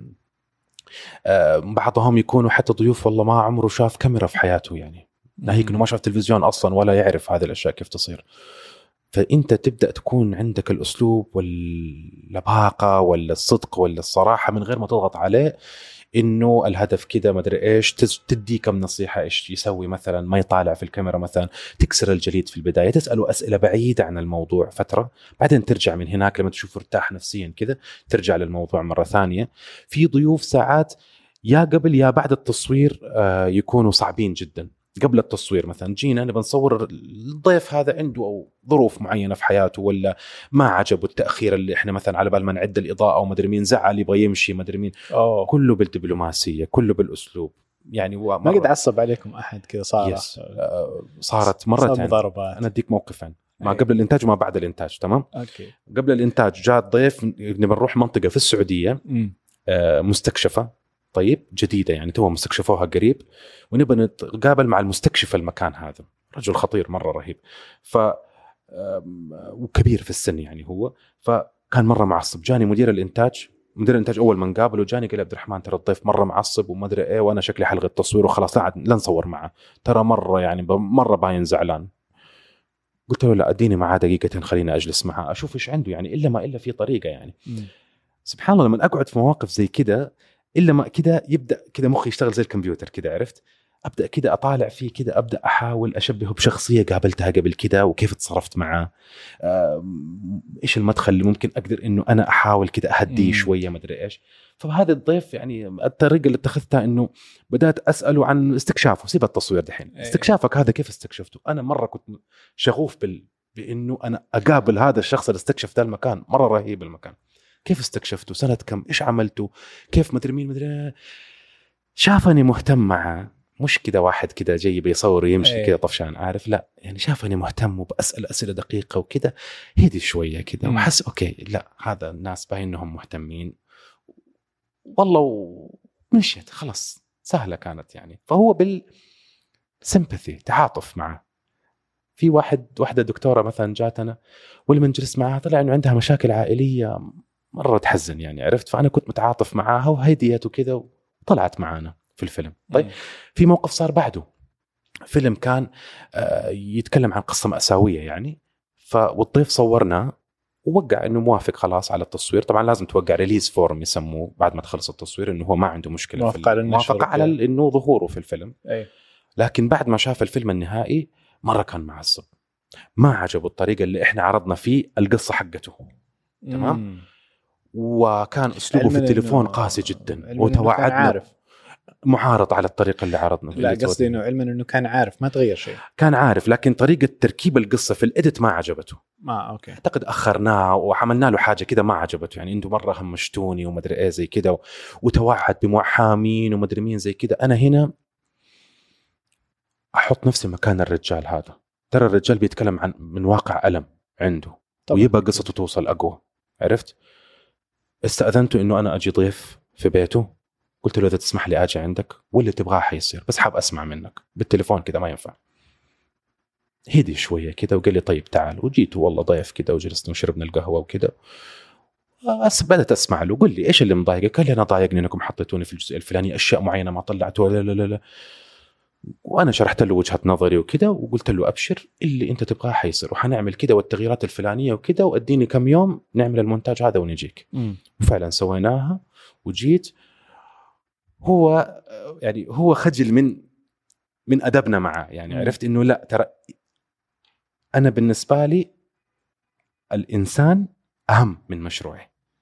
بعضهم يكونوا حتى ضيوف والله ما عمره شاف كاميرا في حياته، يعني ناهيك إنه ما شاف تلفزيون أصلا ولا يعرف هذه الأشياء كيف تصير. فأنت تبدأ تكون عندك الأسلوب واللباقة ولا الصدق ولا الصراحة من غير ما تضغط عليه إنه الهدف كده ما أدري إيش. تدي كم نصيحة إيش يسوي، مثلا ما يطالع في الكاميرا، مثلا تكسر الجليد في البداية، تسأله أسئلة بعيدة عن الموضوع فترة، بعدين ترجع من هناك لما تشوف ارتاح نفسيا كده ترجع للموضوع مرة ثانية. في ضيوف ساعات يا قبل يا بعد التصوير يكونوا صعبين جدا. قبل التصوير مثلا جينا نبغى نصور الضيف هذا عنده أو ظروف معينة في حياته، ولا ما عجبه التأخير اللي احنا مثلا على بال ما نعد الإضاءة أو مدري مين زعل يبغى يمشي مدري مين. كله بالدبلوماسية، كله بالأسلوب يعني. ما قد عصب عليكم أحد كذا صارت مرة مضاربات؟ أنا أديك موقفين، ما قبل الإنتاج وما بعد الإنتاج. تمام. أوكي. قبل الإنتاج جاء ضيف نبغى نروح منطقة في السعودية مستكشفة، طيب جديدة يعني توها مستكشفوها قريب، ونبغى نتقابل مع المستكشف المكان هذا، رجل خطير مرة رهيب، وكبير في السن يعني هو. فكان مرة معصب. جاني مدير الإنتاج أول ما نقابله جاني قال عبد الرحمن ترى الضيف مرة معصب وما أدري إيه، وأنا شكلي حلقة التصوير وخلاص لا نصور معه، ترى مرة يعني مرة باين زعلان. قلت له لا أديني معاه دقيقتين خليني أجلس معاه أشوف إيش عنده يعني، إلا في طريقة يعني. سبحان الله لما أقعد في مواقف زي كده إلا ما كده يبدأ كده مخي يشتغل زي الكمبيوتر كده، عرفت، أبدأ كده أطالع فيه كده، أبدأ أحاول أشبهه بشخصية قابلتها قبل كده وكيف تصرفت معاه، إيش المدخل اللي ممكن أقدر إنه أنا أحاول كده أهديه شوية ما أدري إيش. فهذا الضيف يعني الطريقة اللي اتخذتها إنه بدأت أسأله عن استكشافه. سيب التصوير دحين، استكشافك هذا كيف استكشفته؟ أنا مرة كنت شغوف بإنه أنا أقابل هذا الشخص اللي استكشف ذا المكان، مرة رهيب المكان، كيف استكشفته، سنة كم، إيش عملته، كيف مدري مين مدري. شافني مهتم معه، مش كده واحد كده جاي بيصور ويمشي كده طفشان، عارف، لا يعني شافني مهتم وبأسأل أسئلة دقيقة وكده، هدي شوية كده وحس أوكي لا هذا الناس باين إنهم مهتمين والله، ومشيت خلاص سهلة كانت يعني. فهو بالسمباثي تعاطف معه. في واحدة دكتورة مثلا جاتنا ولما نجلس معها طلع إنه عندها مشاكل عائلية مرة تحزن يعني، عرفت، فأنا كنت متعاطف معاها وهديت وكذا وطلعت معانا في الفيلم. طيب في موقف صار بعده، فيلم كان يتكلم عن قصة مأساوية يعني، والضيف صورنا ووقع إنه موافق خلاص على التصوير. طبعا لازم توقع ريليز فورم يسموه بعد ما تخلص التصوير إنه هو ما عنده مشكلة موافق على إنه ظهوره في الفيلم. لكن بعد ما شاف الفيلم النهائي مرة كان معصب، ما عجبه الطريقة اللي إحنا عرضنا فيه القصة حقته. تمام. وكان أسلوبه في التليفون قاسي جدا، وتوعدنا معارض على الطريقة اللي عرضنا. لا قصدي إنه علما إنه كان عارف ما تغير شيء، كان عارف، لكن طريقة تركيب القصة في الإديت ما عجبته. أوكي. أعتقد أخرناه وعملنا له حاجة كده ما عجبته، يعني أنتم مرة همشتوني ومدري إيه زي كده، وتوعد بمحامين ومدري مين زي كده. أنا هنا أحط نفسي مكان الرجال هذا، ترى الرجال بيتكلم عن من واقع ألم عنده ويبقى قصته توصل أقوى، عرفت. استأذنته إنه أنا أجي ضيف في بيته، قلت له إذا تسمح لي أجي عندك واللي تبغاه حيصير، بس حاب أسمع منك بالتليفون كده ما ينفع. هدي شوية كده وقال لي طيب تعال، وجيت والله ضيف كده وجلسنا وشربنا القهوة وكده. بدأت أسمع له، قل لي إيش اللي مضايقك؟ قال لي أنا ضايقني أنكم حطيتوني في الجزء الفلاني أشياء معينة ما طلعتوها. لا. وأنا شرحت له وجهة نظري وكده، وقلت له أبشر اللي أنت تبغاه حيصير، وحنعمل كده والتغييرات الفلانية وكده، وأديني كم يوم نعمل المونتاج هذا ونجيك. وفعلا سويناها وجيت. هو خجل من أدبنا معه يعني، عرفت إنه لا ترى أنا بالنسبة لي الإنسان أهم من مشروعي.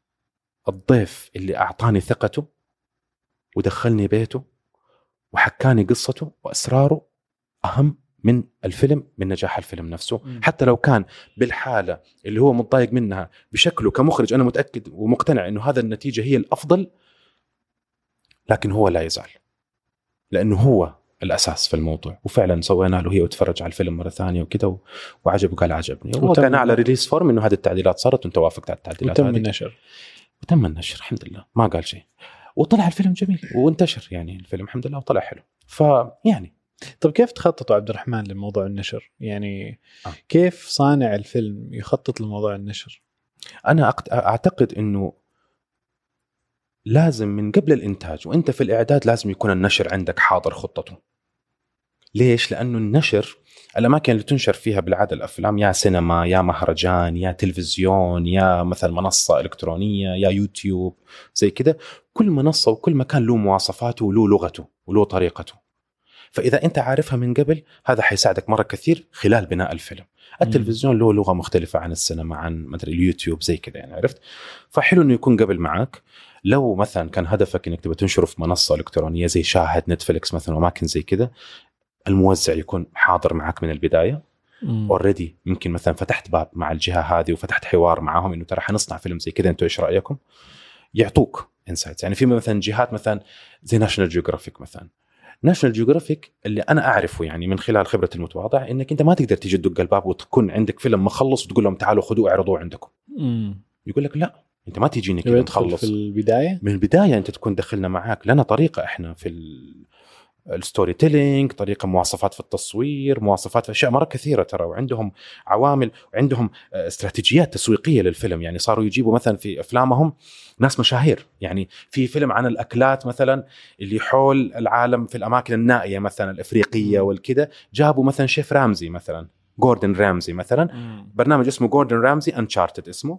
الضيف اللي أعطاني ثقته ودخلني بيته وحكاني قصته وأسراره أهم من الفيلم، من نجاح الفيلم نفسه. حتى لو كان بالحالة اللي هو متضايق منها بشكله كمخرج أنا متأكد ومقتنع إنه هذا النتيجة هي الأفضل، لكن هو لا يزعل لأنه هو الأساس في الموضوع. وفعلا سوينا له هي وتفرج على الفيلم مرة ثانية وكده وعجب وقال عجبني، وكان على ريليس فورم إنه هذه التعديلات صارت وانت وافقت على التعديلات وتم النشر. وتم النشر الحمد لله، ما قال شيء، وطلع الفيلم جميل وانتشر يعني الفيلم الحمد لله وطلع حلو. فيعني طب كيف تخططوا عبد الرحمن لموضوع النشر؟ يعني كيف صانع الفيلم يخطط لموضوع النشر؟ أنا أعتقد إنه لازم من قبل الإنتاج وإنت في الإعداد لازم يكون النشر عندك حاضر خطته. ليش؟ لأنه النشر الأماكن اللي تنشر فيها بالعادة الأفلام يا سينما يا مهرجان يا تلفزيون يا مثلا منصة إلكترونية يا يوتيوب زي كده، كل منصة وكل مكان له مواصفاته وله لغته وله طريقته. فإذا أنت عارفها من قبل هذا حيساعدك مرة كثير خلال بناء الفيلم. التلفزيون له لغة مختلفة عن السينما عن مثلا اليوتيوب زي كده يعني، عرفت؟ فحلو إنه يكون قبل معك. لو مثلا كان هدفك إنك تبغى تنشره في منصة إلكترونية زي شاهد نتفليكس مثلا وأماكن زي كده، الموزع يكون حاضر معك من البداية already. يمكن مثلا فتحت باب مع الجهة هذه وفتحت حوار معهم إنه ترى حنصنع فيلم زي كده، أنتوا إيش رأيكم؟ يعطوك إنسايتس. يعني في مثلا جهات مثلا زي ناشونال جيوغرافيك مثلا. ناشونال جيوغرافيك اللي أنا أعرفه يعني من خلال خبرة المتواضع إنك أنت ما تقدر تيجي تدق الباب وتكون عندك فيلم مخلص وتقول لهم تعالوا خذوه اعرضوه عندكم. يقول لك لا، أنت ما تيجيني كده نخلص في البداية. من البداية أنت تكون دخلنا معاك، لنا طريقة إحنا في الستوري تيلينج، طريقة مواصفات في التصوير، مواصفات في أشياء مرة كثيرة ترى، وعندهم عوامل وعندهم استراتيجيات تسويقية للفيلم. يعني صاروا يجيبوا مثلا في أفلامهم ناس مشاهير، يعني في فيلم عن الأكلات مثلا اللي حول العالم في الأماكن النائية مثلا الأفريقية والكده، جابوا مثلا شيف رامزي مثلا، جوردن رامزي مثلا، برنامج اسمه جوردن رامزي أنشارتد اسمه،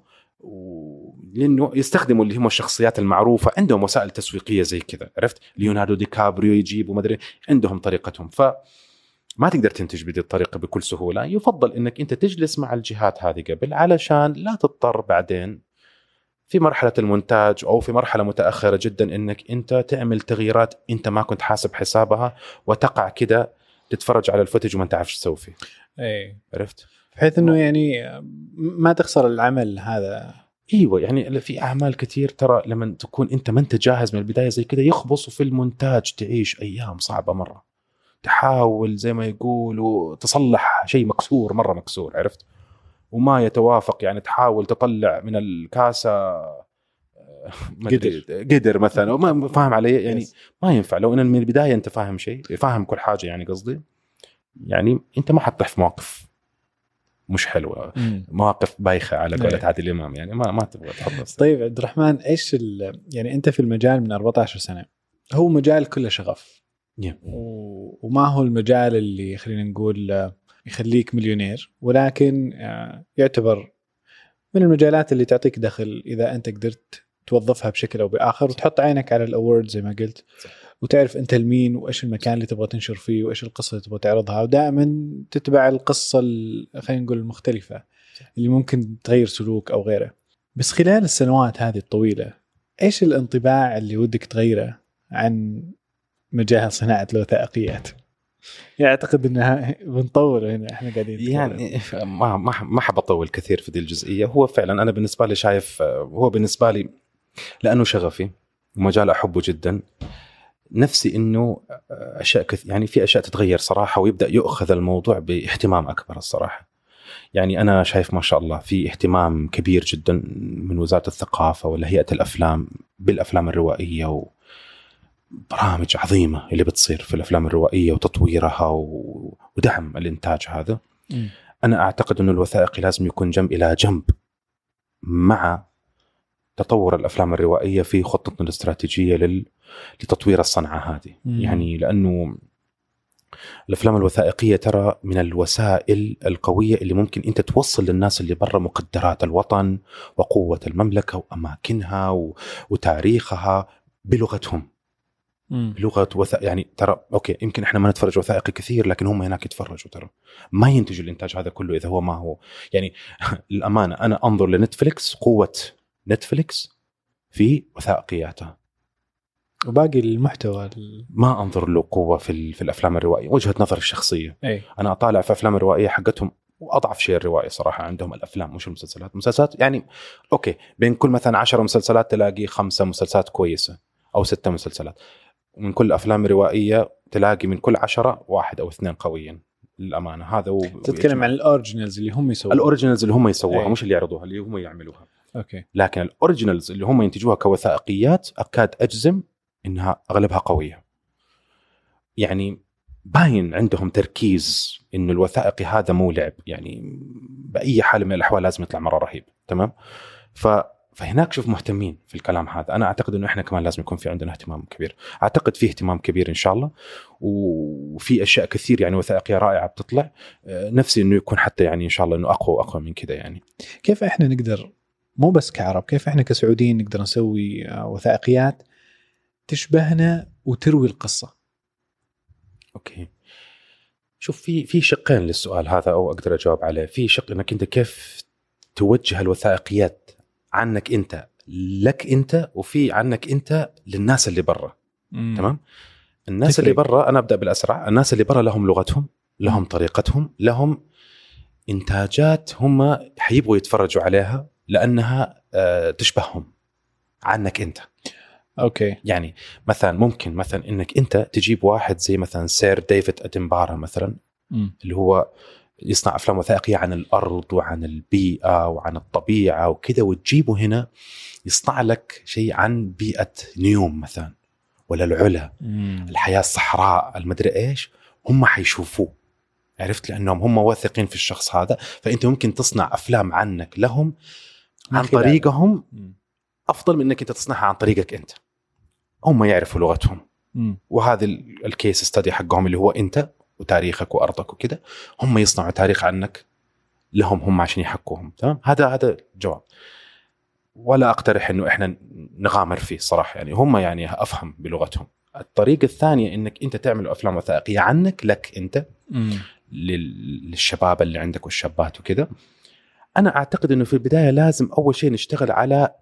لأنه يستخدموا اللي هم الشخصيات المعروفة، عندهم وسائل تسويقية زي كذا، عرفت؟ ليوناردو دي كابريو يجيبوا مدري، عندهم طريقتهم. فما تقدر تنتج بهذه الطريقة بكل سهولة. يفضل إنك أنت تجلس مع الجهات هذه قبل علشان لا تضطر بعدين في مرحلة المونتاج أو في مرحلة متأخرة جدا إنك أنت تعمل تغييرات أنت ما كنت حاسب حسابها وتقع كده تتفرج على الفوتج وما تعرفش تسوي فيه. أي. عرفت؟ بحيث إنه يعني ما تخسر العمل هذا. ايوه، يعني في اعمال كتير ترى لما تكون انت ما انت جاهز من البدايه زي كده يخبصوا في المونتاج، تعيش ايام صعبه مره، تحاول زي ما يقولوا تصلح شيء مكسور مره مكسور، عرفت؟ وما يتوافق، يعني تحاول تطلع من الكاسه قدر مثلا، وما فاهم علي يعني ما ينفع. لو ان من البدايه انت فاهم شيء، فاهم كل حاجه، يعني قصدي يعني انت ما حتطيح في موقف مش حلوة، مواقف بايخة على قولة عادل إمام، يعني ما تبغى تحط. طيب عبد الرحمن، إيش يعني أنت في المجال من 14 سنة، هو مجال كله شغف وما هو المجال اللي خلينا نقول يخليك مليونير، ولكن يعتبر من المجالات اللي تعطيك دخل إذا أنت قدرت توظفها بشكل أو بآخر وتحط عينك على الأورد زي ما قلت، وتعرف أنت المين وإيش المكان اللي تبغى تنشر فيه وإيش القصة اللي تبغى تعرضها، ودائما تتبع القصة خلينا نقول المختلفة اللي ممكن تغير سلوك أو غيره. بس خلال السنوات هذه الطويلة إيش الانطباع اللي ودك تغيره عن مجال صناعة الوثائقيات؟ يعني أعتقد إنها بنطول هنا إحنا قاعدين يعني ما حب أطول كثير في دي الجزئية. هو فعلا أنا بالنسبة لي شايف، هو بالنسبة لي لأنه شغفي ومجال أحبه جدا، نفسي إنه أشياء يعني في أشياء تتغير صراحة ويبدأ يؤخذ الموضوع باهتمام أكبر الصراحة. يعني أنا شايف ما شاء الله في اهتمام كبير جدا من وزارة الثقافة ولا هيئة الأفلام بالأفلام الروائية، وبرامج عظيمة اللي بتصير في الأفلام الروائية وتطويرها ودعم الإنتاج هذا. أنا أعتقد أن الوثائقي لازم يكون جنب إلى جنب مع تطور الأفلام الروائية في خطتنا الاستراتيجية لتطوير الصنعة هذه. يعني لأنه الأفلام الوثائقية ترى من الوسائل القوية اللي ممكن أنت توصل للناس اللي برا مقدرات الوطن وقوة المملكة وأماكنها وتاريخها بلغتهم، بلغة يعني ترى أوكي يمكن إحنا ما نتفرج وثائقي كثير، لكن هم هناك يتفرجوا، ترى ما ينتجوا الإنتاج هذا كله إذا هو ما هو يعني الأمانة. أنا أنظر لنتفليكس، قوة نتفليكس في وثائقياتها. وباقي المحتوى ما انظر له قوه في الافلام الروائيه، وجهه نظري الشخصيه. انا اطالع في افلام الروائيه حقتهم، واضعف شيء الروايه صراحه عندهم الافلام مش المسلسلات يعني اوكي، بين كل مثلا 10 مسلسلات تلاقي 5 مسلسلات كويسه او 6 مسلسلات، ومن كل افلام روائيه تلاقي من كل 10 1 أو 2 قويين للامانه. هذا تتكلم عن الاوريجينالز اللي هم يسووها، الاوريجينالز اللي هم يسووها مش اللي يعرضوها، اللي هم يعملوها. اوكي. لكن الاوريجينالز اللي هم ينتجوها كوثائقيات اكاد اجزم انها اغلبها قويه. يعني باين عندهم تركيز انه الوثائقي هذا مو لعب، يعني باي حال من الاحوال لازم يطلع مره رهيب. تمام. فهناك شوف مهتمين في الكلام هذا. انا اعتقد انه احنا كمان لازم يكون في عندنا اهتمام كبير. اعتقد فيه اهتمام كبير ان شاء الله، وفي اشياء كثير يعني وثائقيه رائعه بتطلع. نفسي انه يكون حتى يعني ان شاء الله انه اقوى واقوى من كده. يعني كيف احنا نقدر، مو بس كعرب، كيف احنا كسعوديين نقدر نسوي وثائقيات تشبهنا وتروي القصه؟ اوكي، شوف في شقين للسؤال هذا، او اقدر اجاوب عليه. في شق انك انت كيف توجه الوثائقيات عنك انت لك انت، وفي عنك انت للناس اللي برا. تمام. الناس اللي برا، انا ابدا بالاسرع. الناس اللي برا لهم لغتهم، لهم طريقتهم، لهم انتاجات هم حيبغوا يتفرجوا عليها لانها تشبههم عنك انت. اوكي. يعني مثلا ممكن مثلا انك انت تجيب واحد زي مثلا سير ديفيد اتنبارا مثلا، اللي هو يصنع افلام وثائقيه عن الارض وعن البيئه وعن الطبيعه وكذا، وتجيبه هنا يصنع لك شيء عن بيئه نيوم مثلا، ولا العلا، الحياه الصحراء، المدري ايش. هم حيشوفوه، عرفت، لانهم هم واثقين في الشخص هذا. فانت ممكن تصنع افلام عنك لهم عن طريقهم افضل من انك انت تصنعها عن طريقك انت. هم يعرفوا لغتهم، وهذا الكيس ستادي حقهم اللي هو انت وتاريخك وارضك وكذا. هم يصنعوا تاريخ عنك لهم هم عشان يحكوهم. تمام. هذا جواب، ولا اقترح انه احنا نغامر فيه صراحه. يعني هم يعني افهم بلغتهم. الطريقه الثانيه انك انت تعمل افلام وثائقيه عنك لك انت، للشباب اللي عندك والشابات وكذا. انا اعتقد انه في البدايه لازم اول شيء نشتغل على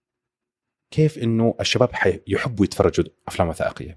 كيف انه الشباب يحبوا يتفرجوا افلام وثائقيه.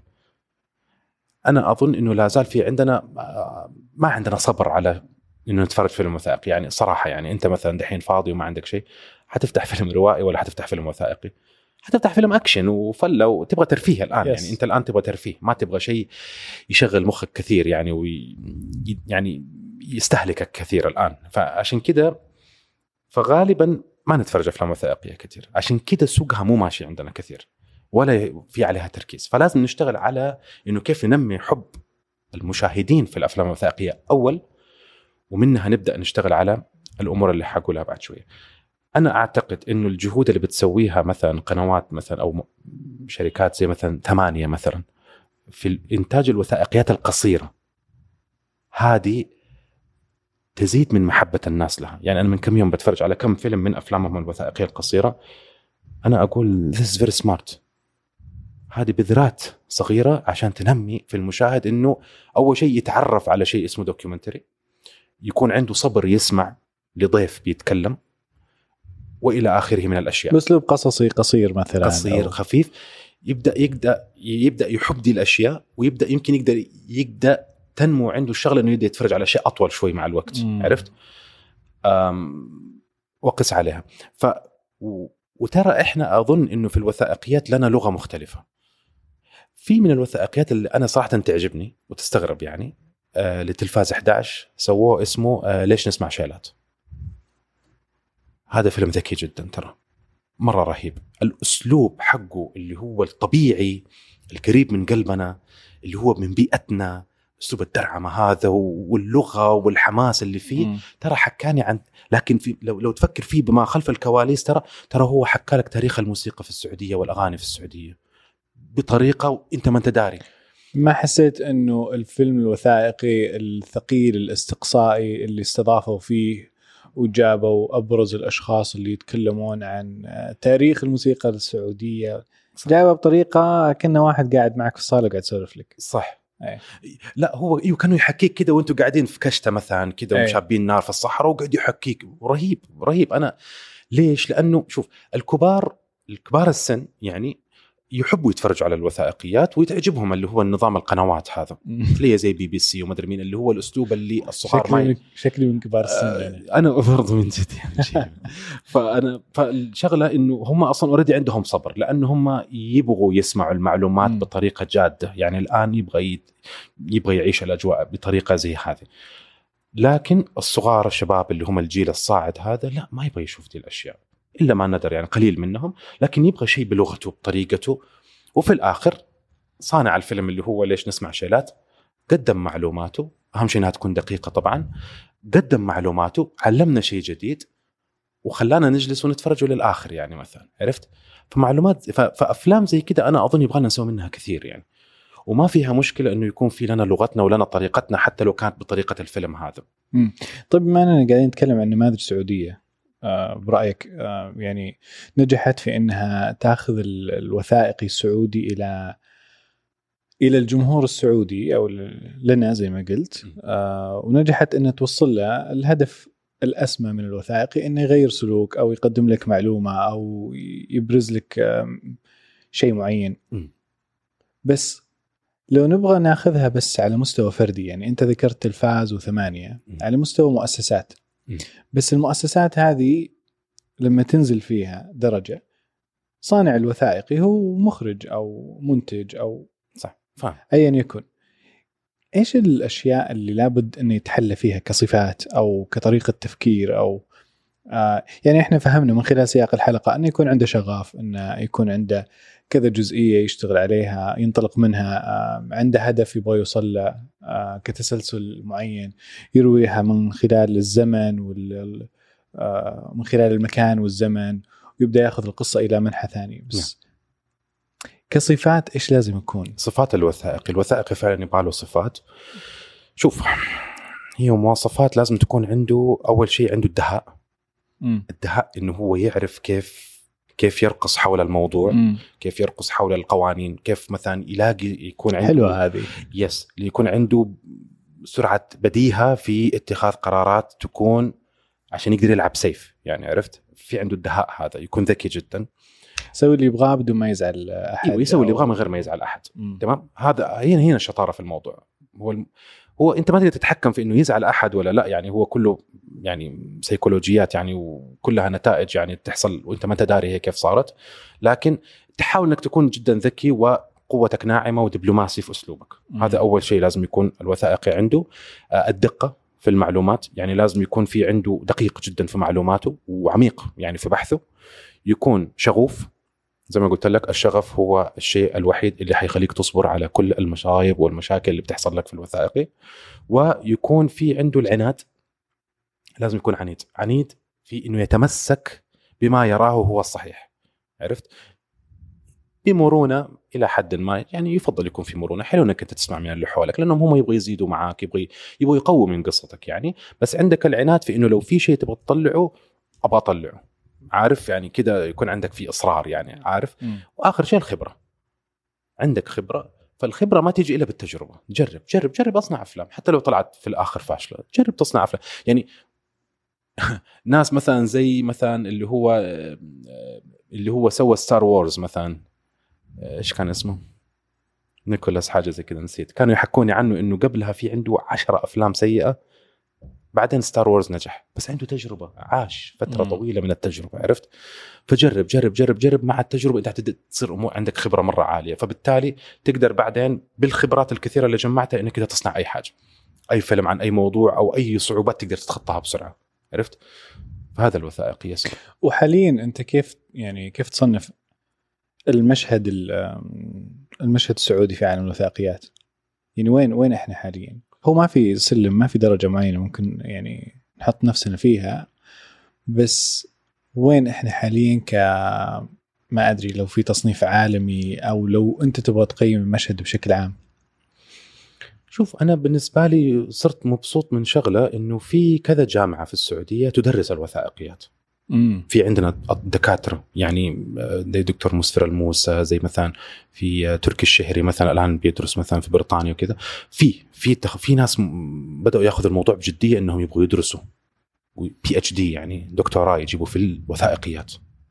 انا اظن انه لا زال في عندنا ما عندنا صبر على انه نتفرج فيلم وثائقي. يعني صراحه يعني انت مثلا دحين فاضي وما عندك شيء، حتفتح فيلم روائي ولا حتفتح فيلم وثائقي؟ حتفتح فيلم اكشن وفله وتبغى ترفيه الان. يعني انت الان تبغى ترفيه، ما تبغى شيء يشغل مخك كثير يعني يعني يستهلكك كثير الان. فعشان كده فغالبا ما نتفرج افلام وثائقيه كثير. عشان كده سوقها مو ماشي عندنا كثير، ولا في عليها تركيز. فلازم نشتغل على انه كيف ننمي حب المشاهدين في الافلام الوثائقيه اول، ومنها نبدا نشتغل على الامور اللي حقولها بعد شويه. انا اعتقد انه الجهود اللي بتسويها مثلا قنوات مثلا او شركات زي مثلا 8 مثلا في الانتاج الوثائقيات القصيره، هذه تزيد من محبه الناس لها. يعني انا من كم يوم بتفرج على كم فيلم من افلامهم الوثائقيه القصيره، انا اقول this is very smart. هذه بذرات صغيره عشان تنمي في المشاهد انه اول شيء يتعرف على شيء اسمه دوكيومنتري، يكون عنده صبر يسمع لضيف بيتكلم، والى اخره من الاشياء. باسلوب قصصي قصير مثلا، قصير خفيف، يبدا يحب دي الاشياء، ويبدا يمكن يقدر تنمو عنده الشغله انه يبدا يتفرج على اشياء اطول شوي مع الوقت. عرفت؟ وقس عليها. وترى احنا اظن انه في الوثائقيات لنا لغه مختلفه. في من الوثائقيات اللي انا صراحه تعجبني وتستغرب، يعني لتلفاز 11 سووه اسمه ليش نسمع شيلات. هذا فيلم ذكي جدا ترى، مرة رهيب. الأسلوب حقه اللي هو الطبيعي القريب من قلبنا، اللي هو من بيئتنا، أسلوب الدرعمة هذا واللغة والحماس اللي فيه، ترى حكاني عن. لكن لو تفكر فيه بما خلف الكواليس، ترى هو حكالك تاريخ الموسيقى في السعودية والأغاني في السعودية بطريقة أنت ما أنت داري. ما حسيت أنه الفيلم الوثائقي الثقيل الاستقصائي اللي استضافوا فيه وجابوا أبرز الأشخاص اللي يتكلمون عن تاريخ الموسيقى السعودية، جابها بطريقة كأنه واحد قاعد معك في الصالة قاعد يسولف لك. صح. لا هو كانوا يحكيك كده وانتوا قاعدين في كشتة مثلا كده ومشابين نار في الصحراء، وقاعد يحكيك. رهيب. أنا ليش؟ لأنه شوف، الكبار الكبار السن يعني يحبوا يتفرجوا على الوثائقيات ويتعجبهم اللي هو النظام القنوات هذا اللي زي BBC ومدري مين، اللي هو الأسلوب اللي الصغار شكلي من كبار السن يعني. أنا برضو من جد يعني فالشغلة إنه هم أصلا أوريدي عندهم صبر، لأنه هم يبغوا يسمعوا المعلومات بطريقة جادة. يعني الآن يبغى يعيش الأجواء بطريقة زي هذه. لكن الصغار الشباب اللي هم الجيل الصاعد هذا لا، ما يبغى يشوف دي الأشياء إلا ما ندر، يعني قليل منهم، لكن يبغى شيء بلغته بطريقته. وفي الآخر صانع الفيلم اللي هو ليش نسمع شيلات قدم معلوماته، أهم شيء أنها تكون دقيقة طبعا، قدم معلوماته، علمنا شيء جديد وخلانا نجلس ونتفرجه للآخر يعني مثلا، عرفت؟ فمعلومات فأفلام زي كده أنا أظن يبغانا نسوي منها كثير يعني، وما فيها مشكلة أنه يكون في لنا لغتنا ولنا طريقتنا حتى لو كانت بطريقة الفيلم هذا. طيب ما أنا قاعدين نتكلم عن نماذج سعودية، برأيك يعني نجحت في أنها تأخذ الوثائقي السعودي إلى الجمهور السعودي أو لنا زي ما قلت، ونجحت أنها توصل له الهدف الأسمى من الوثائقي، أنه يغير سلوك أو يقدم لك معلومة أو يبرز لك شيء معين. بس لو نبغى ناخذها بس على مستوى فردي، يعني أنت ذكرت تلفاز وثمانية على مستوى مؤسسات، بس المؤسسات هذه لما تنزل فيها درجة، صانع الوثائقي هو مخرج أو منتج أو صح فهم أيا يكن، إيش الأشياء اللي لابد أن يتحلى فيها كصفات أو كطريقة تفكير أو يعني إحنا فهمنا من خلال سياق الحلقة أنه يكون عنده شغاف، أنه يكون عنده كذا جزئية يشتغل عليها ينطلق منها، عنده هدف يبغى يوصل له كتسلسل معين يرويها من خلال الزمن من خلال المكان والزمن، ويبدأ يأخذ القصة إلى منحى ثاني. بس كصفات إيش لازم يكون؟ صفات الوثائقي فعلا يبغى له صفات. شوف، هي مواصفات لازم تكون عنده. أول شيء عنده الدهاء. الدهاء إنه هو يعرف كيف يرقص حول الموضوع، كيف يرقص حول القوانين، كيف مثلا يكون عنده حلوة هذه يكون عنده سرعة بديهة في اتخاذ قرارات تكون عشان يقدر يلعب سيف، يعني عرفت، في عنده الدهاء هذا، يكون ذكي جدا، يسوي اللي يبغاه بدون ما يزعل أحد. يسوي اللي يبغاه من غير ما يزعل أحد. تمام، هذا هنا الشطارة في الموضوع. هو أنت ما تقدر تتحكم في إنه يزعل أحد ولا لا، يعني هو كله يعني سيكولوجيات يعني، وكلها نتائج يعني تحصل وأنت ما تداري هي كيف صارت، لكن تحاول إنك تكون جدا ذكي وقوتك ناعمة ودبلوماسي في أسلوبك. هذا أول شيء لازم يكون الوثائقي عنده. الدقة في المعلومات، يعني لازم يكون في عنده دقيق جدا في معلوماته وعميق يعني في بحثه. يكون شغوف، زي ما قلت لك الشغف هو الشيء الوحيد اللي حيخليك تصبر على كل المصايب والمشاكل اللي بتحصل لك في الوثائقي. ويكون في عنده العناد، لازم يكون عنيد في إنه يتمسك بما يراه هو الصحيح، عرفت، بمرونة إلى حد ما. يعني يفضل يكون في مرونة. حلو إنك أنت تسمع من اللي حولك، لأنهم هم يبغوا يزيدوا معاك، يبغوا يقووا من قصتك يعني، بس عندك العناد في إنه لو في شيء تبغى تطلعه أبغى أطلعه، عارف يعني كده، يكون عندك في إصرار يعني، عارف. وآخر شيء الخبرة، عندك خبرة، فالخبرة ما تيجي إلا بالتجربة. جرب أصنع أفلام، حتى لو طلعت في الآخر فاشلة جرب تصنع أفلام. يعني ناس مثلا زي مثلا اللي هو سوى ستار وورز مثلا، إيش كان اسمه، نيكولاس حاجة زي كده نسيت، كانوا يحكوني عنه إنه قبلها في عنده 10 أفلام سيئة، بعدين ستار وورز نجح، بس عنده تجربة، عاش فترة طويلة من التجربة، عرفت. فجرب جرب جرب جرب، مع التجربة أنت تصير عندك خبرة مرة عالية، فبالتالي تقدر بعدين بالخبرات الكثيرة اللي جمعتها إنك كده تصنع أي حاجة، أي فيلم عن أي موضوع أو أي صعوبات تقدر تتخطاها بسرعة، عرفت. فهذا الوثائقي يسمى. وحاليا أنت كيف تصنف المشهد السعودي في عالم الوثائقيات؟ يعني وين إحنا حاليا؟ هو ما في سلم، ما في درجة معينة ممكن يعني نحط نفسنا فيها، بس وين إحنا حاليا ما أدري لو في تصنيف عالمي أو لو أنت تبغى تقيم المشهد بشكل عام. شوف، أنا بالنسبة لي صرت مبسوط من شغلة، إنه في كذا جامعة في السعودية تدرس الوثائقيات. في عندنا الدكاترة يعني زي دكتور مسفر الموسى، زي مثلا في تركي الشهري مثلا الآن بيدرس مثلا في بريطانيا وكذا. في ناس بدأوا يأخذوا الموضوع بجدية، إنهم يبغوا يدرسوا PhD يعني دكتوراه يجيبوا في الوثائقيات،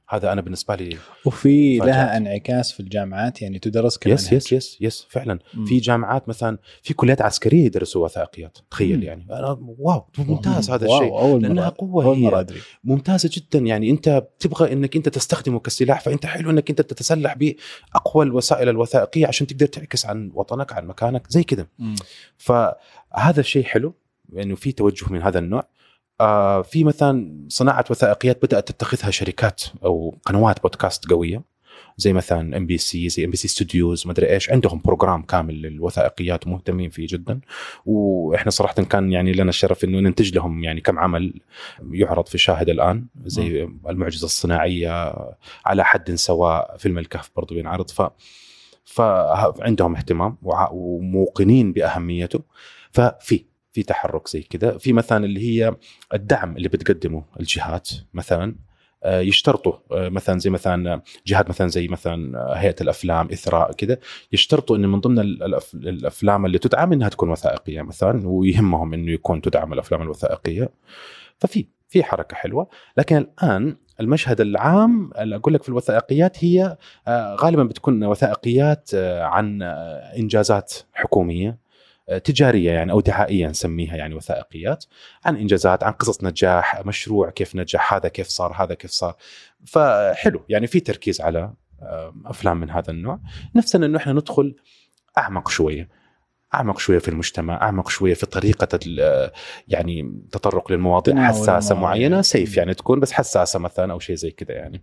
هذا أنا بالنسبة لي. وفي لها انعكاس في الجامعات يعني تدرس كمان. يس فعلا. في جامعات مثلا في كليات عسكرية يدرسوا وثائقيات، تخيل يعني. أنا واو ممتاز هذا الشيء، لأنها قوة هي ممتازة جدا. يعني أنت تبغى إنك أنت تستخدمه كسلاح، فأنت حلو إنك أنت تتسلح بأقوى الوسائل الوثائقية عشان تقدر تعكس عن وطنك، عن مكانك زي كده. فهذا الشيء حلو إنه يعني في توجه من هذا النوع. في مثلا صناعة وثائقيات بدأت تتخذها شركات أو قنوات بودكاست قوية، زي مثلا MBC، زي MBC ستوديوز، ما أدري إيش، عندهم بروجرام كامل للوثائقيات ومهتمين فيه جدا. وإحنا صراحة كان يعني لنا الشرف إنه ننتج لهم يعني كم عمل يعرض في شاهد الآن، زي المعجزة الصناعية، على حد سواء، فيلم الكهف برضو بينعرض. فعندهم اهتمام وموقنين بأهميته. في تحرك زي كده. في مثلا اللي هي الدعم اللي بتقدمه الجهات، مثلا يشترطوا مثلا زي مثلا جهات مثلا زي مثلا هيئة الأفلام، إثراء كده، يشترطوا إن من ضمن الأفلام اللي تدعم إنها تكون وثائقية مثلا، ويهمهم إنه يكون تدعم الأفلام الوثائقية. ففي حركة حلوة. لكن الآن المشهد العام اللي أقول لك في الوثائقيات هي غالبا بتكون وثائقيات عن إنجازات حكومية تجارية يعني أو دعائية نسميها، يعني وثائقيات عن إنجازات، عن قصص نجاح، مشروع كيف نجح، هذا كيف صار، هذا كيف صار. فحلو يعني في تركيز على أفلام من هذا النوع. نفسنا أنه إحنا ندخل أعمق شوية في المجتمع، أعمق شوية في طريقة يعني تطرق للمواضيع حساسة معينة، سيف يعني تكون بس حساسة مثلا أو شيء زي كده يعني.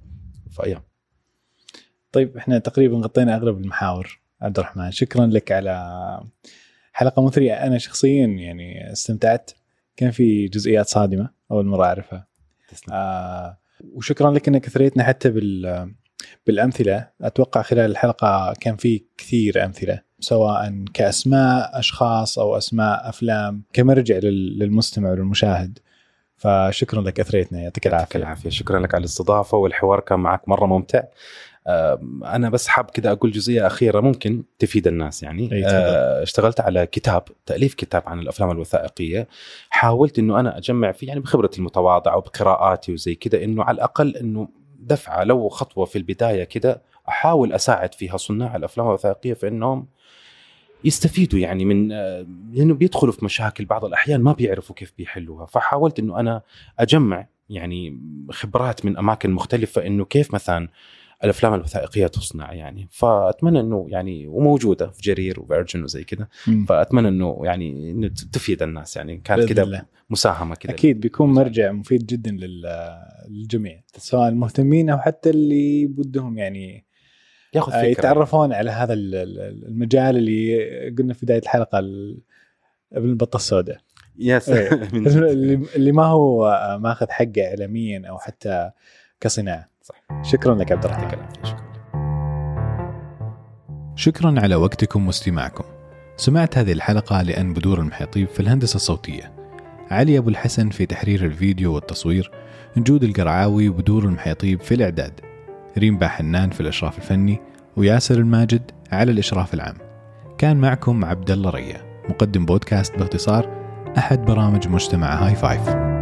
طيب إحنا تقريبا غطينا أغلب المحاور. عبد الرحمن، شكرا لك على حلقة مثرية. أنا شخصيا يعني استمتعت، كان في جزئيات صادمة أول مرة أعرفها. وشكرا لك أنك أثريتنا حتى بالأمثلة. أتوقع خلال الحلقة كان في كثير أمثلة، سواء كأسماء أشخاص أو أسماء أفلام، كمرجع للمستمع والمشاهد. فشكرا لك، أثريتنا، يعطيك العافية. شكرا لك على الاستضافة، والحوار كان معك مرة ممتع. أنا بس حاب كده أقول جزئية أخيرة ممكن تفيد الناس يعني. اشتغلت على تأليف كتاب عن الأفلام الوثائقية. حاولت إنه أنا أجمع فيه يعني بخبرتي المتواضعة وبقراءاتي وزي كده، إنه على الأقل إنه دفعة لو خطوة في البداية كده، أحاول أساعد فيها صناع الأفلام الوثائقية في إنهم يستفيدوا يعني من لأنه بيدخلوا في مشاكل بعض الأحيان ما بيعرفوا كيف بيحلوها. فحاولت إنه أنا أجمع يعني خبرات من أماكن مختلفة، إنه كيف مثلا الأفلام الوثائقية تصنع يعني. فأتمنى إنه يعني وموجودة في جرير وفيرجن وزي كده، فأتمنى إنه يعني إنه تفيد الناس يعني. كانت كده مساهمة كده، أكيد بيكون مرجع مفيد جدا للجميع، سواء المهتمين أو حتى اللي بدهم يعني يتعرفون على هذا المجال اللي قلنا في بداية الحلقة، ابن البطة السوداء. اللي ما هو ماخذ حقه إعلاميا أو حتى كصناعة. صح. شكرا لك عبد الرحمن. شكرا على وقتكم واستماعكم. سمعت هذه الحلقة لأن بدور المحيطيب في الهندسة الصوتية، علي أبو الحسن في تحرير الفيديو والتصوير، نجود القرعاوي بدور المحيطيب في الإعداد، ريم باحنان في الإشراف الفني، وياسر الماجد على الإشراف العام. كان معكم عبد الله ريا، مقدم بودكاست باختصار، أحد برامج مجتمع هاي فايف.